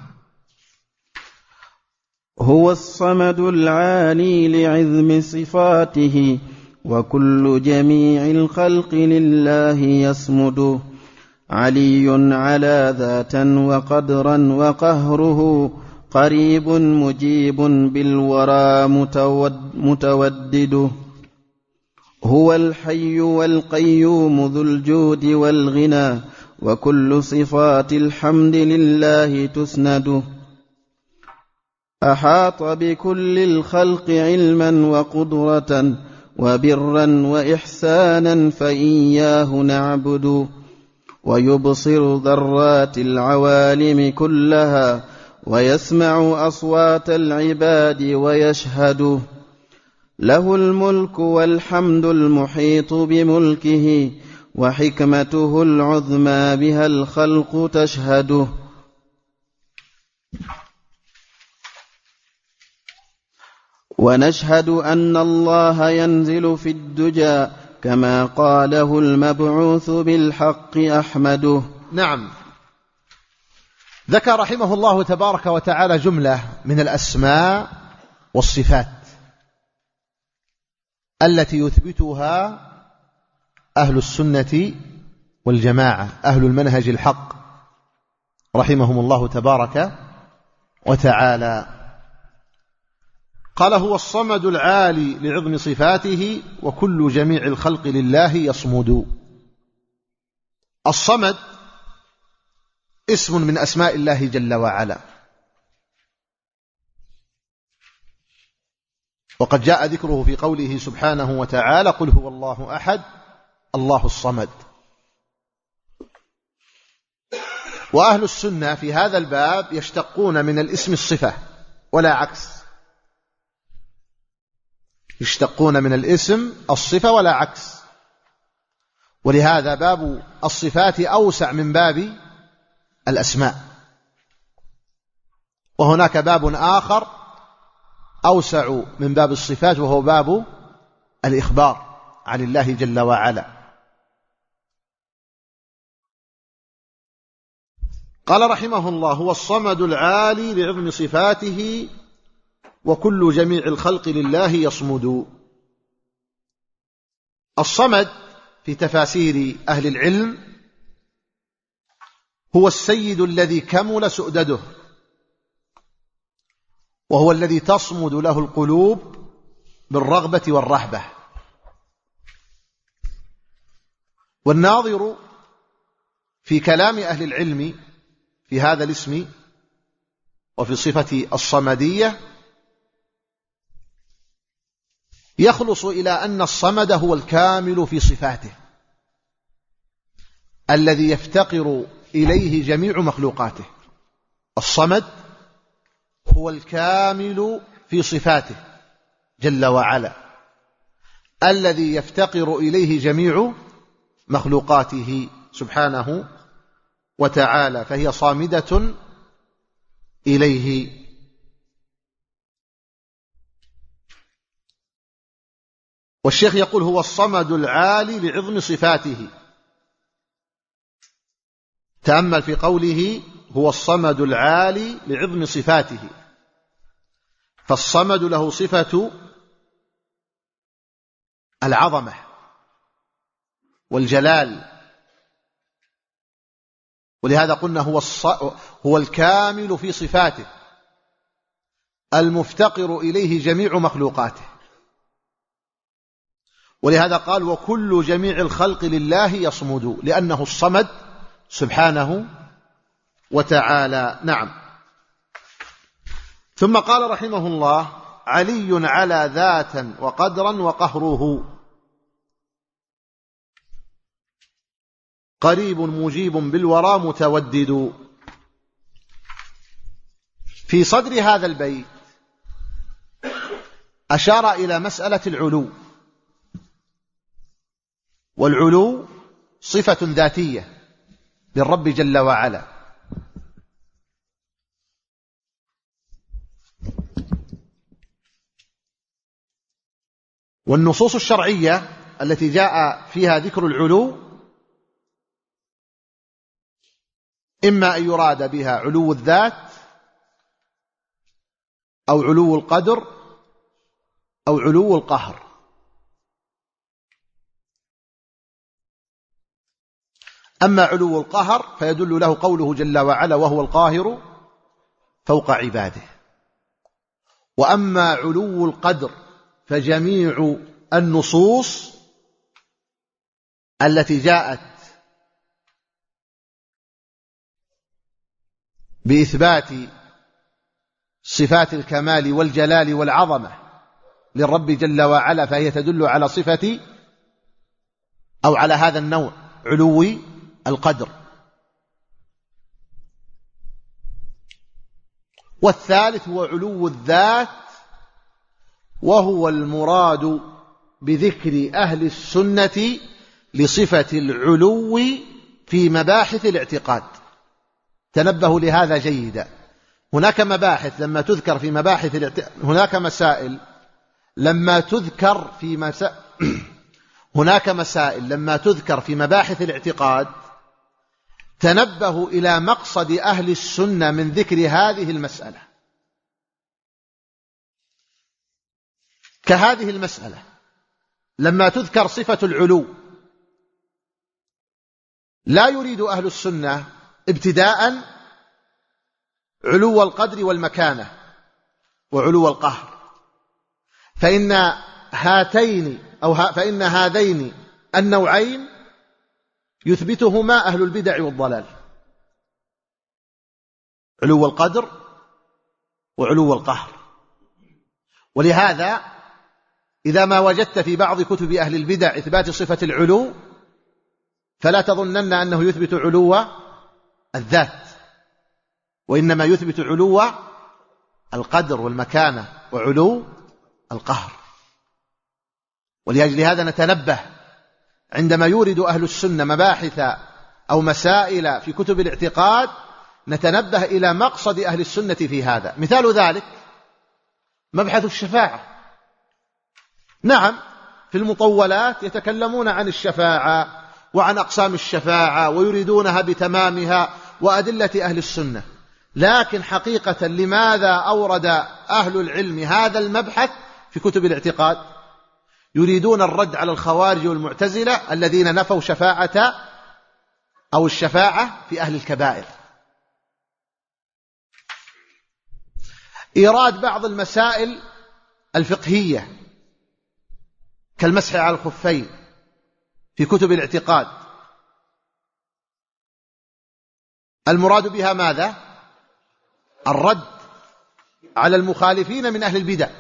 هو الصمد العالي لعظم صفاته، وكل جميع الخلق لله يصمد. علي على ذاتا وقدرا وقهره، قريب مجيب بالورى متودد. هو الحي والقيوم ذو الجود والغنى، وكل صفات الحمد لله تسند. أحاط بكل الخلق علما وقدرة، وبرا وإحسانا فإياه نعبد. ويبصر ذرات العوالم كلها، ويسمع أصوات العباد ويشهد. له الملك والحمد المحيط بملكه، وحكمته العظمى بها الخلق تشهد. ونشهد أن الله ينزل في الدجى، كما قاله المبعوث بالحق أحمد. نعم. ذكر رحمه الله تبارك وتعالى جملة من الأسماء والصفات التي يثبتها أهل السنة والجماعة، أهل المنهج الحق رحمهم الله تبارك وتعالى. قال: هو الصمد العالي لعظم صفاته، وكل جميع الخلق لله يصمد. الصمد اسم من أسماء الله جل وعلا، وقد جاء ذكره في قوله سبحانه وتعالى: قل هو الله أحد الله الصمد. وأهل السنة في هذا الباب يشتقون من الاسم الصفة ولا عكس، يشتقون من الاسم الصفة ولا عكس. ولهذا باب الصفات أوسع من باب الأسماء، وهناك باب آخر أوسع من باب الصفات، وهو باب الإخبار عن الله جل وعلا. قال رحمه الله: هو الصمد العالي لعظم صفاته، وكل جميع الخلق لله يصمد. الصمد في تفاسير أهل العلم هو السيد الذي كمل سؤدده، وهو الذي تصمد له القلوب بالرغبة والرهبة. والناظر في كلام أهل العلم في هذا الاسم وفي صفة الصمدية يخلص إلى أن الصمد هو الكامل في صفاته، الذي يفتقر إليه جميع مخلوقاته. الصمد هو الكامل في صفاته جل وعلا، الذي يفتقر إليه جميع مخلوقاته سبحانه وتعالى، فهي صامدة إليه. والشيخ يقول: هو الصمد العالي لعظم صفاته. تأمل في قوله: هو الصمد العالي لعظم صفاته، فالصمد له صفة العظمة والجلال، ولهذا قلنا هو, هو الكامل في صفاته، المفتقر إليه جميع مخلوقاته. ولهذا قال: وكل جميع الخلق لله يصمد، لأنه الصمد سبحانه وتعالى. نعم. ثم قال رحمه الله: علي على ذاتا وقدرا وقهره، قريب مجيب بالورى متودد. في صدر هذا البيت أشار إلى مسألة العلو، والعلو صفة ذاتية للرب جل وعلا، والنصوص الشرعية التي جاء فيها ذكر العلو إما أن يراد بها علو الذات أو علو القدر أو علو القهر. أما علو القهر فيدل له قوله جل وعلا وهو القاهر فوق عباده. وأما علو القدر فجميع النصوص التي جاءت بإثبات صفات الكمال والجلال والعظمة للرب جل وعلا فهي تدل على صفة أو على هذا النوع علو القدر. والثالث هو علو الذات، وهو المراد بذكر أهل السنة لصفة العلو في مباحث الاعتقاد. تنبهوا لهذا جيدا. هناك مباحث لما تذكر في مباحث الاعتقاد، هناك مسائل لما تذكر في مسا... هناك مسائل لما تذكر في مباحث الاعتقاد تنبهوا إلى مقصد أهل السنة من ذكر هذه المسألة. كهذه المسألة لما تذكر صفة العلو لا يريد أهل السنة ابتداء علو القدر والمكانة وعلو القهر، فإن هاتين أو ها فإن هذين النوعين يثبتهما أهل البدع والضلال، علو القدر وعلو القهر. ولهذا إذا ما وجدت في بعض كتب أهل البدع إثبات صفة العلو فلا تظنن أنه يثبت علو الذات، وإنما يثبت علو القدر والمكانة وعلو القهر. ولأجل هذا نتنبه عندما يورد أهل السنة مباحث أو مسائل في كتب الاعتقاد نتنبه إلى مقصد أهل السنة في هذا. مثال ذلك مبحث الشفاعة. نعم في المطولات يتكلمون عن الشفاعة وعن أقسام الشفاعة ويريدونها بتمامها وأدلة أهل السنة، لكن حقيقة لماذا أورد أهل العلم هذا المبحث في كتب الاعتقاد؟ يريدون الرد على الخوارج والمعتزلة الذين نفوا شفاعة أو الشفاعة في أهل الكبائر. إيراد بعض المسائل الفقهية كالمسح على الخفين في كتب الاعتقاد المراد بها ماذا؟ الرد على المخالفين من أهل البدع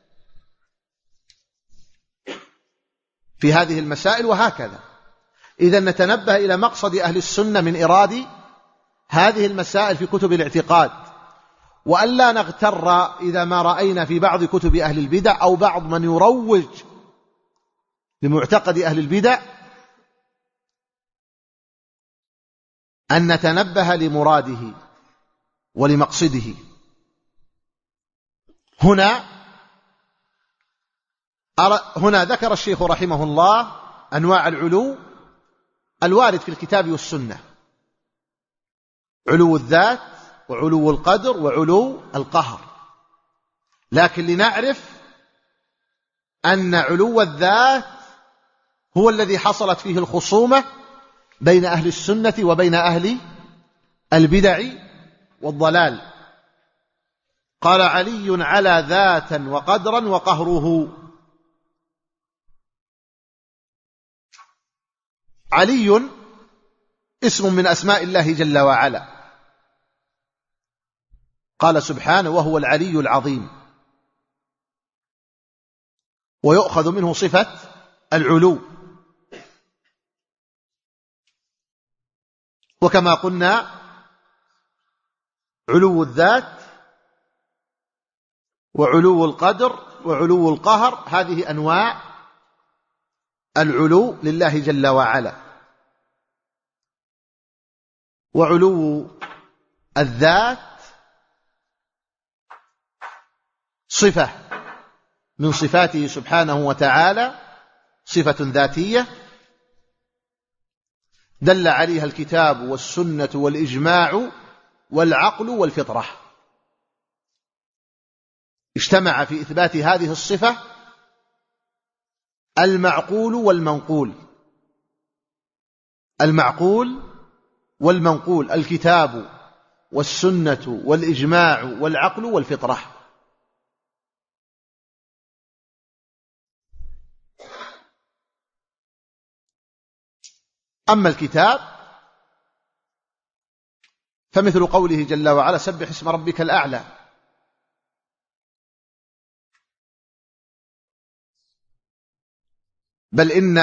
في هذه المسائل. وهكذا إذا نتنبه إلى مقصد أهل السنة من إرادة هذه المسائل في كتب الاعتقاد، وألا نغتر إذا ما رأينا في بعض كتب أهل البدع أو بعض من يروج لمعتقد أهل البدع أن نتنبه لمراده ولمقصده. هنا هنا ذكر الشيخ رحمه الله أنواع العلو الوارد في الكتاب والسنة: علو الذات وعلو القدر وعلو القهر. لكن لنعرف أن علو الذات هو الذي حصلت فيه الخصومة بين أهل السنة وبين أهل البدع والضلال. قال علي على ذاتا وقدرا وقهره. علي اسم من أسماء الله جل وعلا، قال سبحانه وهو العلي العظيم، ويؤخذ منه صفة العلو. وكما قلنا علو الذات وعلو القدر وعلو القهر هذه أنواع العلو لله جل وعلا. وعلو الذات صفة من صفاته سبحانه وتعالى، صفة ذاتية دل عليها الكتاب والسنة والإجماع والعقل والفطرة، اجتمع في إثبات هذه الصفة المعقول والمنقول. المعقول والمنقول الكتاب والسنة والإجماع والعقل والفطرة. أما الكتاب فمثل قوله جل وعلا: سبح اسم ربك الأعلى. بل إن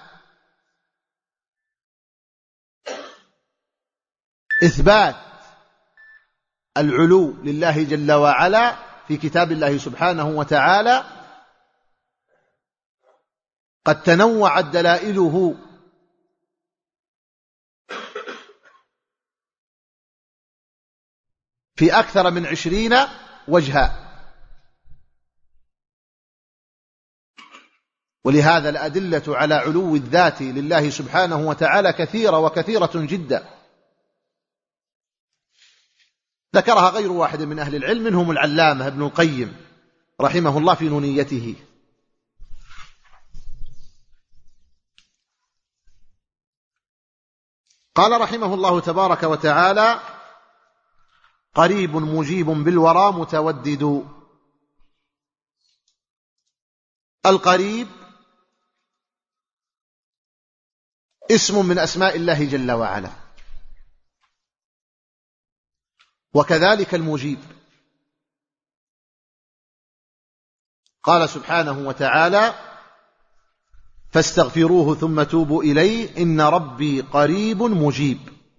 إثبات العلو لله جل وعلا في كتاب الله سبحانه وتعالى قد تنوعت دلائله في أكثر من عشرين وجها، ولهذا الأدلة على علو الذات لله سبحانه وتعالى كثيرة وكثيرة جدا، ذكرها غير واحد من أهل العلم، منهم العلامة ابن القيم رحمه الله في نونيته. قال رحمه الله تبارك وتعالى: قريب مجيب بالورى متودد. القريب اسم من أسماء الله جل وعلا، وكذلك المجيب. قال سبحانه وتعالى: فاستغفروه ثم توبوا إليه إن ربي قريب مجيب.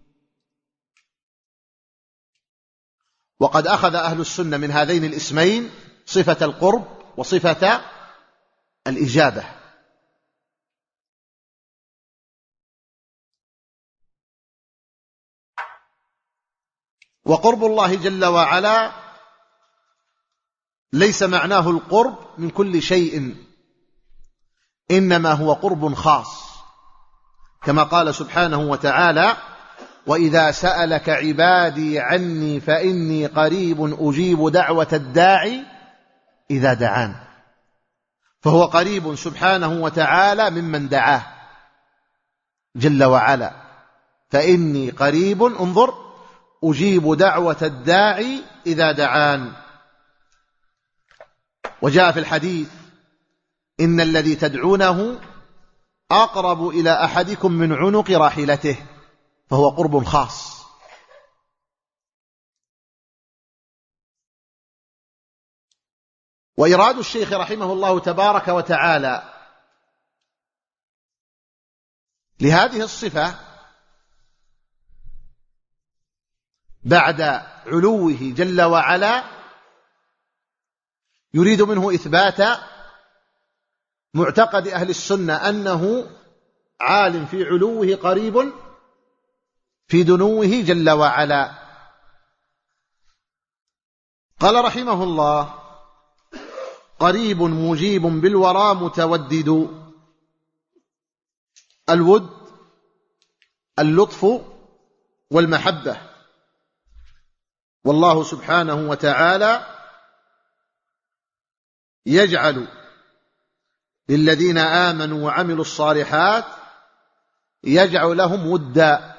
وقد أخذ أهل السنة من هذين الاسمين صفة القرب وصفة الإجابة. وقرب الله جل وعلا ليس معناه القرب من كل شيء، إنما هو قرب خاص، كما قال سبحانه وتعالى: وإذا سألك عبادي عني فإني قريب أجيب دعوة الداعي إذا دعان. فهو قريب سبحانه وتعالى ممن دعاه جل وعلا، فإني قريب انظر أجيب دعوة الداعي إذا دعان. وجاء في الحديث: إن الذي تدعونه أقرب إلى أحدكم من عنق راحلته، فهو قرب خاص. وإراد الشيخ رحمه الله تبارك وتعالى لهذه الصفة بعد علوه جل وعلا يريد منه إثبات معتقد أهل السنة أنه عالم في علوه قريب في دنوه جل وعلا. قال رحمه الله: قريب مجيب بالورى متودد. الود اللطف والمحبة، والله سبحانه وتعالى يجعل للذين آمنوا وعملوا الصالحات يجعل لهم ودا،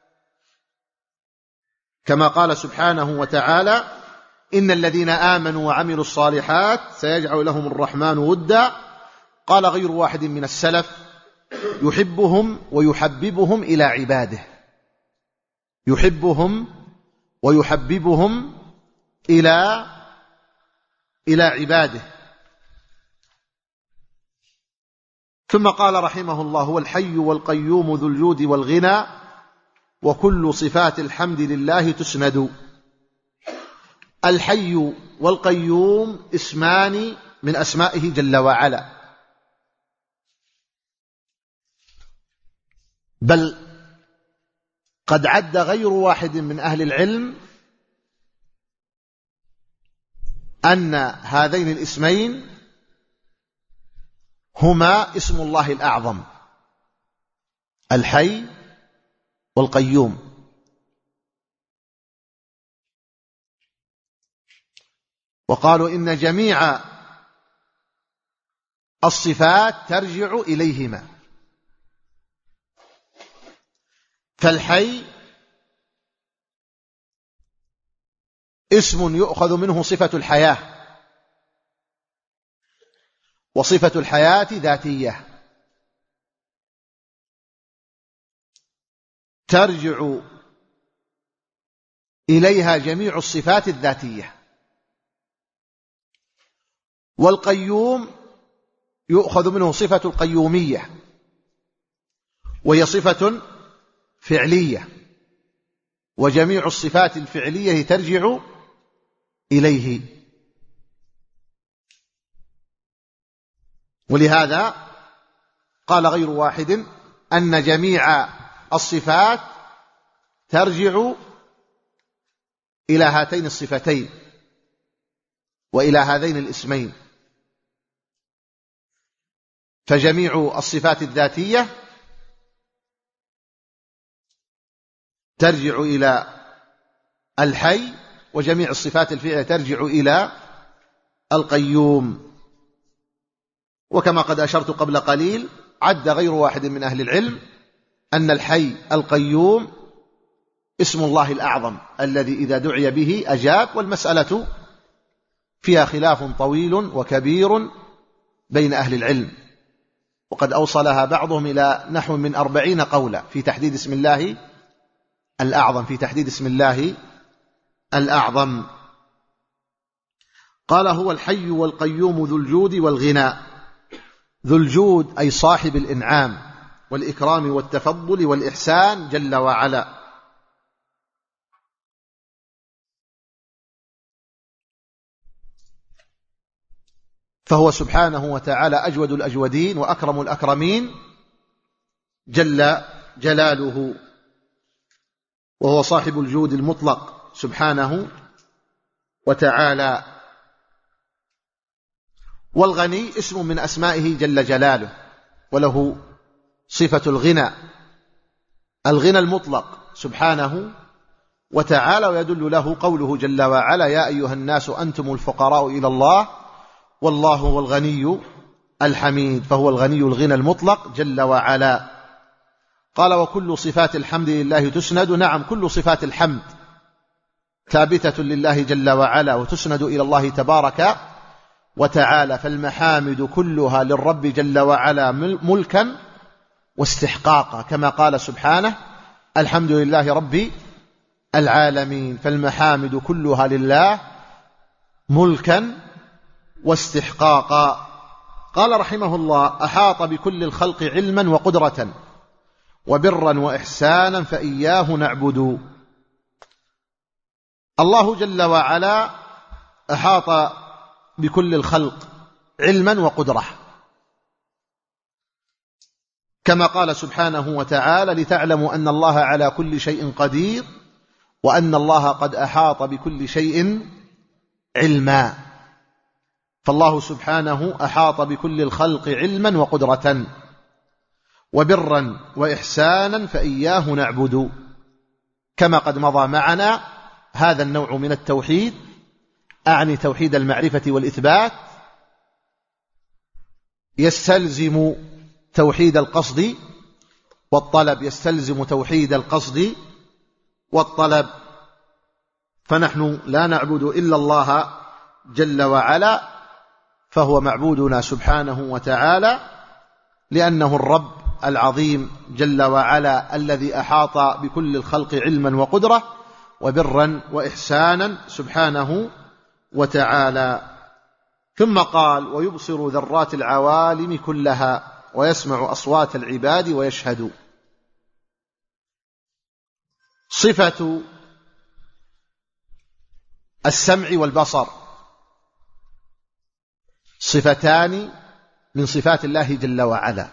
كما قال سبحانه وتعالى: إن الذين آمنوا وعملوا الصالحات سيجعل لهم الرحمن ودا. قال غير واحد من السلف: يحبهم ويحببهم إلى عباده، يحبهم ويحببهم إلى إلى عباده. ثم قال رحمه الله: هو الحي والقيوم ذو الجود والغنى وكل صفات الحمد لله تسند. الحي والقيوم اسمان من أسمائه جل وعلا، بل قد عد غير واحد من أهل العلم أن هذين الاسمين هما اسم الله الأعظم، الحي والقيوم. وقالوا إن جميع الصفات ترجع إليهما، فالحي اسم يؤخذ منه صفة الحياة، وصفة الحياة ذاتية ترجع إليها جميع الصفات الذاتية. والقيوم يؤخذ منه صفة القيومية، وهي صفة فعلية، وجميع الصفات الفعلية ترجع إليه. ولهذا قال غير واحد أن جميع الصفات ترجع إلى هاتين الصفتين وإلى هذين الاسمين، فجميع الصفات الذاتية ترجع إلى الحي، وجميع الصفات الفعلية ترجع إلى القيوم. وكما قد أشرت قبل قليل، عد غير واحد من أهل العلم أن الحي القيوم اسم الله الأعظم الذي إذا دعي به أجاب، والمسألة فيها خلاف طويل وكبير بين أهل العلم، وقد أوصلها بعضهم إلى نحو من أربعين قولا في تحديد اسم الله الأعظم في تحديد اسم الله الأعظم. قال هو الحي والقيوم ذو الجود والغنى. ذو الجود أي صاحب الإنعام والإكرام والتفضل والإحسان جل وعلا. فهو سبحانه وتعالى أجود الأجودين وأكرم الأكرمين جل جلاله، وهو صاحب الجود المطلق سبحانه وتعالى. والغني اسم من أسمائه جل جلاله، وله صفة الغنى، الغنى المطلق سبحانه وتعالى، ويدل له قوله جل وعلا: يا أيها الناس أنتم الفقراء إلى الله والله هو الغني الحميد. فهو الغني الغنى المطلق جل وعلا. قال: وكل صفات الحمد لله تسند. نعم، كل صفات الحمد ثابتة لله جل وعلا وتسند إلى الله تبارك وتعالى، فالمحامد كلها للرب جل وعلا ملكا واستحقاقا، كما قال سبحانه: الحمد لله رب العالمين. فالمحامد كلها لله ملكا واستحقاقا. قال رحمه الله: أحاط بكل الخلق علما وقدرة وبرا وإحسانا فإياه نعبد. الله جل وعلا أحاط بكل الخلق علما وقدرة، كما قال سبحانه وتعالى: لتعلموا أن الله على كل شيء قدير وأن الله قد أحاط بكل شيء علما. فالله سبحانه أحاط بكل الخلق علما وقدرة وبرا وإحسانا فإياه نعبد، كما قد مضى معنا. هذا النوع من التوحيد، أعني توحيد المعرفة والإثبات، يستلزم توحيد القصد والطلب، يستلزم توحيد القصد والطلب. فنحن لا نعبد إلا الله جل وعلا، فهو معبودنا سبحانه وتعالى، لأنه الرب العظيم جل وعلا الذي أحاط بكل الخلق علما وقدرة وبرا وإحسانا سبحانه وتعالى. ثم قال: ويبصر ذرات العوالم كلها ويسمع أصوات العباد ويشهد. صفة السمع والبصر صفتان من صفات الله جل وعلا،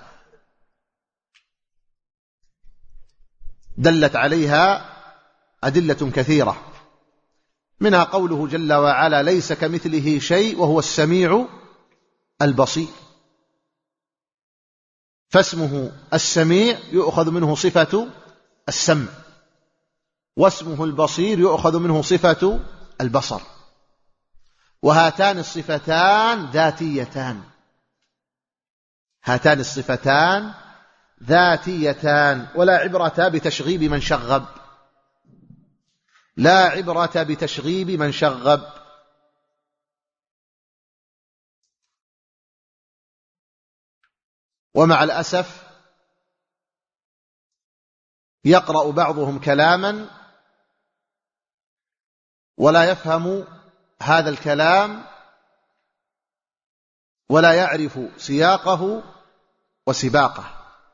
دلت عليها أدلة كثيرة، منها قوله جل وعلا: ليس كمثله شيء وهو السميع البصير. فاسمه السميع يؤخذ منه صفة السمع، واسمه البصير يؤخذ منه صفة البصر، وهاتان الصفتان ذاتيتان، هاتان الصفتان ذاتيتان، ولا عبرة بتشغيب من شغب، لا عبرة بتشغيب من شغب. ومع الأسف يقرأ بعضهم كلاما ولا يفهم هذا الكلام ولا يعرف سياقه وسباقه.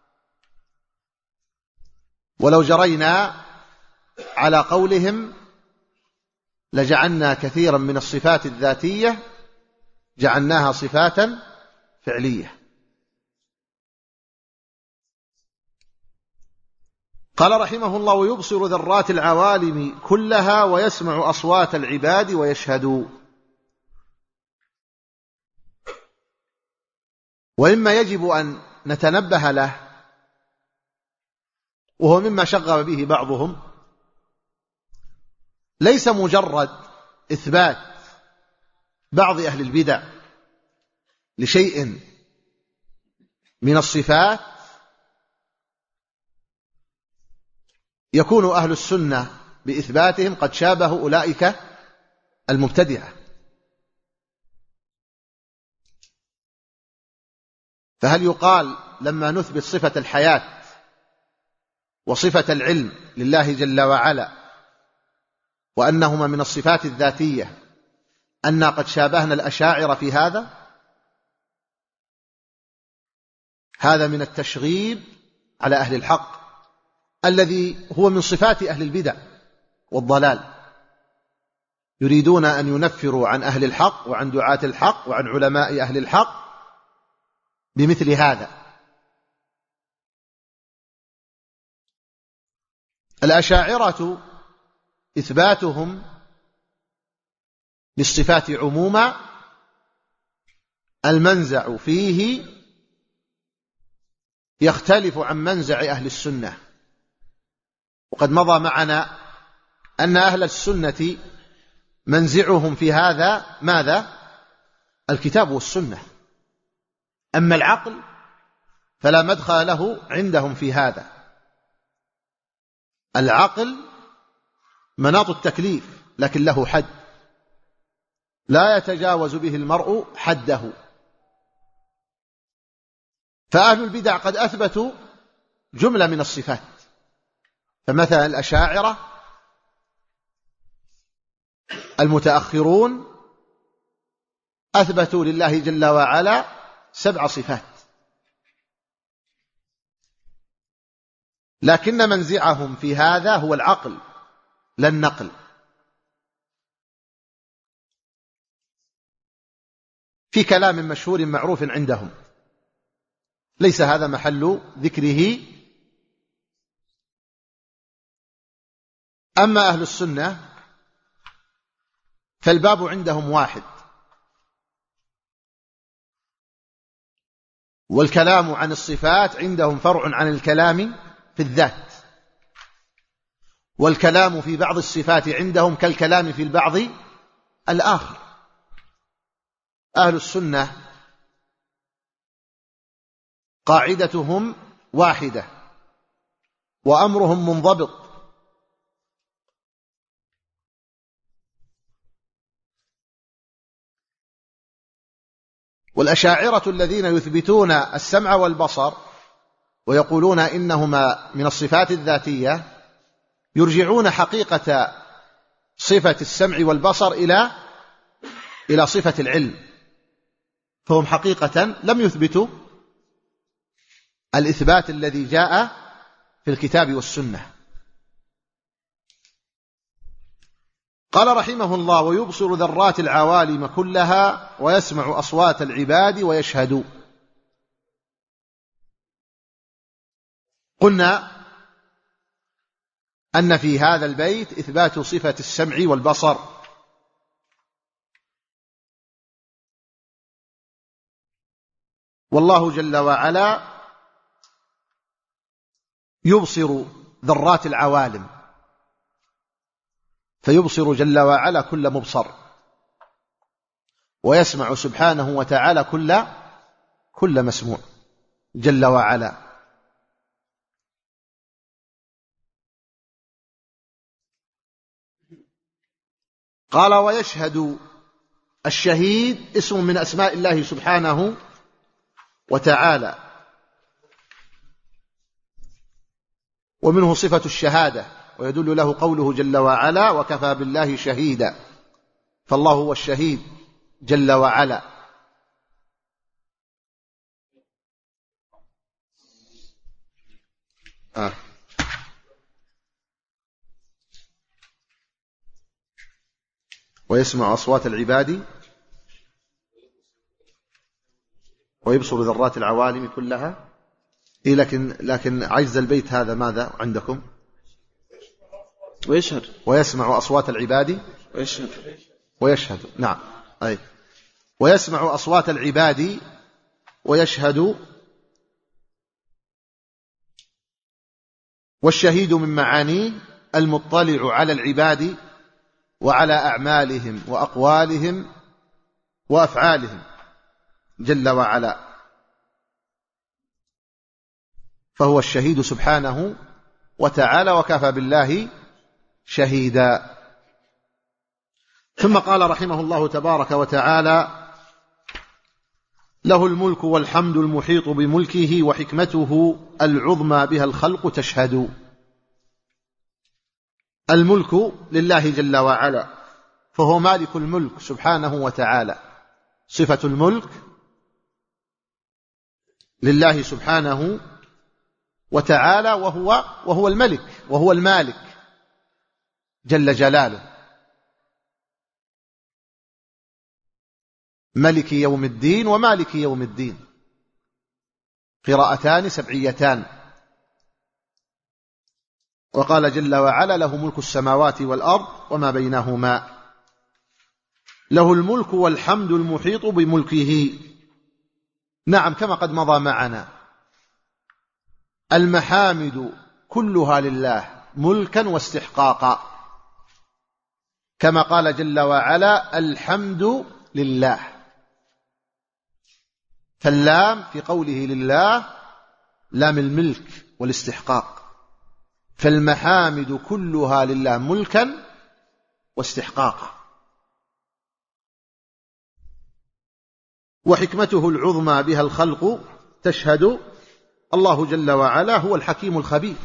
ولو جرينا على قولهم لجعلنا كثيرا من الصفات الذاتية جعلناها صفات فعلية. قال رحمه الله: ويبصر ذرات العوالم كلها ويسمع أصوات العباد ويشهد. ومما يجب أن نتنبه له، وهو مما شغب به بعضهم، ليس مجرد إثبات بعض أهل البدع لشيء من الصفات يكون أهل السنة بإثباتهم قد شابه أولئك المبتدعة. فهل يقال لما نثبت صفة الحياة وصفة العلم لله جل وعلا وأنهما من الصفات الذاتية أننا قد شابهنا الأشاعرة في هذا؟ هذا من التشغيب على أهل الحق الذي هو من صفات أهل البدع والضلال. يريدون أن ينفروا عن أهل الحق وعن دعاة الحق وعن علماء أهل الحق بمثل هذا. الأشاعرة إثباتهم للصفات عموما المنزع فيه يختلف عن منزع أهل السنة. وقد مضى معنا أن أهل السنة منزعهم في هذا ماذا؟ الكتاب والسنة. أما العقل فلا مدخل له عندهم في هذا. العقل مناط التكليف لكن له حد لا يتجاوز به المرء حده. فأهل البدع قد أثبتوا جملة من الصفات، فمثلا الأشاعرة المتأخرون أثبتوا لله جل وعلا سبع صفات، لكن منزعهم في هذا هو العقل لا النقل. في كلام مشهور معروف عندهم ليس هذا محل ذكره. أما أهل السنة فالباب عندهم واحد، والكلام عن الصفات عندهم فرع عن الكلام في الذات، والكلام في بعض الصفات عندهم كالكلام في البعض الآخر. أهل السنة قاعدتهم واحدة وأمرهم منضبط، والأشاعرة الذين يثبتون السمع والبصر ويقولون إنهما من الصفات الذاتية يرجعون حقيقة صفة السمع والبصر إلى إلى صفة العلم، فهم حقيقة لم يثبتوا الإثبات الذي جاء في الكتاب والسنة. قال رحمه الله: ويبصر ذرات العوالم كلها ويسمع أصوات العباد ويشهد. قلنا أن في هذا البيت إثبات صفة السمع والبصر، والله جل وعلا يبصر ذرات العوالم، فيبصر جل وعلا كل مبصر، ويسمع سبحانه وتعالى كل كل مسموع جل وعلا. قال ويشهد الشهيد اسم من أسماء الله سبحانه وتعالى، ومنه صفة الشهادة، ويدل له قوله جل وعلا وكفى بالله شهيدا، فالله هو الشهيد جل وعلا. آه. ويسمع أصوات العباد ويبصر ذرات العوالم كلها. إيه لكن لكن عجز البيت هذا ماذا عندكم؟ ويشهد ويسمع أصوات العباد ويشهد ويشهد. نعم، أي ويسمع أصوات العباد ويشهد. والشهيد من معانيه المطلع على العباد وعلى أعمالهم وأقوالهم وأفعالهم جل وعلا، فهو الشهيد سبحانه وتعالى، وكفى بالله شهيدا. ثم قال رحمه الله تبارك وتعالى له الملك والحمد المحيط بملكه وحكمته العظمى بها الخلق تشهد. الملك لله جل وعلا، فهو مالك الملك سبحانه وتعالى، صفة الملك لله سبحانه وتعالى، وهو وهو الملك وهو المالك جل جلاله، ملك يوم الدين ومالك يوم الدين، قراءتان سبعيتان. وقال جل وعلا له ملك السماوات والأرض وما بينهما. له الملك والحمد المحيط بملكه. نعم، كما قد مضى معنا، المحامد كلها لله ملكا واستحقاقا، كما قال جل وعلا الحمد لله، فاللام في قوله لله لام الملك والاستحقاق، فالمحامد كلها لله ملكا واستحقاقا. وحكمته العظمى بها الخلق تشهد. الله جل وعلا هو الحكيم الخبير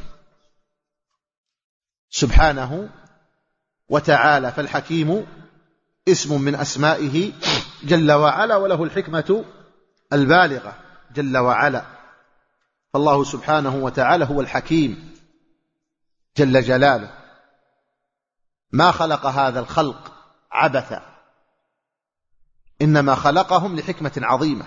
سبحانه وتعالى، فالحكيم اسم من أسمائه جل وعلا، وله الحكمة البالغة جل وعلا، فالله سبحانه وتعالى هو الحكيم جل جلاله، ما خلق هذا الخلق عبثا، إنما خلقهم لحكمة عظيمة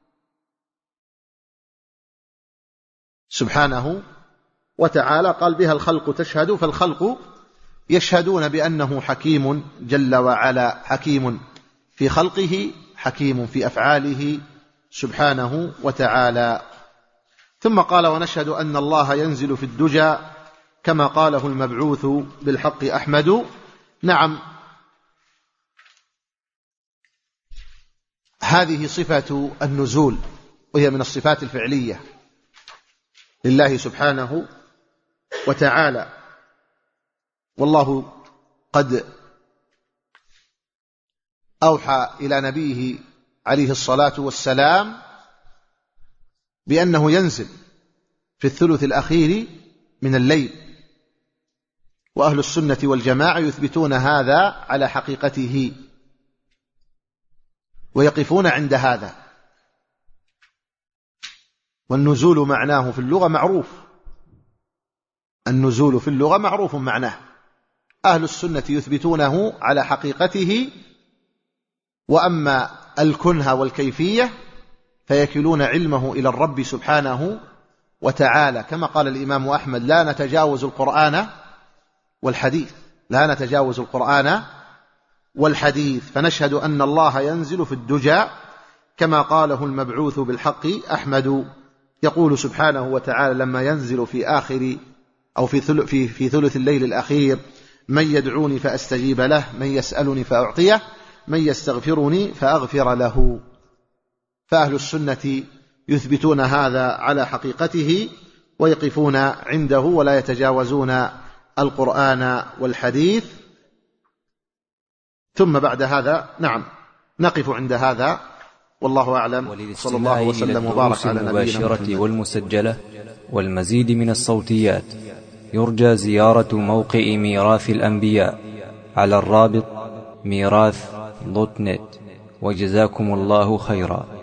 سبحانه وتعالى. قال بها الخلق تشهد، فالخلق يشهدون بأنه حكيم جل وعلا، حكيم في خلقه، حكيم في أفعاله سبحانه وتعالى. ثم قال ونشهد أن الله ينزل في الدجى كما قاله المبعوث بالحق أحمد. نعم، هذه صفة النزول، وهي من الصفات الفعلية لله سبحانه وتعالى، والله قد أوحى إلى نبيه عليه الصلاة والسلام بأنه ينزل في الثلث الأخير من الليل، وأهل السنة والجماعة يثبتون هذا على حقيقته ويقفون عند هذا. والنزول معناه في اللغة معروف، النزول في اللغة معروف معناه، أهل السنة يثبتونه على حقيقته، وأما الكنه والكيفية فيكلون علمه إلى الرب سبحانه وتعالى، كما قال الإمام أحمد لا نتجاوز القرآن والحديث، لا نتجاوز القرآن والحديث، فنشهد أن الله ينزل في الدجى كما قاله المبعوث بالحق أحمد. يقول سبحانه وتعالى لما ينزل في آخر أو في في في ثلث الليل الأخير: من يدعوني فأستجيب له، من يسألني فأعطيه، من يستغفرني فأغفر له. فأهل السنة يثبتون هذا على حقيقته ويقفون عنده ولا يتجاوزون القرآن والحديث. ثم بعد هذا نعم نقف عند هذا، والله أعلم. صلى الله وسلم وبارك على نبينا محمد. والمسجلة والمزيد من الصوتيات يرجى زيارة موقع ميراث الأنبياء على الرابط ميراث دوت نت. وجزاكم الله خيرا.